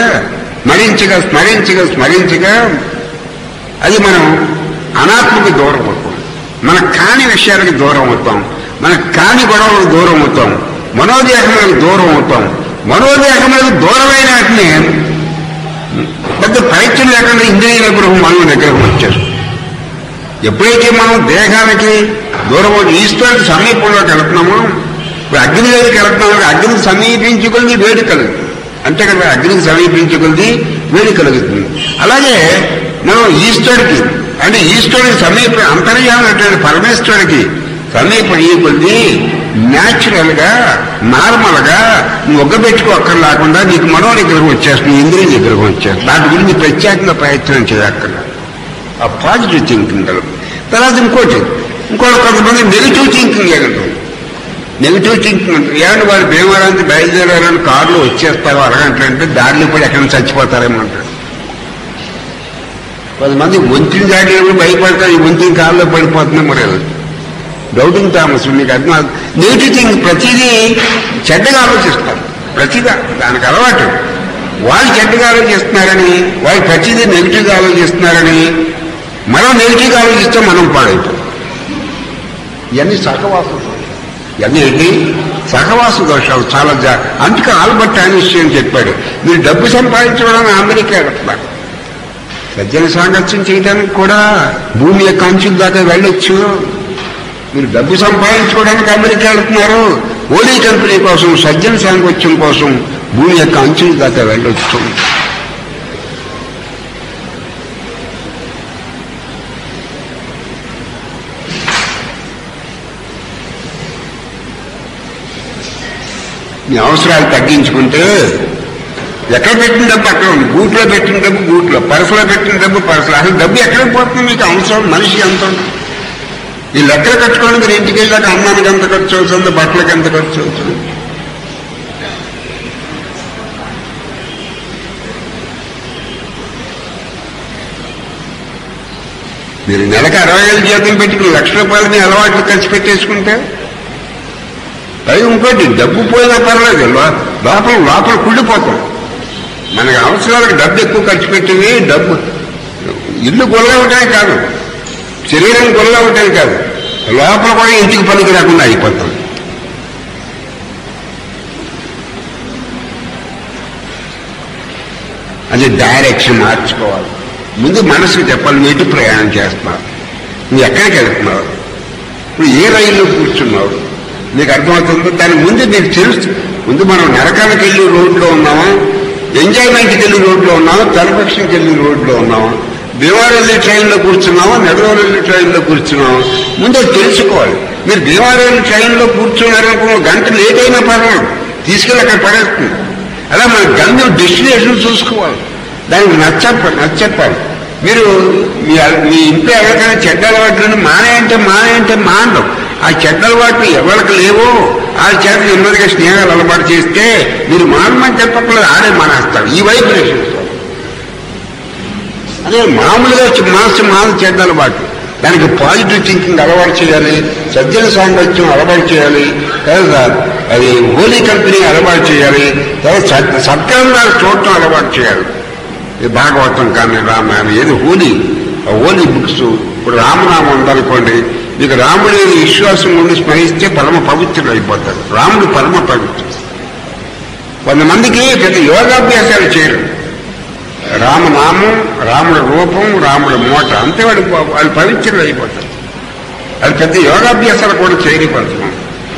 అది మనం అనాత్మకి దూరం అవుతాం, మనకు కాని విషయాలకు దూరం అవుతాం, మనకు కాని గొడవలకు దూరం అవుతాం, మనోదేహములకు దూరం అవుతాం. మనోదేహములకు దూరమైన వాటిని పెద్ద ప్రయత్నం లేకుండా ఇంద్రియ నిగ్రహం మనం నిగ్రహం వచ్చారు. ఎప్పుడైతే మనం దేహానికి దూరం ఈశ్వరునికి సమీపంలోకి వెళుతున్నామో, ఇప్పుడు అగ్ని దగ్గరికి వెళుతున్నాం, అగ్నికి సమీపించుకుని వేడి కలుగుతుంది. అంతే కదా, అగ్నికి సమీపించుకుంది వేడి కలుగుతుంది. అలాగే మనం ఈశ్వరుడికి అంటే ఈశ్వరుడికి సమీప అంతర్యామైనటువంటి పరమేశ్వరుడికి సమీపం ఈ కొద్ది న్యాచురల్ గా నార్మల్ గా నువ్వు ఒగ్గబెట్టుకోక్కర్ లేకుండా నీకు మనో నిగ్రహం వచ్చేస్తుంది, ఇంద్రియ నిగ్రహం వచ్చేస్తుంది. దాని గురించి ప్రత్యేకంగా ప్రయత్నం చేయక్కర్లేదు. ఆ పాజిటివ్ థింకింగ్ తర్వాత ఇంకోటి కొంతమంది నెగిటివ్ థింకింగ్ ఏమంటారు. నెగిటివ్ థింకింగ్ అంటారు. ఏమంటే వారు భీమవరానికి బయలుదేరాలని కారులో వచ్చేస్తారు అరగంటలంటే దారిలో కూడా ఎక్కడ చచ్చిపోతారేమో అంటారు. కొంతమంది వంతిని దాటినప్పుడు భయపడతారు, ఈ వంతిని కారులో పడిపోతున్నా మరి డౌటింగ్ థామస్. మీకు అర్థం నెగిటివ్ థింకింగ్ ప్రతిదీ చెడ్డగా ఆలోచిస్తారు. ప్రతిగా దానికి అలవాటు. వాళ్ళు చెడ్డగా ఆలోచిస్తున్నారని, వాళ్ళు ప్రతిదీ నెగిటివ్గా ఆలోచిస్తున్నారని మనం నెగిటివ్గా ఆలోచిస్తే మనం పాడైపోతాం. ఇవన్నీ సహవాస దోషాలు. ఇవన్నీ ఏంటి? సహవాస దోషాలు. చాలా అందుకే ఆల్బర్ట్ ఐన్స్టీన్ చెప్పాడు, మీరు డబ్బు సంపాదించడం అమెరికా వెళ్తున్నారు, సజ్జన సాంగత్యం చేయడానికి కూడా భూమి యొక్క అంచుల దాకా వెళ్ళొచ్చు. మీరు డబ్బు సంపాదించుకోవడానికి అమెరికా వెళ్తున్నారు, ఓలీ కంపెనీ కోసం సజ్జన సాంగత్యం కోసం భూమి యొక్క అంచుల దాకా వెళ్ళొచ్చు. మీ అవసరాలు తగ్గించుకుంటే ఎక్కడ పెట్టిన డబ్బు అక్కడ ఉంది, గూట్లో పెట్టిన డబ్బు గూట్లో, పర్సులో పెట్టిన డబ్బు పర్సులో. అసలు డబ్బు ఎక్కడ పోతుంది? మీకు అవసరం మనిషి ఎంత ఉంది? ఈ లెక్కలు కట్టుకోవడం మీరు ఇంటికి వెళ్ళాక అన్నానికి ఎంత ఖర్చు అవుతుంది, బట్టలకి ఎంత ఖర్చు అవుతుంది. మీరు నెలకు 60,000 జీతం పెట్టుకుని ₹1,00,000 మీ అలవాట్లు ఖర్చు పెట్టేసుకుంటే పై ఇంకోటి డబ్బు పోయినా పర్లేదు, లోపల కుళ్ళిపోతాం. మనకి అవసరాలకు డబ్బు ఎక్కువ ఖర్చు పెట్టింది. డబ్బు ఇల్లు గొల్ల ఉంటాయి కాదు, శరీరం గొల్ల ఉంటాయి కాదు, లోపల కూడా ఇంటికి పనికి రాకుండా అయిపోతాం. అది డైరెక్షన్ మార్చుకోవాలి. ముందు మనసుకు చెప్పాలి, నువ్వు ఎటు ప్రయాణం చేస్తున్నావు, నువ్వు ఎక్కడికి వెళ్తున్నావు, నువ్వు ఏ రైల్లో కూర్చున్నావు, నీకు అర్థమవుతుందో దాని ముందు నీకు తెలుసు. ముందు మనం నరకానికి వెళ్ళి రోడ్లో ఉన్నామా, ఎంజాయ్మెంట్కి వెళ్ళి రోడ్లో ఉన్నామా, తలపక్షంకి వెళ్ళి రోడ్లో ఉన్నామా, భీమవరం వెళ్ళి ట్రైన్లో కూర్చున్నామా, నెడవరం వెళ్ళి ట్రైన్లో కూర్చున్నామా, ముందు తెలుసుకోవాలి. మీరు భీమవరం వెళ్ళి ట్రైన్లో కూర్చున్నారనుకో, గంట లేట్ అయినా పర్వాలేదు, తీసుకెళ్ళి అక్కడ పడేస్తుంది. అలా మన గమ్యం డెస్టినేషన్ చూసుకోవాలి, దానికి నచ్చప్పాలి. మీరు మీ ఇంట్లో ఎవరికైనా చెడ్డ అలవాట్లను మానేయంటే మానడం. ఆ చెడ్డ అలవాట్లు ఎవరికి లేవో ఆ చేత నెమ్మదిగా స్నేహాలు అలవాటు చేస్తే మీరు మానమని చెప్పకుండా ఆడే మానేస్తారు. ఈ వైబ్రేషన్స్ అదే మామూలుగా మనసు చెడ్డ అలవాటు. దానికి పాజిటివ్ థింకింగ్ అలవాటు చేయాలి, సజ్జన సాంగత్యం అలవాటు చేయాలి, తర్వాత అది హోలీ కంపెనీ అలవాటు చేయాలి, తర్వాత సత్కారాలు చూడటం అలవాటు చేయాలి. భాగవతం కానీ రామాయణం ఏది హోలీ బుక్స్. ఇప్పుడు రామనామం ఉందనుకోండి, మీకు రాముడి విశ్వాసం ఉండి స్మరిస్తే పరమ పవిత్రుడు అయిపోతారు. రాముడు పరమ పవిత్రుడు. కొంతమందికి పెద్ద యోగాభ్యాసాలు చేయరు. రామనామం, రాముడి రూపం, రాముడి మూట అంతే వాళ్ళు పవిత్రులు అయిపోతారు. అది పెద్ద యోగాభ్యాసాలు కూడా చేయకపోతున్నాం.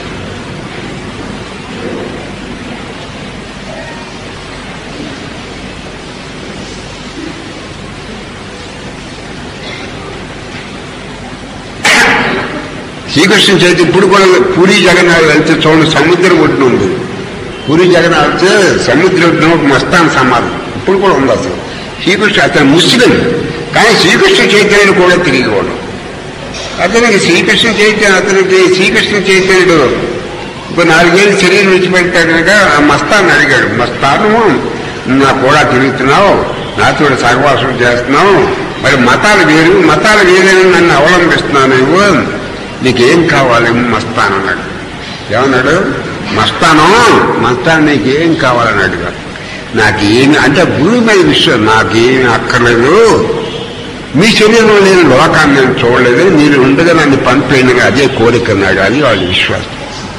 శ్రీకృష్ణ చైతన్యం ఇప్పుడు కూడా పూరి జగన్నాథ్ వెళ్తే చూడండి, సముద్రం ఒడ్డున ఉంది. పూరి జగన్నాథ్ సముద్రం ఒడ్డున ఒక మస్తాన్ సమాధి ఇప్పుడు కూడా ఉంది. అసలు శ్రీకృష్ణ అతను ముస్లిం, కానీ శ్రీకృష్ణ చైతన్యుడు కూడా తిరిగిపోవడం. అతనికి శ్రీకృష్ణ చైతన్యుడు ఇప్పుడు 4 ఏళ్ళు శరీరం విడిచిపెడతాడు కనుక ఆ మస్తాన్ని అడిగాడు, మస్తాను నా కూడా తిరుగుతున్నావు, నాతో సహవాసం చేస్తున్నావు, మరి మతాలు వేరేని నన్ను అవలంబిస్తున్నావు, నువ్వు నీకేం కావాలి మస్తాన్ అన్నాడు. ఏమన్నాడు? మస్తాను నీకేం కావాలన్నాడు. నాకేమి అంటే భూమి మీద విషయం నాకేమి అక్కర్లేదు, మీ శరీరంలో నేను లోకాన్ని నేను చూడలేదు, మీరు ఉండగా నన్ను పంపేయగా అదే కోరిక అన్నాడు. అది వాళ్ళ విశ్వాసం.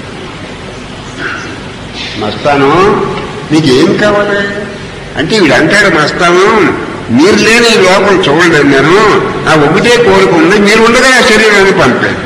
మస్తాను నీకేం కావాలి అంటే వీడు అంటాడు, మస్తాను మీరు లేని లోపల చూడలేదు, నేను నా ఒకటే కోరిక ఉంది, మీరు ఉండగా నా శరీరాన్ని పంపాను.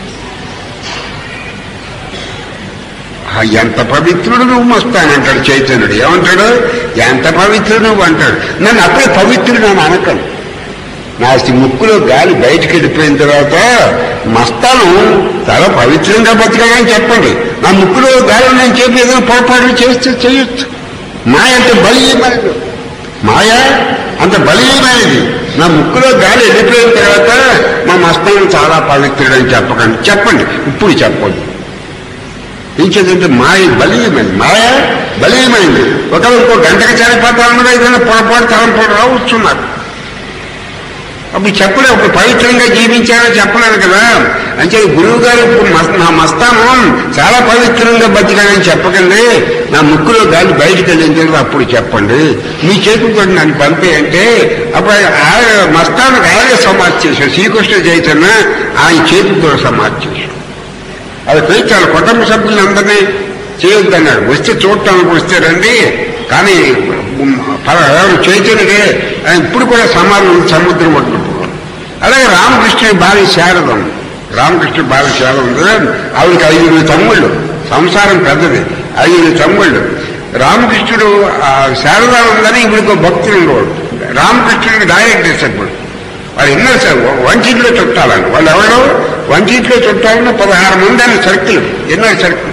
ఎంత పవిత్రుడు నువ్వు మస్తానంటాడు చైతన్యుడు. ఏమంటాడు? ఎంత పవిత్రుడు నువ్వు అంటాడు. నన్ను అప్పుడే పవిత్రుడు నన్ను అనకను, నా ముక్కులో గాలి బయటికి వెళ్ళిపోయిన తర్వాత మస్తాను చాలా పవిత్రంగా బతకాలని చెప్పండి. నా ముక్కులో గాలి నేను చెప్పి ఏదైనా పొరపాటు చేస్తే చేయొచ్చు. మాయ అంటే బలీయమైనది, మాయ అంత బలీయమైనది. నా ముక్కులో గాలి వెళ్ళిపోయిన తర్వాత మా మస్తాను చాలా పవిత్రుడని చెప్పకండి. చెప్పండి, ఇప్పుడు చెప్పండి. ఇంకేదంటే మాయ బలీయమైంది, మాయ బలీయమైంది. ఒకవేళ ఇంకో గంటకి చనిపోతామన్నా ఏదైనా పొరపాటు తలంపాటు రావచ్చున్నారు. అప్పుడు చెప్పలేదు, అప్పుడు పవిత్రంగా జీవించారో చెప్పలేదు కదా. అంటే గురువు గారు ఇప్పుడు నా మస్తానం చాలా పవిత్రంగా బతికానని చెప్పకండి. నా ముక్కులో గాలి బయటకు వెళ్ళిన అప్పుడు చెప్పండి. మీ చేతులతో నన్ను పంపేయంటే అప్పుడు మస్తానికి ఆయనే సమాధి చేశాడు. శ్రీకృష్ణ చైతన్య ఆయన చేతులతో సమాధి చేశాడు. అది పోయి చాలా కుటుంబ సభ్యులందరినీ చేయొద్దన్నాడు. వస్తే చూడటానికి వస్తే రండి, కానీ చైతన్యకే ఇప్పుడు కూడా సమాధులు సముద్రం పట్టుకుంటున్నాడు. అలాగే రామకృష్ణుడి భార్య శారదం, రామకృష్ణుడి భార్య శారదం ఆవిడకి 5 తమ్ముళ్ళు, సంసారం పెద్దది, 5 తమ్ముళ్ళు. రామకృష్ణుడు శారదా ఉందని ఇప్పుడు భక్తులు ఉండేవాడు. రామకృష్ణుడికి డైరెక్ట్ చెప్పాడు. వాళ్ళు ఎన్నో సార్ వంటింట్లో చుట్టాలండి. వాళ్ళు ఎవరో వంటింట్లో చుట్టాలని 16 మంది అని సర్కిల్, ఎన్నో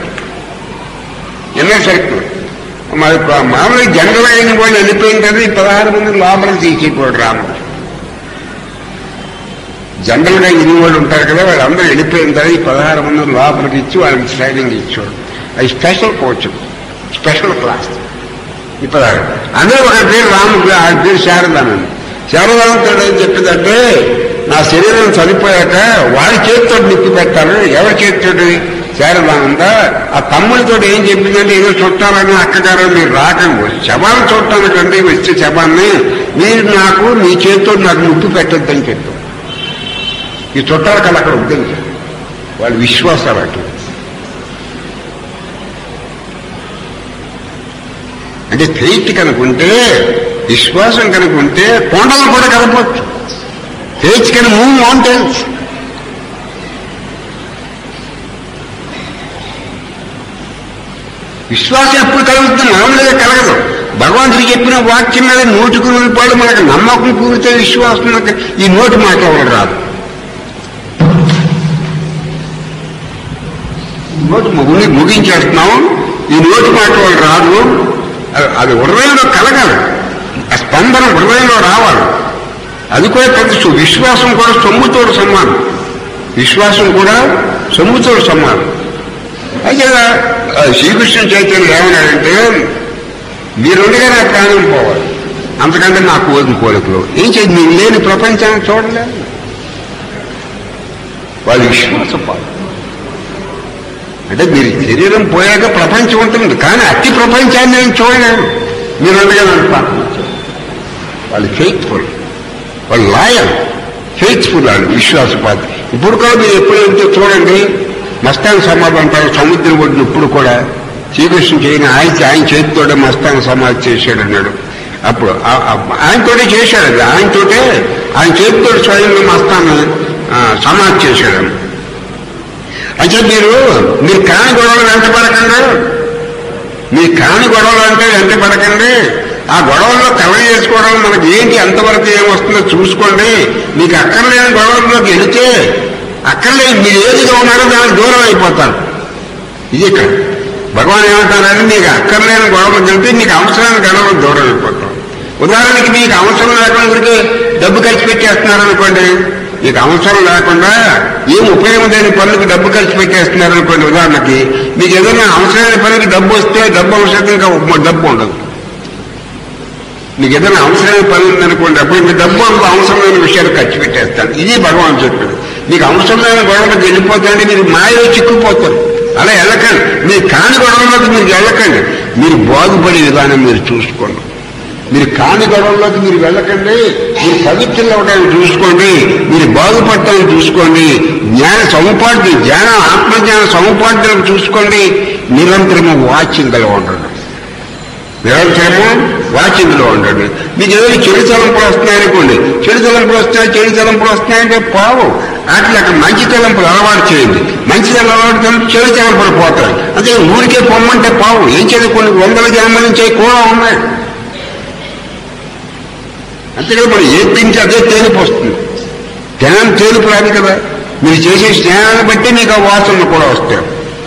సర్కిల్. మరి మామూలుగా జనరల్ అయిన వాళ్ళు వెళ్ళిపోయిన తర్వాత 16 మంది లోపలికి తీసేపోయాడు రాముడు. జనరల్ గా ఇన్ని వాళ్ళు ఉంటారు కదా, వాళ్ళందరూ వెళ్ళిపోయిన తర్వాత 16 మంది లోపలికి ఇచ్చి వాళ్ళకి ట్రైనింగ్ ఇచ్చాడు. అది స్పెషల్ కోచ్, స్పెషల్ క్లాస్. 16 అందరూ ఒక పేరు రాముడు, ఆ పేరు శారదానండి. శారదానంతో ఏం చెప్పిందంటే, నా శరీరం చనిపోయాక వాడి చేతితో నిప్పి పెట్టాలి. ఎవరి చేతితోటి? శారదానంద. ఆ తమ్ముడితో ఏం చెప్పిందంటే, ఏదో చుట్టాలని అక్కగారు మీరు రాకండి, శవాన్ని చూడటానికండి వచ్చే శవాన్ని మీరు నాకు మీ చేతితో నాకు నిప్పి పెట్టొద్దని చెప్పారు. ఈ చుట్టాల కళ అక్కడ వద్దని వాళ్ళ విశ్వాసాలు అటు. అంటే ఫెయిత్ కనుకుంటే, విశ్వాసం కనుకుంటే కొండలు కూడా కలపవచ్చు. Faith can move mountains. విశ్వాసం ఎప్పుడు కలుగుతుంది? మామూలుగా కలగదు. భగవంతుడికి చెప్పిన వాక్యం మీద 100కు 100 మనకు నమ్మకం కూరితే విశ్వాసం ఈ నోటి మాట్లాడడం రాదు. నోటి ముగించేస్తున్నాం, ఈ నోటి మాట్లాడడం రాదు. అది హృదయంలో కలగాలి, ఆ స్పందన హృదయంలో రావాలి. అది కూడా ప్రతి విశ్వాసం కూడా సొమ్ముతోడు సమానం. విశ్వాసం కూడా సొమ్ముతోడు సమానం. అయితే శ్రీకృష్ణ చైతన్యం ఏమన్నాడంటే, మీరుండగా నా ప్రాణం పోవాలి, అంతకంటే నా కోరికలు ఏం చేయండి, మీరు లేని ప్రపంచాన్ని చూడలేదు. వాళ్ళ విశ్వాసపాలు అంటే మీరు శరీరం పోయాక ప్రపంచం ఉంటుంది, కానీ అతి ప్రపంచాన్ని నేను చూడలేను. మీరుండగా నన్ను ప్రార్థించారు. వాళ్ళు ఫెయిత్ఫుల్, వాళ్ళు లాయల్, ఫెయిత్ఫుల్, వాళ్ళు విశ్వాసపాతి. ఇప్పుడు కూడా మీరు ఎప్పుడైతే చూడండి, మస్తాన్ సమాధి అంటారు సముద్రం ఒడ్డున. ఇప్పుడు కూడా శ్రీకృష్ణ చేయని ఆయన చేతితోటే మస్తాన్ సమాధి చేశాడు అన్నాడు. అప్పుడు ఆయనతోటే చేశాడు. అది ఆయన చేతితో స్వయంగా మస్తాన్ని సమాధి చేశాడు. అంటే మీరు కాని గొడవలు వెంటపడకండి, మీ కాని గొడవలు అంటే వెంటపడకండి. ఆ గొడవల్లో కవర్ చేసుకోవడం మనకి ఏంటి, ఎంతవరకు ఏమొస్తుందో చూసుకోండి. మీకు అక్కర్లేని గొడవల్లోకి వెళితే అక్కర్లేని మీరు ఏదిగా ఉన్నారో దానికి దూరం అయిపోతారు. ఇది ఇక్కడ భగవాన్ ఏమంటారంటే, మీకు అక్కర్లేని గొడవలకు వెళ్తే మీకు అవసరమైన గొడవలకు దూరం అయిపోతాం. ఉదాహరణకి మీకు అవసరం లేకుండా డబ్బు ఖర్చు పెట్టేస్తున్నారనుకోండి, మీకు అవసరం లేకుండా ఏం ఉపయోగం లేని పనులకు డబ్బు ఖర్చు పెట్టేస్తున్నారనుకోండి. ఉదాహరణకి మీకు ఏదైనా అవసరమైన పనికి డబ్బు వస్తే డబ్బు అవసరం ఇంకా డబ్బు ఉండదు. మీకు ఏదైనా అవసరమైన పని ఉందనుకోండి, అప్పుడు మీ డబ్బు అవసరమైన విషయాలు ఖర్చు పెట్టేస్తాను. ఇది భగవాన్ చెప్పాడు. మీకు అవసరమైన గొడవలకు వెళ్ళిపోతాండి, మీరు మాయలో చిక్కుపోతారు. అలా వెళ్ళకండి. మీరు కాని గొడవలోకి మీరు వెళ్ళకండి. మీరు బాగుపడే విధానం మీరు చూసుకోండి. మీరు కాని గొడవల్లోకి మీరు వెళ్ళకండి. మీరు పవిత్రంగా ఉండడానికి చూసుకోండి. మీరు బాగుపడటానికి చూసుకోండి. జ్ఞాన సముపార్జన, ఆత్మజ్ఞాన సముపార్జనకు చూసుకోండి. నిరంతరము వాచ్యంగా ఉండండి. నిరంతరము వాచ్యంలో ఉండండి. మీకు ఏదైనా చెడు తలంపులు వస్తున్నాయనుకోండి, చెడు తలంపులు వస్తున్నాయంటే పావు అట్లా అక్కడ మంచి తలంపులు అలవాటు చేయండి. మంచి అలవాటు చెడు తలంపులు పోతాయి. అంటే ఊరికే పొమ్మంటే పావు ఏం చేయాలి, కొన్ని 100 జన్మల నుంచి కూడా ఉన్నాయి. అంతేకాదు మనం ఏ తింటే అదే తేలిపు వస్తుంది. జ్ఞానం తేలిపు రాదు కదా. మీరు చేసే స్నేహాన్ని బట్టి మీకు ఆ వాసనలు కూడా వస్తాయి.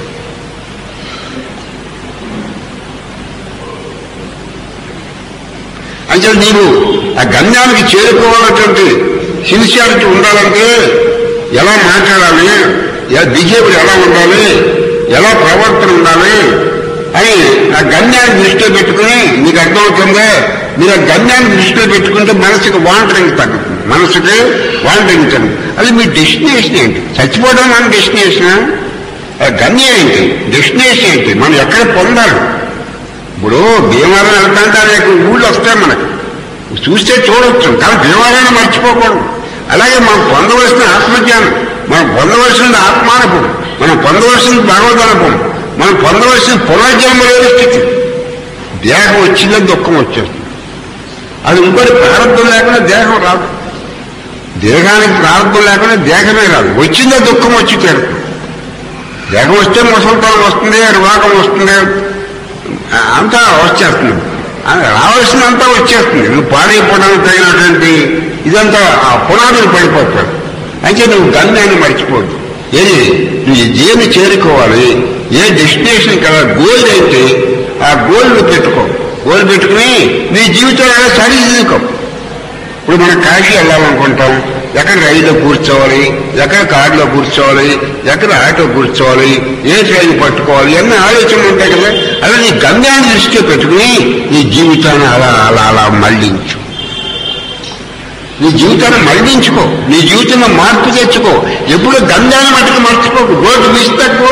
అంటే నీవు ఆ గమ్యానికి చేరుకోవాలన్నటువంటి సిన్సియారిటీ ఉండాలంటే ఎలా మాట్లాడాలి, బిహేవియర్ ఎలా ఉండాలి, ఎలా ప్రవర్తన ఉండాలి అని ఆ గమ్యాన్ని దృష్టిలో పెట్టుకుని మీకు అర్థమవుతుందే. మీరు ఆ గమ్యాన్ని దృష్టిలో పెట్టుకుంటే మనసుకి వాంటరింగ్ తగ్గుతుంది. మనసుకి వాంటరింగ్ తగ్గుతుంది. అది మీ డెస్టినేషన్ ఏంటి? చచ్చిపోవడం మన డెస్టినేషన్. గమ్యం ఏంటి? డెస్టినేషన్ ఏంటి? మనం ఎక్కడ పొందాలి? ఇప్పుడు భీమవరం వెళ్తాంటే అనేక ఊళ్ళు వస్తాయి. మనకు చూస్తే చూడవచ్చు, కానీ భీమవరాన్ని మర్చిపోకూడదు. అలాగే మనం పొందవలసిన ఆత్మజ్ఞానం, మనం పొందవలసిన ఆత్మానుభవం, మనం పొందవలసిన భగవదనుభవం, మనం పొందవలసిన పునర్జన్మ లేని స్థితి. దేహం వచ్చిందే దుఃఖం వచ్చేస్తుంది. అది ఇంకోటి ప్రారంభం లేకుండా దేహం రాదు. దేహానికి ప్రారంభం లేకుండా దేహమే రాదు. వచ్చిందే దుఃఖం వచ్చి తీరుతుంది. దేహం వస్తే ముసలితనం వస్తుంది, రోగం వస్తుంది, అంతా వచ్చేస్తుంది. రావాల్సినంతా వచ్చేస్తుంది. నువ్వు పాడైపోవడానికి తగినటువంటి ఇదంతా ఆ పునాదులు పడిపోతాడు. అయితే నువ్వు గమ్యాన్ని మర్చిపోద్దు. ఏది నువ్వు దేన్ని చేరుకోవాలి, ఏ డెస్టినేషన్ కదా, గోల్ అయితే ఆ గోల్ పెట్టుకో. గోల్ పెట్టుకుని నీ జీవితంలో సరిదిద్దుకో. ఇప్పుడు మనం కాశీ వెళ్ళాలనుకుంటాం. ఎక్కడ రైల్లో కూర్చోవాలి, ఎక్కడ కారులో కూర్చోవాలి, ఎక్కడ ఆటో కూర్చోవాలి, ఏ ట్రైన్ పట్టుకోవాలి అన్నీ ఆలోచనలు ఉంటాయి కదా. అలా నీ గమ్యాన్ని దృష్టిలో పెట్టుకుని నీ జీవితాన్ని అలా అలా అలా మళ్లించు. నీ జీవితాన్ని మళ్లించుకో. నీ జీవితంలో మార్పు తెచ్చుకో. ఎప్పుడు గమ్యాన్ని మట్టుకు మర్చిపోకు. గోల్డ్ మిస్ తక్కువ.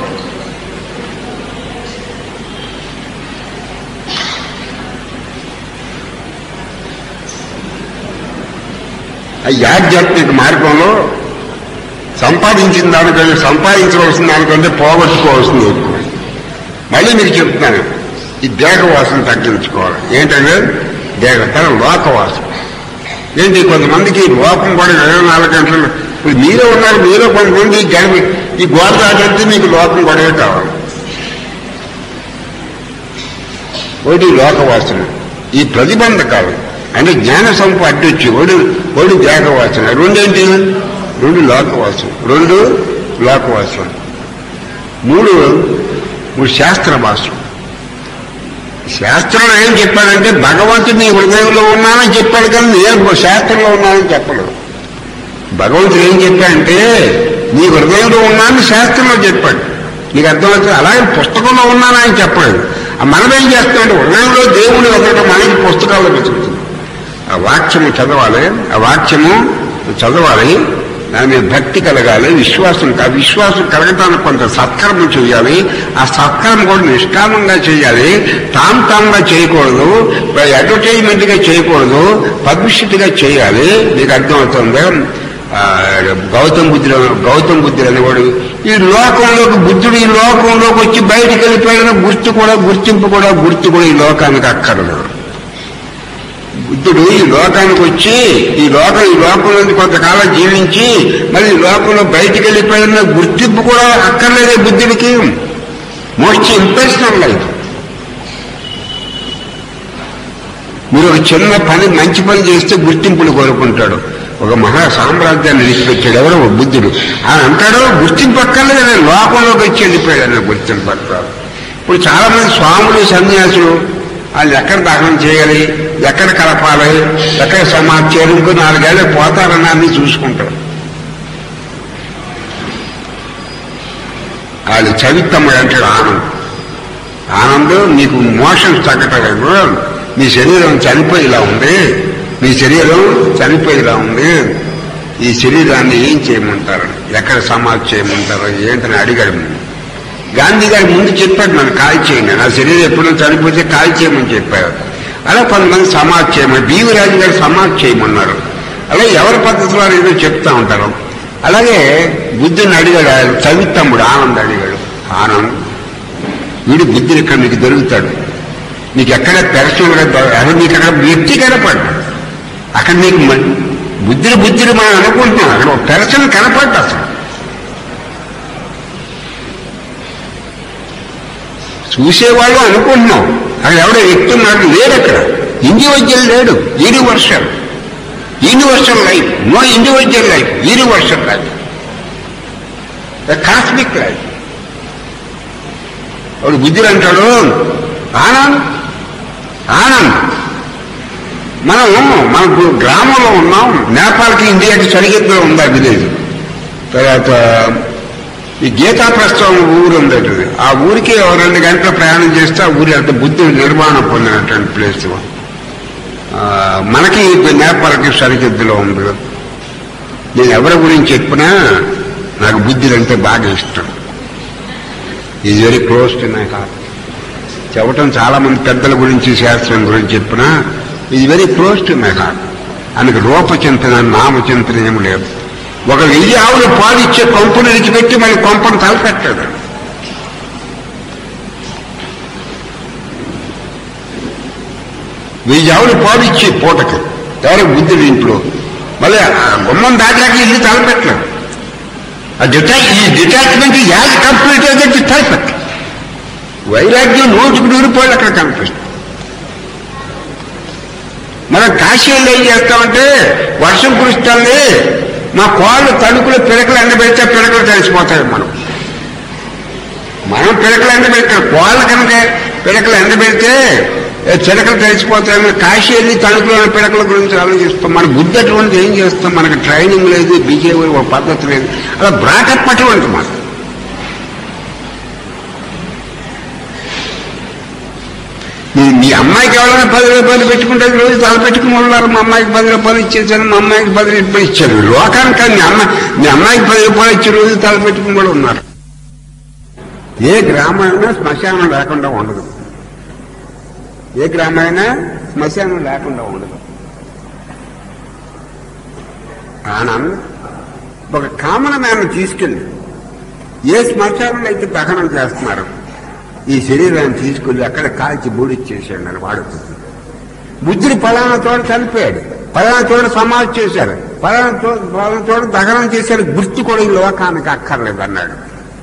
ఈ ఆధ్యాత్మిక మార్గంలో సంపాదించిన దానికంటే సంపాదించవలసిన దానికంటే పోగొట్టుకోవాల్సింది ఎక్కువ. మళ్ళీ మీకు చెప్తున్నాను, ఈ దేహవాసన తగ్గించుకోవాలి. ఏంటంటే తన లోకవాసన ఏంటి? కొంతమందికి లోకం కూడా 24 గంటలు. ఇప్పుడు మీరే ఉన్నారు, మీరే కొంతమంది ఈ గోడ దాటంటే మీకు లోకం గొడవే కావాలి. ఒకటి లోకవాసన, ఈ ప్రతిబంధకాలు అంటే జ్ఞాన సంపద అడ్డొచ్చి ఒడి దేహవాసన. రెండేంటి? 2 లోకవాసన, 2 లోకవాసన, 3 శాస్త్ర భాష. శాస్త్రంలో ఏం చెప్పాడంటే భగవంతుడు నీ హృదయంలో ఉన్నానని చెప్పాడు, కానీ నేను శాస్త్రంలో ఉన్నానని చెప్పలేదు. భగవంతుడు ఏం చెప్పాడంటే నీ హృదయంలో ఉన్నానని శాస్త్రంలో చెప్పాడు. నీకు అర్థమవుతుంది. అలాగే పుస్తకంలో ఉన్నానని చెప్పలేదు. మనం ఏం చేస్తామంటే హృదయంలో దేవుని వదలడం మనకి పుస్తకాల్లో వెతుకుతుంది. ఆ వాక్యము చదవాలి, ఆ వాక్యము చదవాలి, దాని మీద భక్తి కలగాలి, విశ్వాసం కలగటానికి కొంత సత్కర్మ చేయాలి. ఆ సత్కర్మ కూడా నిష్కామంగా చేయాలి, తాంగా చేయకూడదు, అడ్వర్టైజ్మెంట్ గా చేయకూడదు, పబ్లిసిటీగా చేయాలి. మీకు అర్థమవుతుంది. గౌతమ్ బుద్ధుడు అనేవాడు ఈ లోకంలోకి వచ్చి బయటికి వెళ్ళిపోయిన గుర్తింపు కూడా ఈ లోకానికి అక్కర్లేదు. బుద్ధుడు ఈ లోకానికి వచ్చి ఈ లోకంలో కొంతకాలం జీవించి మళ్ళీ ఈ లోకంలో బయటికి వెళ్ళిపోయిన గుర్తింపు కూడా అక్కర్లేదే బుద్ధుడికి. Most impersonal life. మీరు ఒక చిన్న పని, మంచి పని చేస్తే గుర్తింపులు కోరుకుంటాడు. ఒక మహా సామ్రాజ్యాన్ని విడిచిపెట్టాడు ఎవరో ఒక బుద్ధుడు. ఆయన అంటాడు గుర్తింపు అక్కర్లేదు, లోకంలోకి వచ్చి వెళ్ళిపోయాడు అన్న గుర్తింపు పడతారు. ఇప్పుడు చాలా మంది స్వాములు, సన్యాసులు వాళ్ళు ఎక్కడ దహనం చేయాలి, ఎక్కడ కలపాలి, ఎక్కడ సమాధి చేయాలి, ఇంకో 4 ఏళ్ళకి పోతారని అన్ని చూసుకుంటారు. వాళ్ళు చవిత్తమ్మడు అంటాడు ఆనందం నీకు మోషన్ తగ్గటలేదు, నీ శరీరం చనిపోయేలా ఉంది, ఈ శరీరాన్ని ఏం చేయమంటారు, ఎక్కడ సమాధి చేయమంటారు ఏంటని అడిగాడు. గాంధీ గారి ముందు చెప్పాడు నన్ను కాల్ చేయండి, నా శరీరం ఎప్పుడో చనిపోతే కాల్ చేయమని చెప్పారు. అలా కొంతమంది సమాధి చేయమని, బివి రాజు గారు సమాధి చేయమన్నారు. అలా ఎవరి పద్ధతి వారు ఏదో చెప్తా ఉంటారు. అలాగే బుద్ధుని అడిగాడు చవిత్తమ్ముడు ఆనంద్ అడిగాడు. ఆనంద్ వీడు బుద్ధుడు ఇక్కడ నీకు దొరుకుతాడు, నీకు ఎక్కడ పెరచడం నీకు అక్కడ వ్యక్తి కనపడ్డా, అక్కడ నీకు బుద్ధుడు మనం అనుకుంటున్నాం, అక్కడ ఒక పెరచని కనపడ్డా. అసలు చూసేవాళ్ళు అనుకుంటున్నాం, అక్కడ ఎవడో వ్యక్తి ఉన్నాడు, లేడు. అక్కడ ఇండివిజువల్ లేడు, universal. Universal life, no individual life, universal life, cosmic life. వాడు బుద్ధుడు అంటాడు ఆనంద్ ఆనంద్. మనకు గ్రామంలో ఉన్నాం, నేపాల్కి ఇండియాకి సరిహద్దులో ఉందా విలేజ్. తర్వాత ఈ గీతా ప్రస్థానం ఊరు ఉందట, ఆ ఊరికి 2 గంటల ప్రయాణం చేస్తే ఆ ఊరి అంత బుద్ధుడు నిర్మాణం పొందినటువంటి ప్లేస్. మనకి నేపాల్కి సరిహద్దులో ఉంది. నేను ఎవరి గురించి చెప్పినా నాకు బుద్ధుడు అంటే బాగా ఇష్టం. Is very close to my heart. చెప్పటం చాలా మంది పెద్దల గురించి శాస్త్రం గురించి చెప్పినా is very close to my heart. ఆయనకు రూపచింతన నామచింతన ఏమి లేదు. 1000 ఆవులు పాలు ఇచ్చే కొంపను విడిచిపెట్టి మళ్ళీ కొంపను తలపెట్టాడు. వెయ్యి ఆవులు పాలు ఇచ్చి పూటకి ఎవరో బుద్ధుడు ఇంట్లో మళ్ళీ గుమ్మం దాటాక ఇల్లు తలపెట్టలేదు. ఈ డిటాచ్మెంట్ యాజ్ కంప్లీట్ అయితే తలపెట్ట. వైరాగ్యం 100% అక్కడ కనిపిస్తుంది. మనం కాశీలో ఏం చేస్తామంటే వర్షం కురుస్తుంది, మా కోళ్ళు తణుకులు పిడకలు ఎండబెడితే పిడకలు కలిసిపోతాయి. మనం పిడకలు ఎండబెడతాం, కోళ్ళ కనుక పిడకలు ఎండబెడితే చిడకలు కలిసిపోతాయి. కాశీ వెళ్ళి తణుకులో పిడకల గురించి ఆలోచిస్తాం. మన బుద్ధి అటువంటి ఏం చేస్తాం, మనకు ట్రైనింగ్ లేదు, బిహేవియర్ ఒక పద్ధతి లేదు, అలా బ్రాకప్ అటువంటి మాట. మీ అమ్మాయికి ఎవరైనా 10 రూపాయలు పెట్టుకుంటే రోజు తల పెట్టుకుని ఉన్నారు. మా అమ్మాయికి 10 రూపాయలు ఇచ్చేసాను, మా అమ్మాయికి 10 రూపాయలు ఇచ్చారు. లోకానికి మీ అమ్మాయికి 10 రూపాయలు ఇచ్చే రోజు తల పెట్టుకుని కూడా ఉన్నారు. ఏ గ్రామైనా శ్మశానం లేకుండా ఉండదు. ఏ గ్రామైనా శ్మశానం లేకుండా ఉండదు. ఆనంద్ ఒక కామన్ మ్యాన్ తీసుకెళ్ళి ఏ శ్మశానంలో అయితే దహనం చేస్తున్నారు, ఈ శరీరాన్ని తీసుకెళ్ళి అక్కడ కాల్చి బూడిచ్చేసాడు అని వాడుతుంది. బుద్ధుడు పలానా చోట చనిపోయాడు, పలానా చోట సమాధి చేశారు, పలానా చోట దహనం చేశారు, గుర్తు కూడా ఈ లోకానికి అక్కర్లేదు అన్నాడు.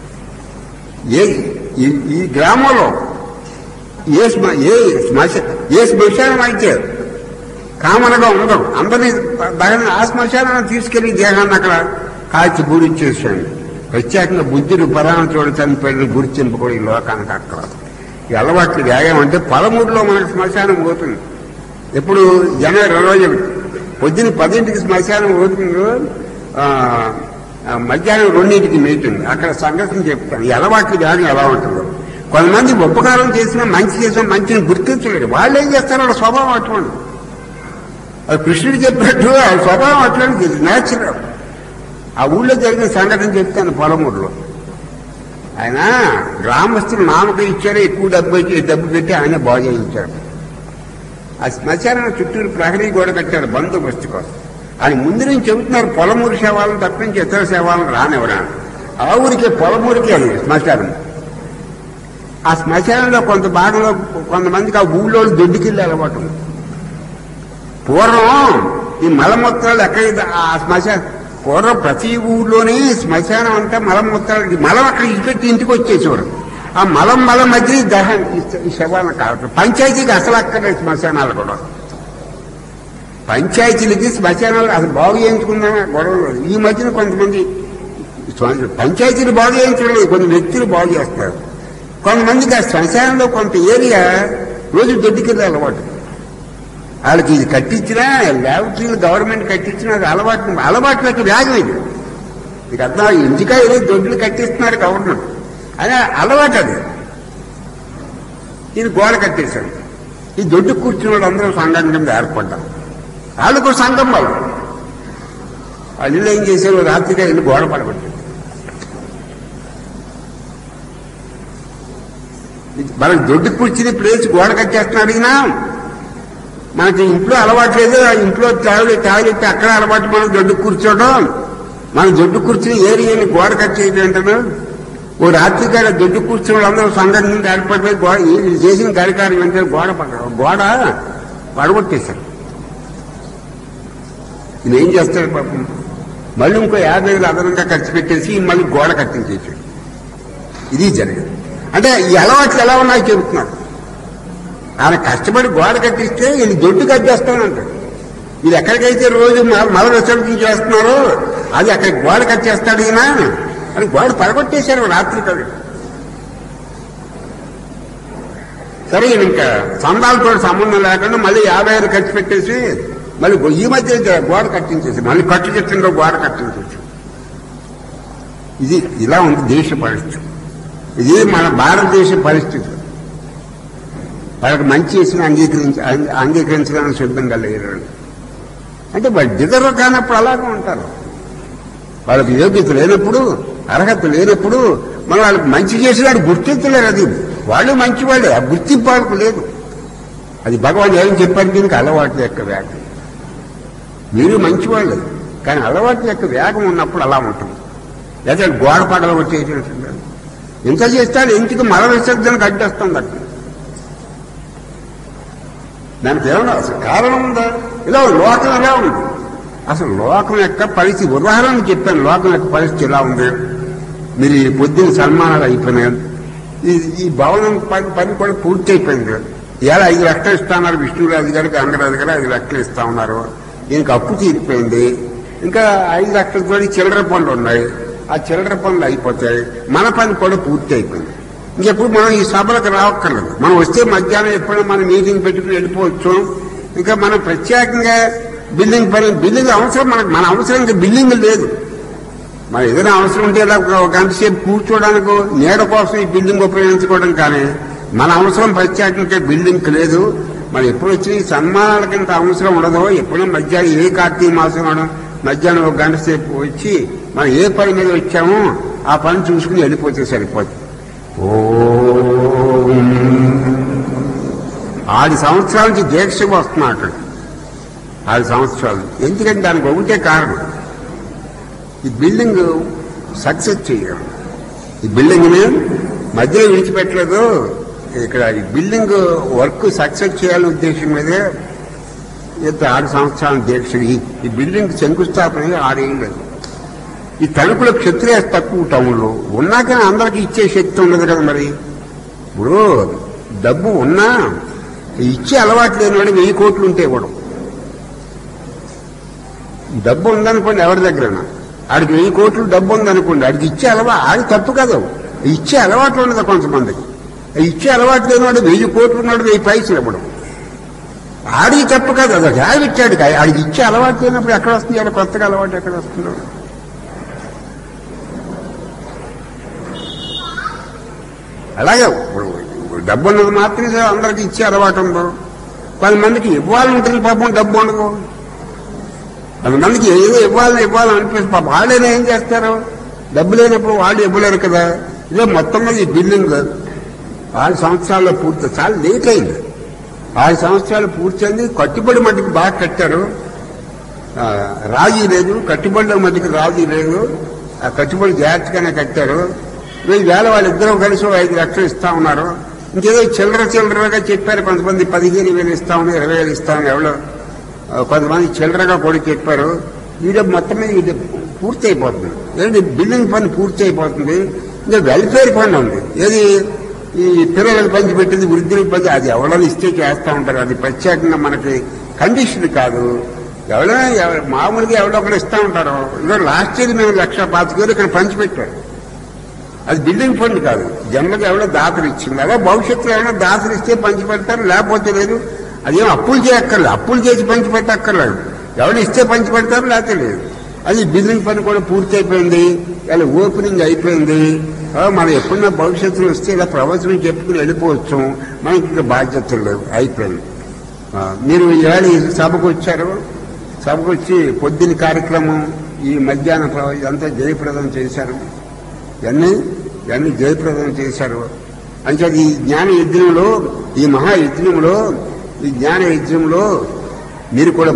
ఈ గ్రామంలో ఏ శ్మశానం అయితే కామన్గా ఉండదు, అందరినీ దహనం ఆ శ్మశానాన్ని తీసుకెళ్లి దేహాన్ని అక్కడ కాల్చి బూడిచ్చేసాడు. ప్రత్యేకంగా బుద్ధుడు పలానా చోట చనిపోయిన గుర్తింపు కూడా ఈ లోకానికి అక్కడ. ఈ అలవాట్లు ఏమంటే 13లో మనకు శ్మశానం పోతుంది. ఎప్పుడు జనవరి 21 పొద్దున 10ంటికి శ్మశానం పోతుందో, మధ్యాహ్నం 2ంటికి మీటింగ్. అక్కడ సంఘటన చెప్తాను. ఈ అలవాట్లు వ్యాధి ఎలా ఉంటుందో. కొంతమంది ఉపకారం చేసినా మంచి చేసిన మంచిని గుర్తించలేడు. వాళ్ళు ఏం చేస్తారు, వాళ్ళ స్వభావం అటువంటి. అది కృష్ణుడు చెప్పినట్టు వాళ్ళ స్వభావం అటువంటి నేచురల్. ఆ ఊళ్ళో జరిగిన సంఘటన చెప్తాను. పొలమూరులో ఆయన గ్రామస్తులు నామకం ఇచ్చారు, ఎక్కువ డబ్బు పెట్టి ఆయన బాగు చేయించారు. ఆ శ్మశానం చుట్టూరు ప్రహరీ గోడ కట్టారు బందోబస్తు కోసం. ఆయన ముందు నుంచి చెబుతున్నారు పొలమూరు సేవలను తప్పించి ఇతర సేవలను రానివ్వరా. ఆ ఊరికే పొలమూరికే అది శ్మశానం. ఆ శ్మశానంలో కొంత భాగంలో కొంతమందికి ఆ ఊళ్ళో దొడ్డికిల్లి అలవాటు. పూర్వం ఈ మలమూత్రాలు ఎక్కడ ఆ శ్మశానం పూర్వం ప్రతి ఊళ్ళోనే శ్మశానం అంతా మలమూత్రాలు మలం అక్కడ ఇచ్చిపెట్టి ఇంటికి వచ్చేసేవారు. ఆ మలం మధ్య ఈ శవాలను కావచ్చు. పంచాయతీకి అసలు అక్కర్లేదు శ్మశానాలు కూడా. పంచాయతీలకి శ్మశానాలు అసలు బాగు చేయించుకుందామా గొడవలు. ఈ మధ్యన కొంతమంది పంచాయతీలు బాగు చేయించడం లేదు, కొన్ని వ్యక్తులు బాగు చేస్తారు. కొంతమందికి ఆ శ్మశానంలో కొంత ఏరియా రోజు దొడ్డికెళ్ళి అలవాటు. వాళ్ళకి ఇది కట్టించినా ల్యాబొరేటరీలు గవర్నమెంట్ కట్టించినా అది అలవాట్లకి వ్యాధి. ఇది మీకు అర్థం. ఇంటికా ఏదో దొడ్లు కట్టిస్తున్నారు గవర్నమెంట్ అని అలవాటు. అది ఇది గోడ కట్టేశాడు. ఈ దొడ్డు కూర్చున్న వాళ్ళు అందరూ సంఘం కింద ఏర్పడ్డారు. వాళ్ళకు సంఘం వాళ్ళు ఏం చేశారు, రాత్రిగా వెళ్ళి గోడ పడబట్టారు. మనకి దొడ్డు కూర్చుని ప్లేస్ గోడ కట్టేస్తున్నా అడిగినా మనకి ఇంట్లో అలవాటు లేదు. ఇంట్లో టాయిలెట్ అక్కడ అలవాటు. మనం దొడ్డు కూర్చోవడం, మనం దొడ్డు కూర్చుని ఏరియాని గోడ కట్టేయడం అంటారు. ఓ రాత్రికాడ దొడ్డు కూర్చుని వాళ్ళందరూ సంఘం నుండి ఏర్పడిపోయి చేసిన కార్యకారం ఏంటంటే గోడ పడగొట్టేశారు. ఇది ఏం చేస్తాడు పాపం, మళ్ళీ ఇంకో 50,000 అదనంగా ఖర్చు పెట్టేసి మళ్ళీ గోడ కట్టించేసాడు. ఇది జరిగింది. అంటే ఈ అలవాట్లు ఎలా ఉన్నాయో చెబుతున్నాడు. ఆయన కష్టపడి గోడ కట్టిస్తే ఇది దొడ్డు కట్టేస్తానంటాడు. మీరు ఎక్కడికైతే రోజు మల విసర్జన చేస్తున్నారో అది అక్కడ గోడ కట్టేస్తాడు ఈయన అని గోడ పడగొట్టేశారు రాత్రి కదా. సరే ఇంకా చందాలతో సంబంధం లేకుండా మళ్ళీ 50,000 ఖర్చు పెట్టేసి మళ్ళీ ఈ మధ్య గోడ కట్టించేసి మళ్ళీ కట్టు చెట్లలో గోడ కట్టించేసి. ఇది ఇలా ఉంది దేశ పరిస్థితి. ఇది మన భారతదేశ పరిస్థితి. వాళ్ళకి మంచి చేసిన అంగీకరించడానికి సిద్ధంగా లేరు. అంటే వాళ్ళు డిజర్వ్ కానప్పుడు అలాగే ఉంటారు. వాళ్ళకి యోగ్యత లేనప్పుడు, అర్హత లేనప్పుడు మనం వాళ్ళకి మంచి చేసినాడు గుర్తించలేరు. అది వాళ్ళు మంచివాళ్ళే, ఆ గుర్తింపు వాళ్ళకు లేదు. అది భగవాన్ ఏం చెప్పారు, దీనికి అలవాటు యొక్క వేగం. మీరు మంచివాళ్ళు కానీ అలవాటు యొక్క వేగం ఉన్నప్పుడు అలా ఉంటుంది. లేదా గోడ పగల వచ్చేసినట్టు ఇంత చేస్తాడు ఇంటికి మల విసర్జనకు అడ్డొస్తుంది అక్కడ. దానికి ఏమన్నా అసలు కారణం ఉందా? ఇలా లోకం ఎలా ఉంది అసలు? లోకం యొక్క పరిస్థితి ఉదాహరణ చెప్పాను. లోకం యొక్క పరిస్థితి ఎలా ఉంది? మీరు ఈ పొద్దున్న సన్మానాలు అయిపోయినాయి. ఈ భవనం పని కూడా పూర్తి అయిపోయింది. ఇలా 5 లక్షలు ఇస్తా ఉన్నారు విష్ణురాజు గారికి, అంగరాజు గారు 5 లక్షలు ఇస్తా ఉన్నారు. ఈయనకి అప్పు తీరిపోయింది. ఇంకా 5 లక్షల తోటి చిల్లర పనులు ఉన్నాయి. ఆ చిల్లర పనులు అయిపోతాయి. మన పని కూడా పూర్తి అయిపోయింది. ఇంకెప్పుడు మనం ఈ సభలకు రావక్కర్లేదు. మనం వస్తే మధ్యాహ్నం ఎప్పుడైనా మనం మీటింగ్ పెట్టుకుని వెళ్ళిపోవచ్చు. ఇంకా మనం ప్రత్యేకంగా బిల్డింగ్ అవసరం మన అవసరం ఇంకా బిల్డింగ్ లేదు. మన ఏదైనా అవసరం ఉంటే ఇలా ఒక గంట సేపు కూర్చోవడానికి నీడ కోసం ఈ బిల్డింగ్ ఉపయోగించుకోవడం, కానీ మన అవసరం ప్రత్యేకంగా బిల్డింగ్ లేదు. మనం ఎప్పుడు వచ్చి సన్మానాలకి ఇంత అవసరం ఉండదో. ఎప్పుడైనా మధ్యాహ్నం ఏ కార్తీక మాసం మధ్యాహ్నం ఒక గంట సేపు వచ్చి మనం ఏ పని మీద వచ్చామో ఆ పని చూసుకుని వెళ్ళిపోతే సరిపోతుంది. 6 సంవత్సరాల నుంచి దీక్షకు వస్తున్నా అక్కడ. 6 సంవత్సరాలు. ఎందుకంటే దానికి ఒకటే కారణం, ఈ బిల్డింగ్ సక్సెస్ చేయాలి. ఈ బిల్డింగ్ని మధ్యలో విడిచిపెట్టలేదు. ఇక్కడ ఈ బిల్డింగ్ వర్క్ సక్సెస్ చేయాలనే ఉద్దేశం మీదే 6 సంవత్సరాల దీక్ష. ఈ బిల్డింగ్ శంకుస్థాపన 6 ఏళ్ళు. ఈ తణుకులో క్షత్రియ తక్కువ టౌన్లో ఉన్నాక అందరికీ ఇచ్చే శక్తి ఉండదు కదా. మరి ఇప్పుడు డబ్బు ఉన్నా ఇచ్చే అలవాటు లేని వాడు 1000 కోట్లు ఉంటే ఇవ్వడం. డబ్బు ఉందనుకోండి ఎవరి దగ్గరైనా, ఆడికి 1000 కోట్లు డబ్బు ఉందనుకోండి, ఆడికి ఇచ్చే ఆడి తప్పు కదా. ఇచ్చే అలవాటు ఉండదు కొంతమందికి. ఇచ్చే అలవాటు లేని వాడు 1000 కోట్లు ఉన్నాడు 1000 పైసలు ఇవ్వడం ఆడికి తప్పు కాదు. అది హ్యాబిట్. ఆడికి ఇచ్చే అలవాటు లేనప్పుడు ఎక్కడ వస్తుంది? ఆడ కొత్తగా అలవాటు ఎక్కడ వస్తుందో. అలాగే డబ్బు ఉన్నది మాత్రమే అందరికీ ఇచ్చే అలవాటు ఉండదు. కొంతమందికి ఇవ్వాలంటుంది పాపం, డబ్బు ఉండదు. కొంతమందికి ఏదో ఇవ్వాలని అనిపిస్తుంది పాపం. వాళ్ళైనా ఏం చేస్తారు? డబ్బు లేనప్పుడు వాళ్ళు ఇవ్వలేరు కదా. ఇదే మొత్తం మీద ఈ బిల్డింగ్ 6 సంవత్సరాల్లో పూర్తి. చాలా లేట్ అయింది. 6 సంవత్సరాలు పూర్తయింది. కట్టుబడి మట్టికి బాగా కట్టారు. రాజీ లేదు, కట్టుబడిలో మట్టికి రాజీ లేదు. ఆ కట్టుబడి జాగ్రత్తగానే కట్టారు. 1000 వాళ్ళిద్దరూ కలిసి 5 లక్షలు ఇస్తా ఉన్నారు. ఇంకేదో చిల్లరగా చెప్పారు. కొంతమంది 15,000 ఇస్తామని, 20,000 ఇస్తామని ఎవరో కొంతమంది చిల్లరగా కూడా చెప్పారు. వీడియో మొత్తం మీద ఇది పూర్తి అయిపోతుంది. ఏంటి బిల్డింగ్ పని పూర్తి అయిపోతుంది. ఇంకా వెల్ఫేర్ ఫండ్ ఉంది. ఏది ఈ పిల్లలకు పంచి పెట్టింది, వృద్ధులకు పంచి, అది ఎవరైనా ఇస్తే చేస్తూ ఉంటారు. అది ప్రత్యేకంగా మనకి కండిషన్ కాదు. ఎవరైనా మామూలుగా ఎవరో ఒకరు ఇస్తూ ఉంటారు. ఇదో లాస్ట్ ఇయర్ మేము 1,25,000 ఇక్కడ పంచిపెట్టారు. అది బిల్డింగ్ ఫండ్ కాదు. జన్మకి ఎవరో దాతలు ఇచ్చింది. అదే భవిష్యత్తులో ఎవరైనా దాతలు ఇస్తే పంచి పెడతారు, లేకపోతే లేదు. అదేం అప్పులు చేయక్కర్లేదు. అప్పులు చేసి పంచి పెట్టక్కర్లేదు. ఎవరు ఇస్తే పంచి పెడతారు, లేకపోతే లేదు. అది బిల్డింగ్ పని కూడా పూర్తి అయిపోయింది. ఇలా ఓపెనింగ్ అయిపోయింది. మనం ఎప్పుడన్నా భవిష్యత్తులో వస్తే ఇలా ప్రవచనం చెప్పుకుని వెళ్ళిపోవచ్చు. మనకి ఇంకా బాధ్యతలు లేవు. అయిపోయింది. మీరు ఈవేళ ఈ సభకు వచ్చారు. సభకు వచ్చి పొద్దున్న కార్యక్రమం, ఈ మధ్యాహ్నం ఇదంతా జయప్రదం చేశారు. ఇవన్నీ జయప్రదం చేశారు. అంటే ఈ జ్ఞాన యజ్ఞంలో, ఈ మహాయజ్ఞంలో, ఈ జ్ఞాన యజ్ఞంలో మీరు కూడా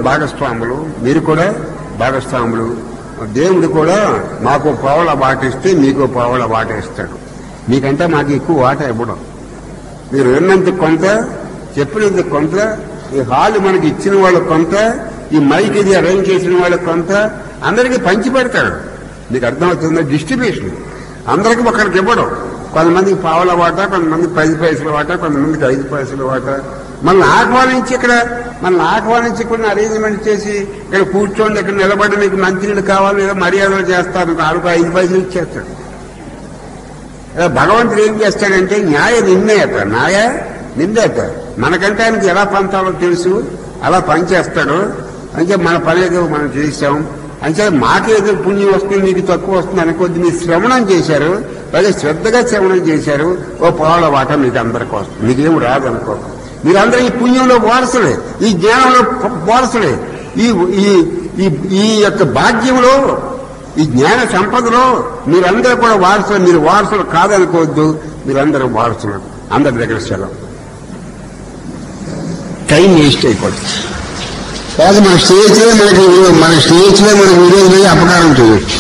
భాగస్వాములు. దేవుడు కూడా మాకు పావుల వాటిస్తే మీకు పావుల వాట ఇస్తాడు. మీకంటే మాకు ఎక్కువ వాట ఇవ్వడం. మీరు విన్నందుకు కొంత, చెప్పినందుకు కొంత, ఈ హాల్ మనకి ఇచ్చిన వాళ్ళకి కొంత, ఈ మైక్ ఇది అరేంజ్ చేసిన వాళ్ళకి కొంత, అందరికీ పంచి పెడతాడు. మీకు అర్థమవుతుందా? డిస్ట్రిబ్యూషన్ అందరికీ ఒకరికి ఇవ్వడం. కొంతమందికి పావుల వాట, కొంతమందికి 10 పైసల వాట, కొంతమందికి 5 పైసల వాట. మనల్ని ఆహ్వానించి ఇక్కడ అరేంజ్మెంట్ చేసి ఇక్కడ కూర్చోండి, ఇక్కడ నిలబడి మీకు మంచినీళ్ళు కావాలి, ఏదో మర్యాదలు చేస్తారు, ఆడుకు 5 పైసలు ఇచ్చేస్తాడు. భగవంతుడు ఏం చేస్తాడంటే న్యాయ నిందేత మనకంటే ఆయనకి ఎలా పంచాలో తెలుసు, అలా పనిచేస్తాడు. అంటే మన పని ఏదో మనం చేసాం అంటే మాకేదో పుణ్యం వస్తుంది, మీకు తక్కువ వస్తుంది అనుకోద్ది. మీరు శ్రవణం చేశారు, పైగా శ్రద్ధగా శ్రవణం చేశారు, ఓ పొలాల వాట మీకు అందరికీ వస్తుంది, మీకేం రాదు అనుకో. మీరందరూ ఈ పుణ్యంలో వారసులే, ఈ జ్ఞానంలో వారసులే, ఈ యొక్క భాగ్యంలో, ఈ జ్ఞాన సంపదలో మీరందరూ కూడా వారసులు. మీరు వారసులు కాదనుకోవద్దు, మీరందరూ వారసులు. అందరి దగ్గర సెలవు. టైం వేస్ట్ అయిపోతుంది. కాదు మన స్నేహితులే మనకి విరోధులే అపకారం చేయొచ్చు.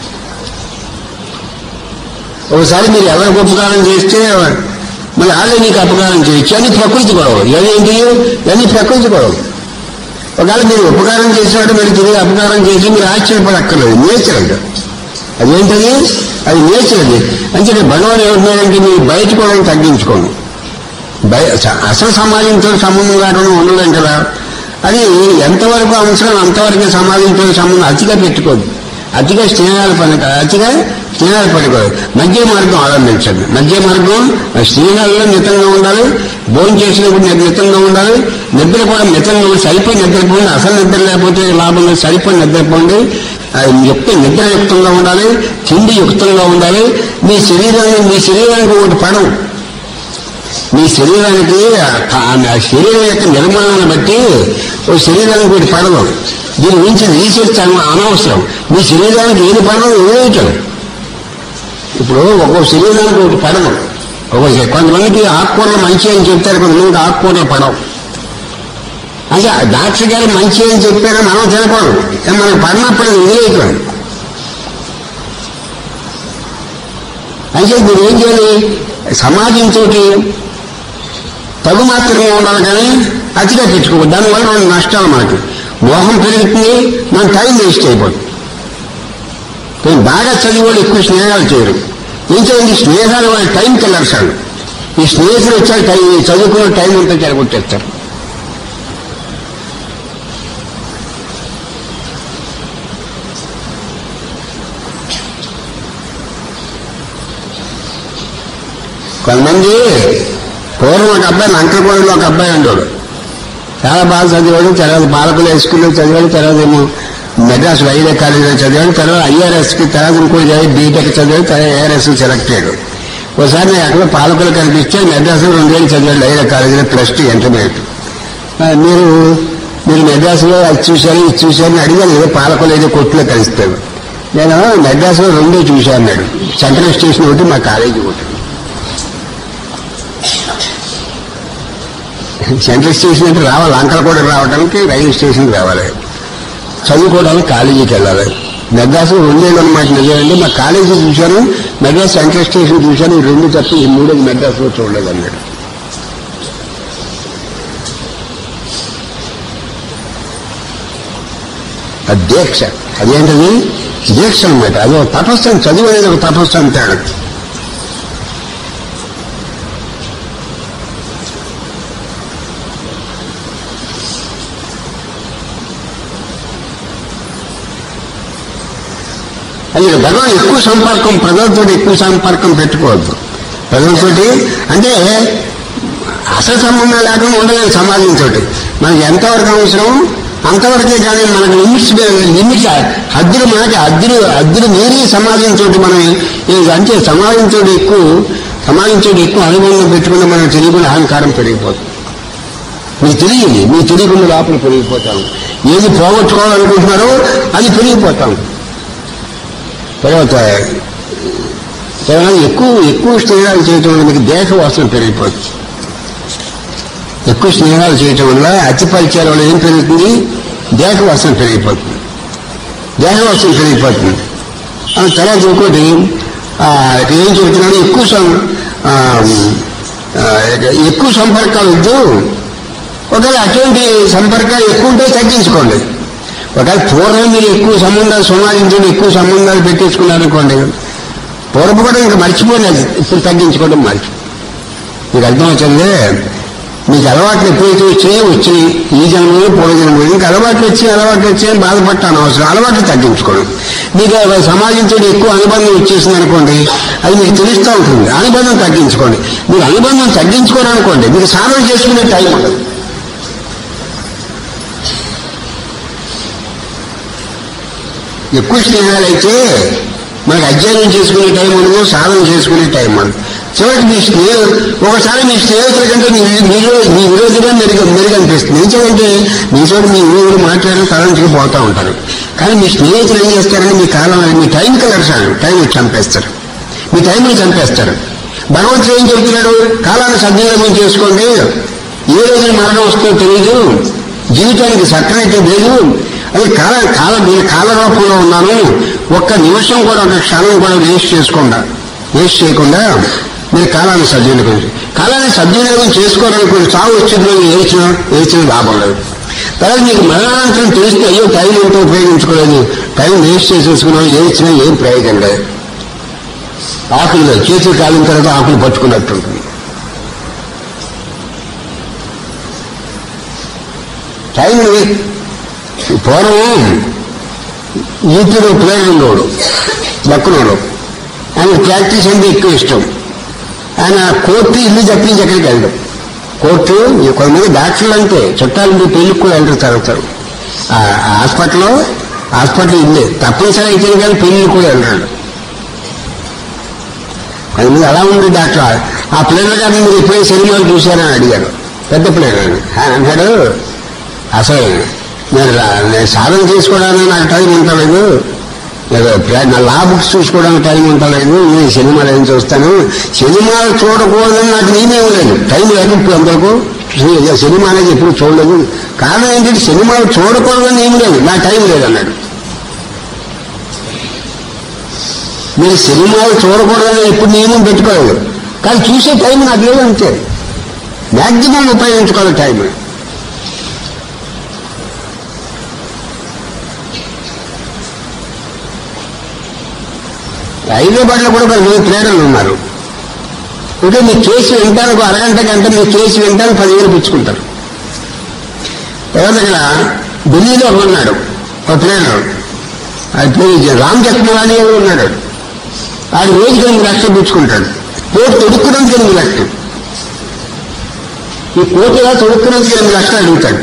ఒకసారి మీరు ఎవరికి ఉపకారం చేస్తే మరి వాళ్ళే నీకు అపకారం చేయొచ్చు. అని ప్రకృతి గొడవ. ఇవన్నీ ప్రకృతి గొడవ. ఒకవేళ మీరు ఉపకారం చేసినట్టు మీరు తిరిగి అపకారం చేసి మీరు ఆశ్చర్యపడక్కర్లేదు. నేచర్ అది. అదేంటది? అది నేచర్. అది అంటే భగవాన్ ఏమంటున్నారంటే మీరు బయట కూడా తగ్గించుకోండి. అసలు సమాజంతో సంబంధం లేకుండా ఉండలేం కదా. అది ఎంతవరకు అవసరం అంతవరకే సమాజంతో సంబంధం. అతిగా పెట్టుకోదు, అతిగా స్నేహాలు పడుకోదు. మధ్య మార్గం ఆరంభించండి. మధ్య మార్గం స్నేహాల్లో మితంగా ఉండాలి, భోజనం చేసినప్పుడు మితంగా ఉండాలి, నిద్ర కూడా మితంగా ఉండి సరిపోయి నిద్రపోండి. అసలు నిద్ర లేకపోతే లాభం లేదు, సరిపోయి నిద్రపోండి. నిద్రయుక్తంగా ఉండాలి, తిండి యుక్తంగా ఉండాలి. మీ శరీరానికి ఒకటి పడవు. మీ శరీరానికి శరీరం యొక్క నిర్మాణాన్ని బట్టి ఓ శరీరానికి ఒకటి పడదు. దీని గురించి రీసెర్చ్ అనవసరం. మీ శరీరానికి ఏది పడదు ఏమిటం. ఇప్పుడు ఒక్కో శరీరానికి ఒకటి పడదు. కొంతమందికి ఆకుకూరలు మంచి అని చెప్తారు, కొంతమందికి ఆకుకూరలు పడవు. అంటే డాక్టర్ గారు మంచి అని చెప్పారని మనం తినకూడదు. మనకు పడినప్పుడు వదిలేయటం. అయితే మీరు ఏం చేయాలి? సమాజంతో తగు మాత్రమే ఉండాలి, కానీ అతిగా పెట్టుకోవద్దు. దానివల్ల 2 నష్టాలు మనకి. మోహం పెరుగుతుంది, మన టైం వేస్ట్ అయిపోతుంది. బాగా చదివి వాళ్ళు ఎక్కువ స్నేహాలు చేయరు. ఏం చేయండి? స్నేహాలు వాళ్ళ టైం కిల్లర్సాడు. ఈ స్నేహితులు వచ్చాక చదువుకున్న టైం అంతా చెడగొట్టేస్తారు. కొంతమంది పూర్వం ఒక అబ్బాయి లంకకోడలో ఒక అబ్బాయి ఉండేవాడు. చాలా బాగా చదివాడు. తర్వాత పాలకుల స్కూల్లో చదివాడు. తర్వాత ఏమో మెడ్రాస్ వైద్య కాలేజీలో చదివాడు. తర్వాత IRSకి తర్వాత ఇంకోటి చదివి బీటెక్ చదివాడు. తర్వాత ARS సెలెక్ట్ అయ్యాడు. ఒకసారి నేను అక్కడ పాలకులు కనిపిస్తే మెడ్రాస్లో 2 ఏళ్ళు చదివాడు వైద్య కాలేజీలో +2 ఇంటర్మీడియట్. మీరు మెడ్రాస్లో అది చూశారు ఇది చూశారని అడిగాను. ఏదో పాలకులు ఏదో కొట్టులో కలుస్తాడు. నేను మెడ్రాస్లో 2 చూశాను అన్నాడు. సెంట్రల్ స్టేషన్ ఒకటి, మా కాలేజీ ఒకటి. సెంట్రల్ స్టేషన్ అంటే రావాలి, లంకలకోట రావడానికి రైల్వే స్టేషన్కి రావాలి, చదువుకోవడానికి కాలేజీకి వెళ్ళాలి. మెడ్రాస్లో 2 ఏళ్ళు అన్నమాట. నిజమండి, మా కాలేజీ చూశాను, మెడ్రాస్ సెంట్రల్ స్టేషన్ చూశాను, ఈ 2 తప్ప ఈ 3 మెడ్రాస్లో చూడలేదు అన్నాడు. అది దీక్ష. అదేంటది? దీక్ష అన్నమాట. అది ఒక తపస్సు. చదువు అనేది ఒక తపస్సు అంటాడు. అది భగవాన్ ఎక్కువ సంపర్కం, ప్రజలతో ఎక్కువ సంపర్కం పెట్టుకోవద్దు. ప్రజలతోటి అంటే అసలు సంబంధం లేకుండా ఉండలేదు సమాజంతో. మనకి ఎంతవరకు అవసరం అంతవరకే, కానీ మనకు లిమిట్స్ హద్దులు, మనకి హద్దులు మీరి సమాజంతో మనం అంటే సమాజంతో ఎక్కువ అనుబంధం పెట్టుకుంటే మనం తెలియకుండా అహంకారం పెరిగిపోతుంది. మీకు తెలియకుండా లోపల పెరిగిపోతాం. ఏది పోగొట్టుకోవాలనుకుంటున్నారో అది పెరిగిపోతాం. తర్వాత ఎక్కువ స్నేహాలు చేయటం వల్ల మీకు దేహ వాసన పెరిగిపోతుంది. ఎక్కువ స్నేహాలు చేయటం వల్ల అతి పరిచయాల వల్ల ఏం పెరుగుతుంది? దేహ వాసన పెరిగిపోతుంది. తర్వాత ఇంకోటి ఏం చెబుతున్నాడు? ఎక్కువ సంపర్కాలు వద్దు. ఒకవేళ అటువంటి సంపర్కాలు ఎక్కువ ఉంటే తగ్గించుకోండి. ఒకవేళ పూర్వం మీరు ఎక్కువ సంబంధాలు సమాజంతో ఎక్కువ సంబంధాలు పెట్టేసుకున్నారనుకోండి, పూర్వం కూడా ఇంకా మర్చిపోలేదు. ఇప్పుడు తగ్గించుకోవడం మీకు అర్థమవుతుంది. మీకు అలవాట్లు ఎప్పుడైతే వచ్చాయి ఈ జన్మలో పూర్వజన్మలో ఇంకా అలవాట్లు వచ్చాయని బాధపడటాను అవసరం. అలవాట్లు తగ్గించుకోవడం. మీకు సమాజంతో ఎక్కువ అనుబంధం వచ్చేసింది అనుకోండి, అది మీకు తెలుస్తూ ఉంటుంది. అనుబంధం తగ్గించుకోండి. మీరు అనుబంధం తగ్గించుకోవాలనుకోండి, మీకు సాధన చేసుకునే టైం ఉండదు. ఎక్కువ స్నేహాలు అయితే మనకు అధ్యయనం చేసుకునే టైం ఉండదు, సాధన చేసుకునే టైం ఉండదు. చివరికి ఒకసారి మీ స్నేహితుల కంటే మీ విరోధిగా మెరుగనిపిస్తుంది. ఎందుకంటే మీ చోటు మీ ఊరు మాట్లాడి తలంచుకు పోతూ ఉంటారు. కానీ మీ స్నేహితులు ఏం చేస్తారంటే మీ కాలం మీ టైం కలర్సాడు టైం చంపేస్తారు, మీ టైంని చంపేస్తారు. భగవంతుడు ఏం చెబుతున్నాడు? కాలాన్ని సద్వినియోగం చేసుకోండి. ఏ రోజున మరణం వస్తుందో తెలియదు, జీవితానికి సత్యమైతే లేదు. అది నేను కాలరూపంలో ఉన్నాను. ఒక్క నిమిషం కూడా ఒక క్షణం కూడా వేస్ట్ చేయకుండా మీరు కాలాన్ని సద్వినియోగం చేసుకోవాలనుకోండి. చావు వచ్చిందో ఏడ్చిన లాభం లేదు. తర్వాత మీకు మరణానంతరం తెలిస్తే అయ్యో టైం ఎంతో ఉపయోగించుకోలేదు, టైం వేస్ట్ చేసేసుకున్నాం, ఏడ్చినా ఏం ప్రయోజనం లేదు. ఆకులు చేతులు కాలిన తర్వాత ఆకులు పట్టుకున్నట్టుంటుంది. టైం పూర్వం ఈతిలో ప్లేయర్ ఉండేవాడు లక్కునోడు. ఆయన ప్రాక్టీస్ అంటే ఎక్కువ ఇష్టం. ఆయన కోర్టు ఇల్లు తప్పించి ఎక్కడికి వెళ్ళడం. కోర్టు కొంతమంది డాక్టర్లు అంటే చుట్టాలు పెళ్లికి కూడా వెళ్ళరు తరుగుతారు. హాస్పిటల్ ఇల్లే తప్పనిసరి అయితే కానీ పెళ్లికి కూడా వెళ్ళాడు. కొంతమంది అలా ఉంది డాక్టర్. ఆ ప్లేయర్ గారిని మీరు ఎప్పుడైనా సినిమాలు చూశారని అడిగారు. పెద్ద ప్లేయర్ అని అన్నాడు, అసలు నేను సాధన చేసుకోవడానికి నాకు టైం ఉండలేదు, నా లా బుక్స్ చూసుకోవడానికి టైం ఉండలేదు, నేను సినిమాలు ఏం చూస్తాను, సినిమాలు చూడకూడదని నాకు నేనేం లేదు, టైం లేదు. ఇప్పుడు అందరికీ సినిమా అనేది ఎప్పుడు చూడలేదు. కారణం ఏంటంటే సినిమాలు చూడకూడదని ఏం లేదు, నా టైం లేదన్నాడు. మీరు సినిమాలు చూడకూడదని ఎప్పుడు నియమం పెట్టుకోలేదు, కానీ చూసే టైం నాకు లేదు అంతే. మ్యాక్సిమం ఉపయోగించుకోవాలి టైం. హైదరాబాద్లో కూడా కొంతమంది ప్రేరణలు ఉన్నారు. అంటే మీ కేసు వింటానికి అరగంట గంట మీ కేసు వింటానికి 10,000 పుచ్చుకుంటారు. తర్వాత ఇక్కడ ఢిల్లీలో ఉన్నాడు ఒక ప్రేరణలు, అది రామ్ జెత్మలానీ ఉన్నాడు. ఆడు రోజుకి 8 లక్షలు పుచ్చుకుంటాడు. కోర్టు తొడుక్కున్నందుకు 8 లక్షలు. ఈ కోర్టు ఇలా తొడుక్కున్నందుకు 8 లక్షలు అడుగుతాడు.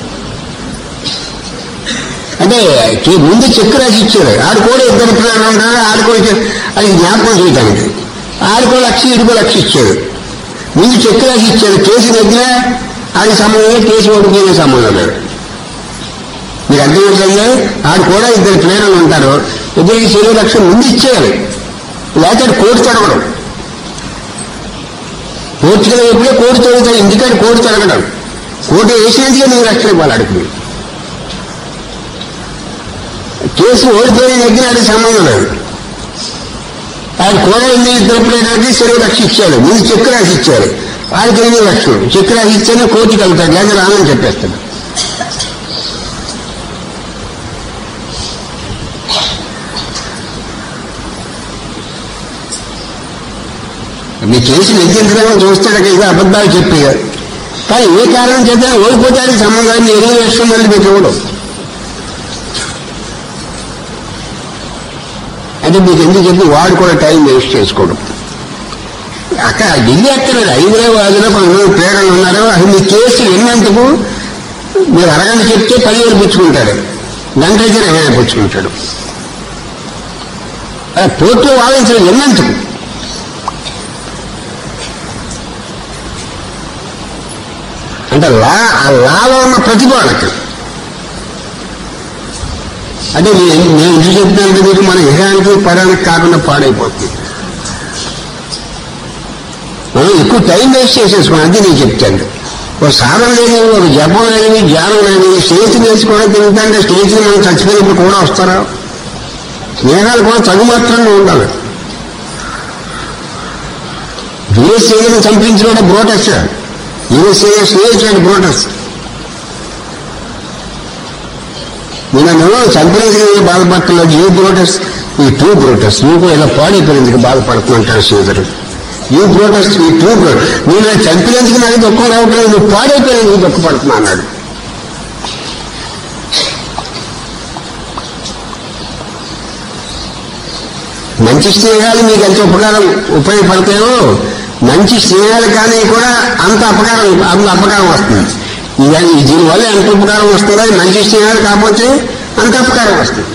అంటే ముందు చెక్ రాసి ఇచ్చారు. ఆడు కూడా 2 ప్రేరణలు ఉంటారు. ఆడుకోవచ్చు అది జ్ఞాపకం చేయడానికి. ఆడుకో 1,00,000 ఇడుకో 1,00,000 ఇచ్చాడు. ముందు చెక్ రాసి ఇచ్చాడు. కేసు దగ్గర ఆడి సంబంధం లేదు, కేసు ఓడిపోయే సంబంధం లేదు. మీకు అర్థమవుతుంది. ఆడు కూడా 2 ప్రేరణలు ఉంటారు. 20 లక్షలు ముందు ఇచ్చేయాలి, లేకపోతే కోర్టు తడగడం. కోర్టుకి ఎప్పుడే కోర్టు తొలుగుతాడు. ఇంటికాడ కోర్టు తడగడం. కోర్టు వేసినందుకే 2 లక్షలు ఇవ్వాలి అడుగు. కేసు ఓడిపోయిన దగ్గర అది సంబంధం లేదు. ఆయన కూడా 2 లక్షలు ఇచ్చాడు. ముందు చెక్ రాసి ఇచ్చారు. వాడికి 2 లక్షలు చెక్ రాసి ఇచ్చానే కోర్టుకి వెళ్తాడు, లేదా రానని చెప్పేస్తాడు. మీ కేసు నెగ్గించడం చూస్తాడు, ఇది అబద్ధాలు చెప్పేయారు. కానీ ఏ కారణం చేత ఓడిపోతాడు సంబంధాన్ని 20 లక్షల మంది పెట్టేవాడు. అంటే మీకు ఎందుకు చెప్పి వాడు కూడా టైం వేస్ట్ చేసుకోవడం. అక్కడ ఢిల్లీ అక్కడ హైదరాబాద్లో కొంతమంది ప్రేరణలు ఉన్నారు. అసలు మీ కేసు విన్నందుకు మీరు అరగంట చెప్తే 10,000 పుచ్చుకుంటాడు, గంట అయితే 20 పుచ్చుకుంటాడు. కోర్టులో వాదించడం విన్నందుకు. అంటే లాలో ఉన్న ప్రతిపాదనకు. అంటే నేను ఎందుకు చెప్తున్నానంటే మీకు మన ఇహానికి పరానికి కాకుండా పాడైపోతుంది. మనం ఎక్కువ టైం వేస్ట్ చేసేసుకోండి. అది నేను చెప్తాను. ఒక సాధన లేని, ఒక జపం లేని, ధ్యానం లేని, స్టేజ్ నేర్చుకోవడం తింటే స్టేజ్ మనం చచ్చిపోయినప్పుడు కూడా వస్తారా? స్నేహాలు కూడా తగుమాత్రంగా ఉండాలి. యుఎస్ఏని చంపించడం బ్రోటస్, యుఎస్ఏ స్నేహితుడు బ్రోటస్. నేను చంపినందుకు బాధపడలేదు. ఈ బ్రోటస్, ఈ 2 బ్రోటస్ నువ్వు కూడా ఇలా పాడైపోయినందుకు బాధపడుతుంటాడు శ్రీధరు. ఈ ప్రోటెస్ట్ ఈ ట్రూ నేను చంపినందుకు నాకు దుఃఖం రావట్లేదు, నువ్వు పాడైపోయినందుకు నీకు దుఃఖపడుతున్నా అన్నాడు. మంచి స్నేహాలు మీకు ఎంత ఉపయోగపడతాయో మంచి స్నేహాలు కానీ కూడా అంత అపకారం వస్తుంది. దీనివల్ల ఎంత ఉపకారం వస్తుందో మంచి స్నేహాలు కాకపోతే అంత అపకారం వస్తుంది.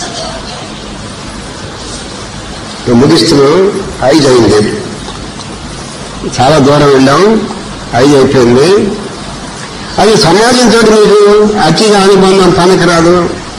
ముగిస్తున్నాం. 5 అయింది, చాలా దూరం వెళ్ళాం, 5 అయిపోయింది. అది సమాజంతో మీకు అతిగా అనుబంధం పనికిరాదు.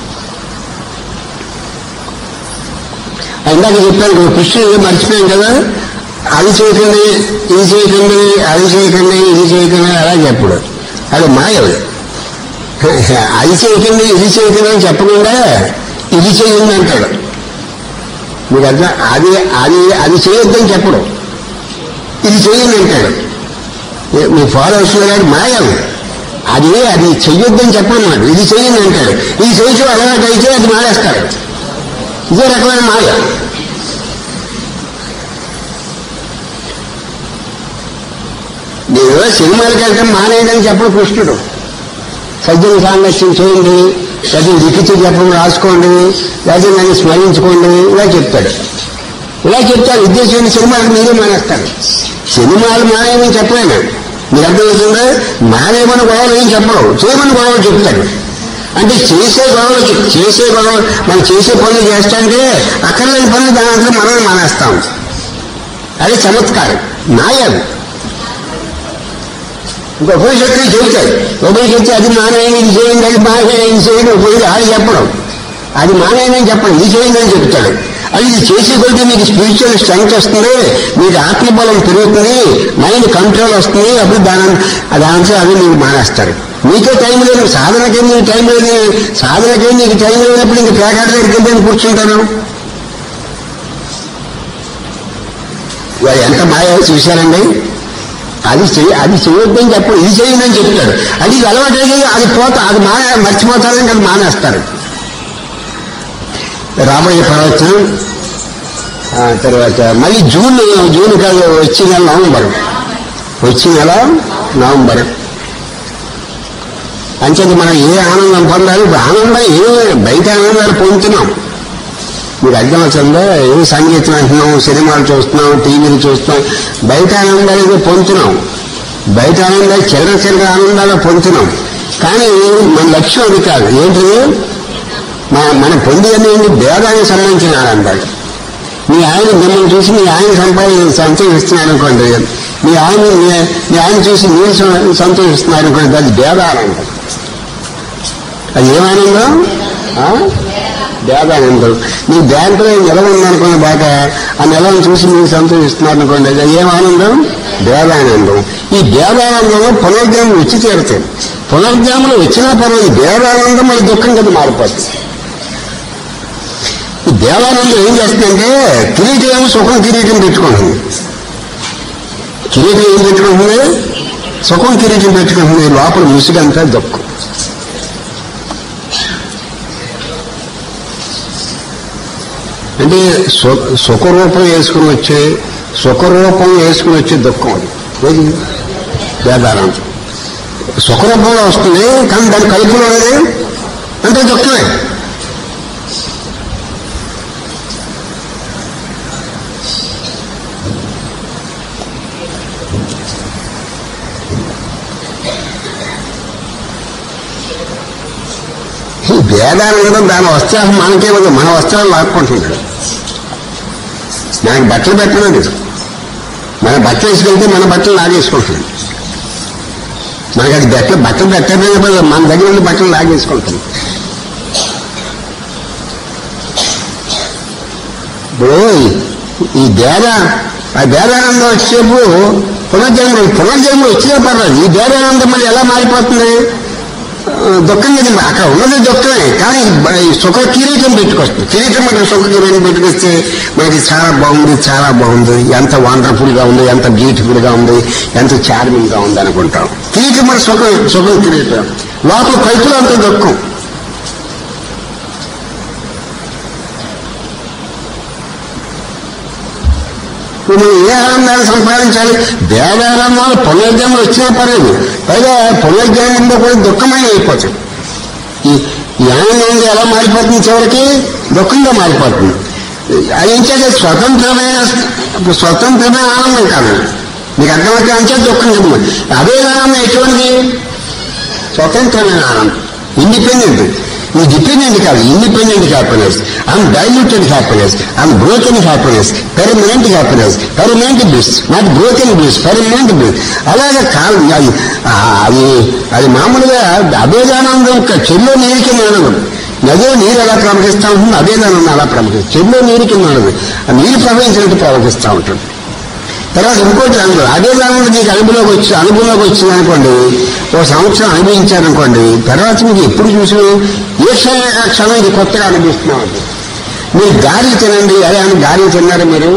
ఇందాక చెప్పాను కృష్ణుడు మర్చిపోయాం కదా, అది చేయకండి ఇది చేయకండి అది చేయకండి ఇది చేయకండి అలా చెప్పడు. అది మాయడు. అది చేయకండి ఇది చేయకండి అని చెప్పకుండా ఇది చేయండి అంటాడు. మీకు అర్థం? అది అది అది చేయొద్దని చెప్పడు, ఇది చేయండి అంటాడు. మీ ఫాలోవర్స్ గారు మాయడు. అది అది చెయ్యొద్దని చెప్పడం, ఇది చేయండి అంటాడు. ఇది చేయటం అలవాటు అయితే అది మానేస్తాడు. ఇదే రకమైన మాయ. నేను సినిమాలకి వెళ్తే మానేయదని చెప్పడు కృష్ణుడు. సజ్జన సాంగత్యం చేయండి, లేదా లిఖిత జపం రాసుకోండి, లేదా నన్ను స్మరించుకోండి, ఇలా చెప్తాడు. ఇలా చెప్తాడు. ఉద్దేశం సినిమాలకు మీరే మానేస్తాడు. సినిమాలు మానేయమని చెప్పలేను. మీరు అర్థమవుతుందా? మానేయమని గొడవలు ఏం చెప్పడం, చేయమని గొడవలు చెప్తాడు. అంటే చేసే గొడవ మనం చేసే పనులు చేస్తాంటే అక్కర్లేని పనులు దాంట్లో మనం మానేస్తాం. అది చమత్కారం, మాయది. ఇంకా ఉపనిషత్తులు చెబుతాయి. ఉపనిషత్తు అది మానేయని ఇది చేయండి, అది మానేయని చేయండి, అది చెప్పడం. అది మానేయని చెప్పడం, ఇది చేయండి అని చెప్తాడు. అది ఇది చేసే కొద్దీ మీకు స్పిరిచువల్ స్ట్రెంగ్త్ వస్తుంది, మీకు ఆత్మబలం పెరుగుతుంది, మైండ్ కంట్రోల్ వస్తుంది. అప్పుడు దాంట్లో అది మీరు మానేస్తారు. మీకే టైం లేదు, సాధనకే మీకు టైం లేదు. సాధనకే మీకు టైం లేనప్పుడు ఇంక ప్లేకార్డ్ దగ్గరికి వెళ్ళి కూర్చుంటాను. వాడు ఎంత మాయ చూశారండి. అది చేయొద్దని చెప్పు, ఇది చేయండి చెప్తాడు. అది అలవాటు అది అది మర్చిపోతారని అది మానేస్తారు. రాబోయే ప్రవచనం తర్వాత మళ్ళీ జూన్ కాదు, వచ్చే నెల నవంబర్. అంచేది మనం ఏ ఆనందం పొందాలి? ఆనందం బయట ఆనందాలు పొందుతున్నాం. మీరు అర్థం అవుతుందా? ఏం సంగీతం అంటున్నాం, సినిమాలు చూస్తున్నాం, టీవీలు చూస్తున్నాం, బయట ఆనందాలు ఏదో పొందుతున్నాం. బయట ఆనందాలు చిల్లర ఆనందాలు పొందుతున్నాం. కానీ మన లక్ష్యం అది కాదు. ఏంటిది? మనం పొంది అనేది భేదానికి సంబంధించిన ఆనందాలు. మీ ఆయన మిమ్మల్ని చూసి మీ ఆయన సంతోషిస్తున్నారు అనుకోండి, మీ ఆయన చూసి మీరు సంతోషిస్తున్నారు అనుకోండి, అది భేదానందం. అది ఏమానందం? భేదానందం. మీ బ్యాంకులో నెల ఉందనుకోండి, బాగా ఆ నెలను చూసి మీరు సంతోషిస్తున్నారు అనుకోండి, అది ఏమానందం? భేదానందం. ఈ భేదానందంలో పునర్జన్మ వచ్చి తీరుతాయి. పునర్జన్మలు వచ్చినా పర్వాలేదు, భేదానందం మన దుఃఖం కింద మారిపోతుంది. ఈ దేవానందం ఏం చేస్తుందంటే కిరీటం కిరీటం పెట్టుకుంటుంది. కిరీటం ఏం పెట్టుకుంటుంది? సుఖం కిరీటం పెట్టుకుంటుంది. లోపల ముసుగంతా దుఃఖం. అంటే సుఖరూపం వేసుకుని వచ్చే దుఃఖం అది. ఏది? వేదానందం సుఖరూపంలో వస్తుంది, కానీ దాని కలుపులో అనేది అంటే దుఃఖమే. భేదానందం దాని వస్త్రాలు మనకే ఉంది. మన వస్త్రాలు లాక్కుంటున్నాడు. మనకి బట్టలు పెట్టలేదు, మన బట్టలు వేసుకెళ్తే మన బట్టలు లాగేసుకుంటున్నాడు. మనకి అది బట్టలు పెట్టలేదు, మన దగ్గర ఉన్న బట్టలు లాగేసుకుంటుంది. ఇప్పుడు ఈ భేదానందం వచ్చేప్పుడు పునర్జన్మ వచ్చినా పర్లేదు. ఈ భేదానందం మళ్ళీ ఎలా మారిపోతుంది? దుఃఖం కదా. అక్కడ ఉన్నది దుఃఖమే, కానీ సుఖ కిరీటం పెట్టుకొస్తుంది. కిరీటం అంటే సుఖ కిరీటం పెట్టుకొస్తే మనకి చాలా బాగుంది, ఎంత వండర్ఫుల్ గా ఉంది, ఎంత బ్యూటిఫుల్ గా ఉంది, ఎంత చార్మింగ్ గా ఉంది అనుకుంటాం. కిరీటం మన సుఖం కిరీటం. లోపల కలుపులో అంత దుఃఖం. ఇప్పుడు మనం ఏ ఆనందాన్ని సంపాదించాలి? దేవానందాలు పునర్జన్మలు వచ్చినా పర్లేదు, పైగా పునర్జన్మంలో కూడా దుఃఖమైన అయిపోతుంది. ఈ ఆనందం ఎలా మారిపోతుంది? చివరికి దుఃఖంగా మారిపోతుంది. అది ఇంకేదో స్వతంత్రమైన ఆనందం కాదు. మీకు అర్థమైతే అంతే దుఃఖం కదా. అదే ఆనందం ఎటువంటిది? స్వతంత్రమైన ఆనందం, ఇండిపెండెంట్. ఈ డిపెండెంట్ కాదు, independent happiness, undiluted happiness, unbroken happiness, permanent happiness, permanent bliss, not broken bliss, permanent bliss. అలాగే కాదు అది మామూలుగా అభేదానందం. చెల్లో నీరు కింద ఆనందం. నదిలో నీరు ఎలా ప్రవహిస్తూ ఉంటుంది, అభేదానందం అలా ప్రవహిస్తుంది. చెల్లో నీరు కింద ఆనందం, ఆ నీరు ప్రవహించినట్టు ప్రవహిస్తూ ఉంటుంది. తర్వాత ఇంకోటి అభేదానందం మీకు అనుభవంలోకి వచ్చింది అనుకోండి, ఓ సంవత్సరం అనుభవించారనుకోండి, తర్వాత మీకు ఎప్పుడు చూసినా ఏ క్షణం ఇది కొత్తగా అనిపిస్తున్నామండి. మీరు గాలి తినండి, అదే అని గాలి తిన్నారు మీరు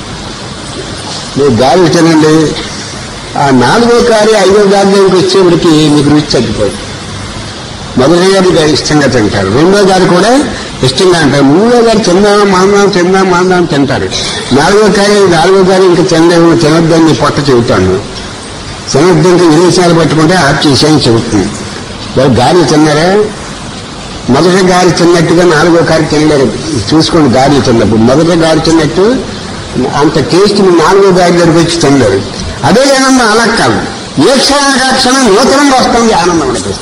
గాలి తినండి, ఆ 4వ కారి 5వ గాలిలోకి వచ్చేప్పటికి మీకు రుచి తగ్గిపోయింది. మొదటి గారి ఇష్టంగా తింటారు, 2వ గారు కూడా ఇష్టంగా అంటారు, 3వ గారు తిందాం తింటారు, 4వ గారు ఇంకా తినొద్దని పొట్ట చెబుతాను. తినొద్దు ఇంకా విదేశాలు పట్టుకుంటే ఆప్ చేసేయని చెబుతుంది. వాళ్ళు గాలి తిన్నారా? మొదటి గారి తిన్నట్టుగా 4వ గారి తినలేరు. చూసుకోండి, గాలి తిన్నప్పుడు మొదటి గారి తిన్నట్టు అంత టేస్ట్ 4వ గారి దగ్గరికి వచ్చి తినలేరు. అదే ఆనందం అలా కాదు, ఏ క్షణం నూతనంగా వస్తుంది ఆనందం అనిపిస్తుంది.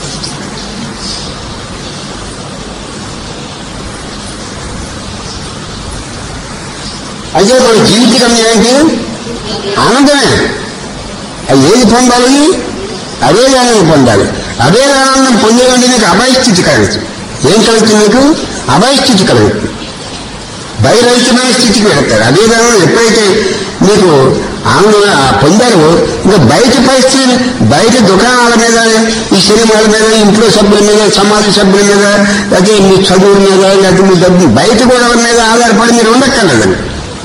అయితే మన జీవితం ఏంటి? ఆనందమే. అది ఏది పొందాలి? అదే ఆనందం పొందాలి. అదే ఆనందం పొందేదంటే నీకు అభయస్థితి కలుగుతుంది. ఏం కలుగుతుంది? నీకు అభయస్థితి కలుగుతుంది, భయరహితమైన స్థితికి వెళ్తారు. అదే ఆనందం ఎప్పుడైతే నీకు ఆనందం పొందారో ఇంకా బయట పరిస్థితి, బయట దుకాణాల మీద, ఈ సినిమాల మీద, ఇంట్లో సభ్యుల మీద, సమాజ సభ్యుల మీద, లేకపోతే మీ చదువుల మీద, లేకపోతే మీ డబ్బు బయట కూడా మీద ఆధారపడి మీరు ఉండక్కర్లేదండి.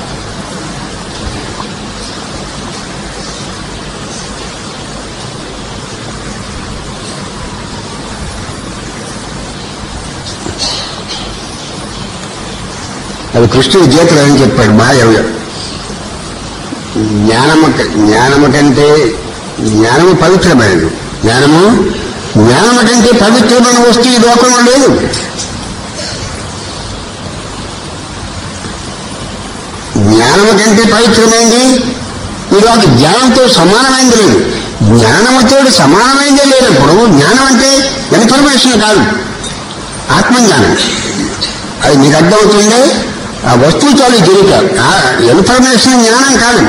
అది కృష్ణుడి గీతలో అని చెప్పాడు మాయవ్య. జ్ఞానము కంటే జ్ఞానము పవిత్రమైనది. జ్ఞానము కంటే పవిత్రమైన వస్తువు ఈ లోకంలో లేదు. జ్ఞానము కంటే పవిత్రమైంది ఈ లోక జ్ఞానంతో సమానమైంది లేదు. జ్ఞానముతో సమానమైందే లేనప్పుడు జ్ఞానం అంటే ఇన్ఫర్మేషన్ కాదు, ఆత్మజ్ఞానం. అది మీకు అర్థమవుతుంది. ఆ వస్తువు చాలు తెలియక, ఇన్ఫర్మేషన్ జ్ఞానం కాదు,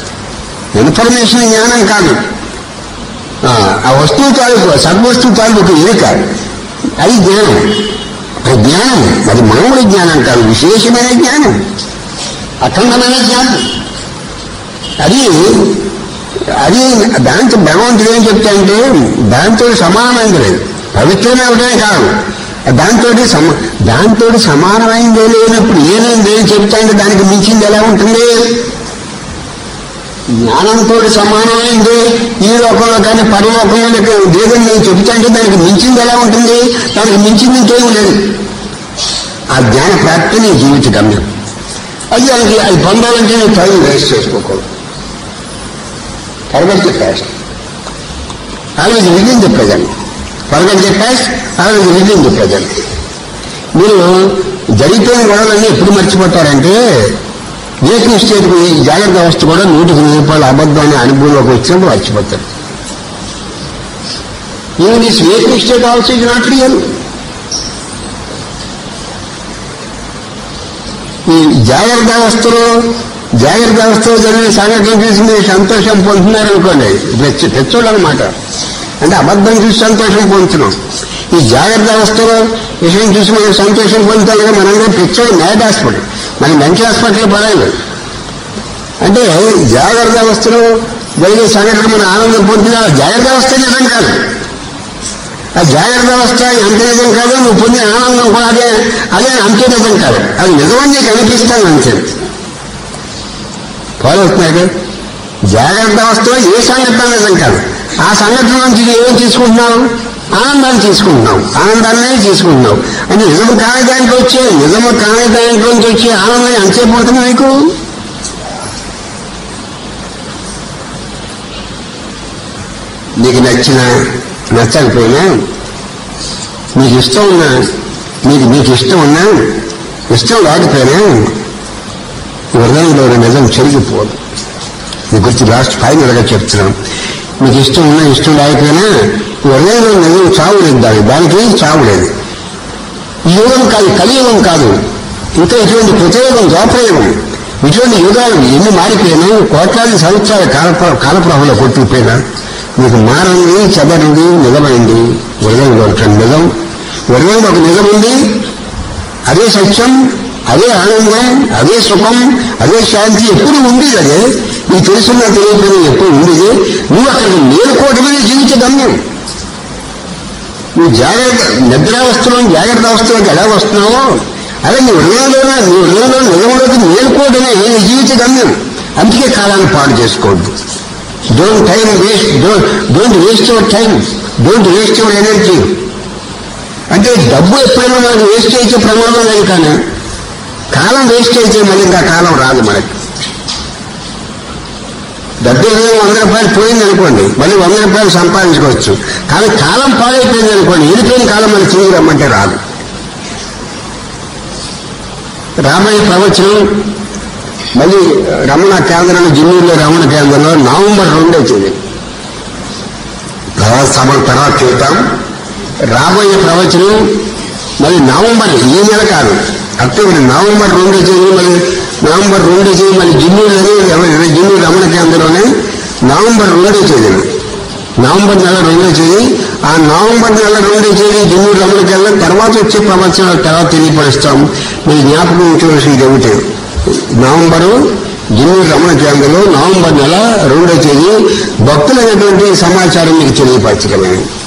ఆ వస్తువు తాలూకు సద్వస్తువు తాలూకు ఎరుక, అది జ్ఞానం. అది మామూలు జ్ఞానం కాదు, విశేషమైన జ్ఞానం, అఖండమైన జ్ఞానం. అది దాంతో భగవంతుడు ఏం చెప్తాయంటే దాంతో సమానమైంది లేదు. పవిత్రమే ఒకటే కాదు, దాంతో సమానమైందే లేనప్పుడు ఏమైంది ఏం చెప్తాయంటే దానికి మించింది ఎలా ఉంటుంది? జ్ఞానంతో సమానమైంది ఈ లోకంలో కానీ పరలోకంలో లేదని నేను చెప్తాంటే దానికి మించింది ఎలా ఉంటుంది? దానికి మించింది ఇంకేం లేదు. ఆ జ్ఞాన ప్రాప్తి నీ జీవిత గమ్యం. అది పొందాలంటే నేను టైం వేస్ట్ చేసుకోకూడదు. Forget the past, always live in the present. Forget the past, always live in the present. మీరు జరిగిపోయిన గొడవలన్నీ ఎప్పుడు మర్చిపోతారంటే వేకింగ్ స్టేట్ ఈ జాగ్రత్త వ్యవస్థ కూడా 100% అబద్ధాన్ని అనుభవంలోకి వచ్చినప్పుడు మర్చిపోతారు. Even this waking state also is not real. ఈ జాగ్రత్త వ్యవస్థలో జరిగిన సంఘటన చూసి మీరు సంతోషం పొందుతున్నారనుకోండి, తెచ్చోళ్ళు అనమాట. అంటే అబద్ధం చూసి సంతోషం పొందుతున్నాం. ఈ జాగ్రత్త వ్యవస్థలో విషయం చూసి మనం సంతోషం పొందుతాం కదా, మనందరం తెచ్చోడు మ్యాడ్ హాస్పిటల్, మన మంచి హాస్పిటల్ పడాలి. అంటే జాగ్రత్త వ్యవస్థలో జరిగే సంఘటన మన ఆనందం పొందుతున్నా జాగ్రత్త వ్యవస్థ నిజం కాదు. ఆ జాగ్రత్త వ్యవస్థ ఎంత నిజం కాదు, నువ్వు పొందిన ఆనందం కూడా అదే అంతే నిజం కాదు. అది నిజమని నీకు అనిపిస్తాను అంతే. ఫాలో అవుతున్నాడు. జాగ్రత్త వ్యవస్థలో ఏ సంఘటన నిజం కాదు. ఆ సంఘటన నుంచి ఏం తీసుకుంటున్నావు? ఆనందాన్ని తీసుకుంటున్నావు. అంటే నిజము కాని దాంట్లో వచ్చే ఆనందాన్ని అంతే పోతుంది నీకు. నీకు నచ్చినా నచ్చకపోయినా నీకు ఇష్టం ఉన్నా నీకు ఇష్టం ఉన్నా ఇష్టం లేకపోయినా హృదయంలో నిజం చెరిగిపోదు. నీ గురించి లాస్ట్ ఫైనల్గా చెప్తున్నాం. నీకు ఇష్టం ఉన్నా ఇష్టం లేకపోయినా హృదయంలో నిజం చావులేదు. దానికి చావులేదు. ఈ యుగం కాదు, కలియుగం కాదు, ఇంకా ఇటువంటి కృతయుగం, ద్వాపరయుగం, ఇటువంటి యుగాలు ఎన్ని మారిపోయినా కోట్లాది సంవత్సరాల కాలప్రభలో కొట్టుకుపోయినా మీకు మారండి, చెదరండి, నిజమైంది హృదయంలో నిజం. హృదయంలో ఒక నిజం ఉంది. అదే సత్యం, అదే ఆనందం, అదే సుఖం, అదే శాంతి ఎప్పుడు ఉండేది. అదే నీకు తెలుసున్నా తెలియకపోయినా ఎప్పుడు ఉండేది. నువ్వు అక్కడికి మేలుకోవటమే జీవిత గమ్యం. నువ్వు నిద్రావస్థలో జాగ్రత్త అవస్థలోకి ఎలా వస్తున్నావో అదే నీ హృదయంలో నిజంలోకి మేలుకోవడమే నీ జీవిత గమ్యం. అందుకే కాలాన్ని పాడు చేసుకోవద్దు. Don't waste your time, don't waste your energy. అంటే డబ్బు ఎప్పుడైనా మనకు వేస్ట్ చేసే ప్రమాదం లేదు, కానీ కాలం వేస్ట్ అయితే మళ్ళీ ఇంకా కాలం రాదు మనకి. డబ్బు 100 రూపాయలు పోయింది అనుకోండి, మళ్ళీ 100 రూపాయలు సంపాదించుకోవచ్చు. కానీ కాలం పాడైపోయింది అనుకోండి, వెళ్ళిపోయిన కాలం మనకి తిరిగి రమ్మంటే రాదు. రామయ్య ప్రవచనం మళ్ళీ రమణ కేంద్రంలో, జిన్నూరులో రమణ కేంద్రంలో నవంబర్ 2 వచ్చింది. తర్వాత చూద్దాం. రాబోయే ప్రవచనం మళ్ళీ నవంబర్, ఈ నెల కాదు, అక్టోబర్, నవంబర్ 2 తేదీ, మళ్ళీ నవంబర్ 2 తేదీ మళ్ళీ జిన్నూరు రమణ కేంద్రంలోనే నవంబర్ 2 తేదీ, నవంబర్ నెల 2 తేదీ. ఆ నవంబర్ నెల 2 తేదీ జిన్నూరు రమణ కేంద్రం తర్వాత వచ్చే ప్రవచనాలు తర్వాత తెలియపరుస్తాం. మీరు జ్ఞాపకం ఉంచవలసింది ఏమిటి, నవంబరు జిన్నూరు రమణ కేంద్రంలో నవంబర్ నెల 2 తేదీ భక్తులైనటువంటి సమాచారం మీకు తెలియపరచగలను.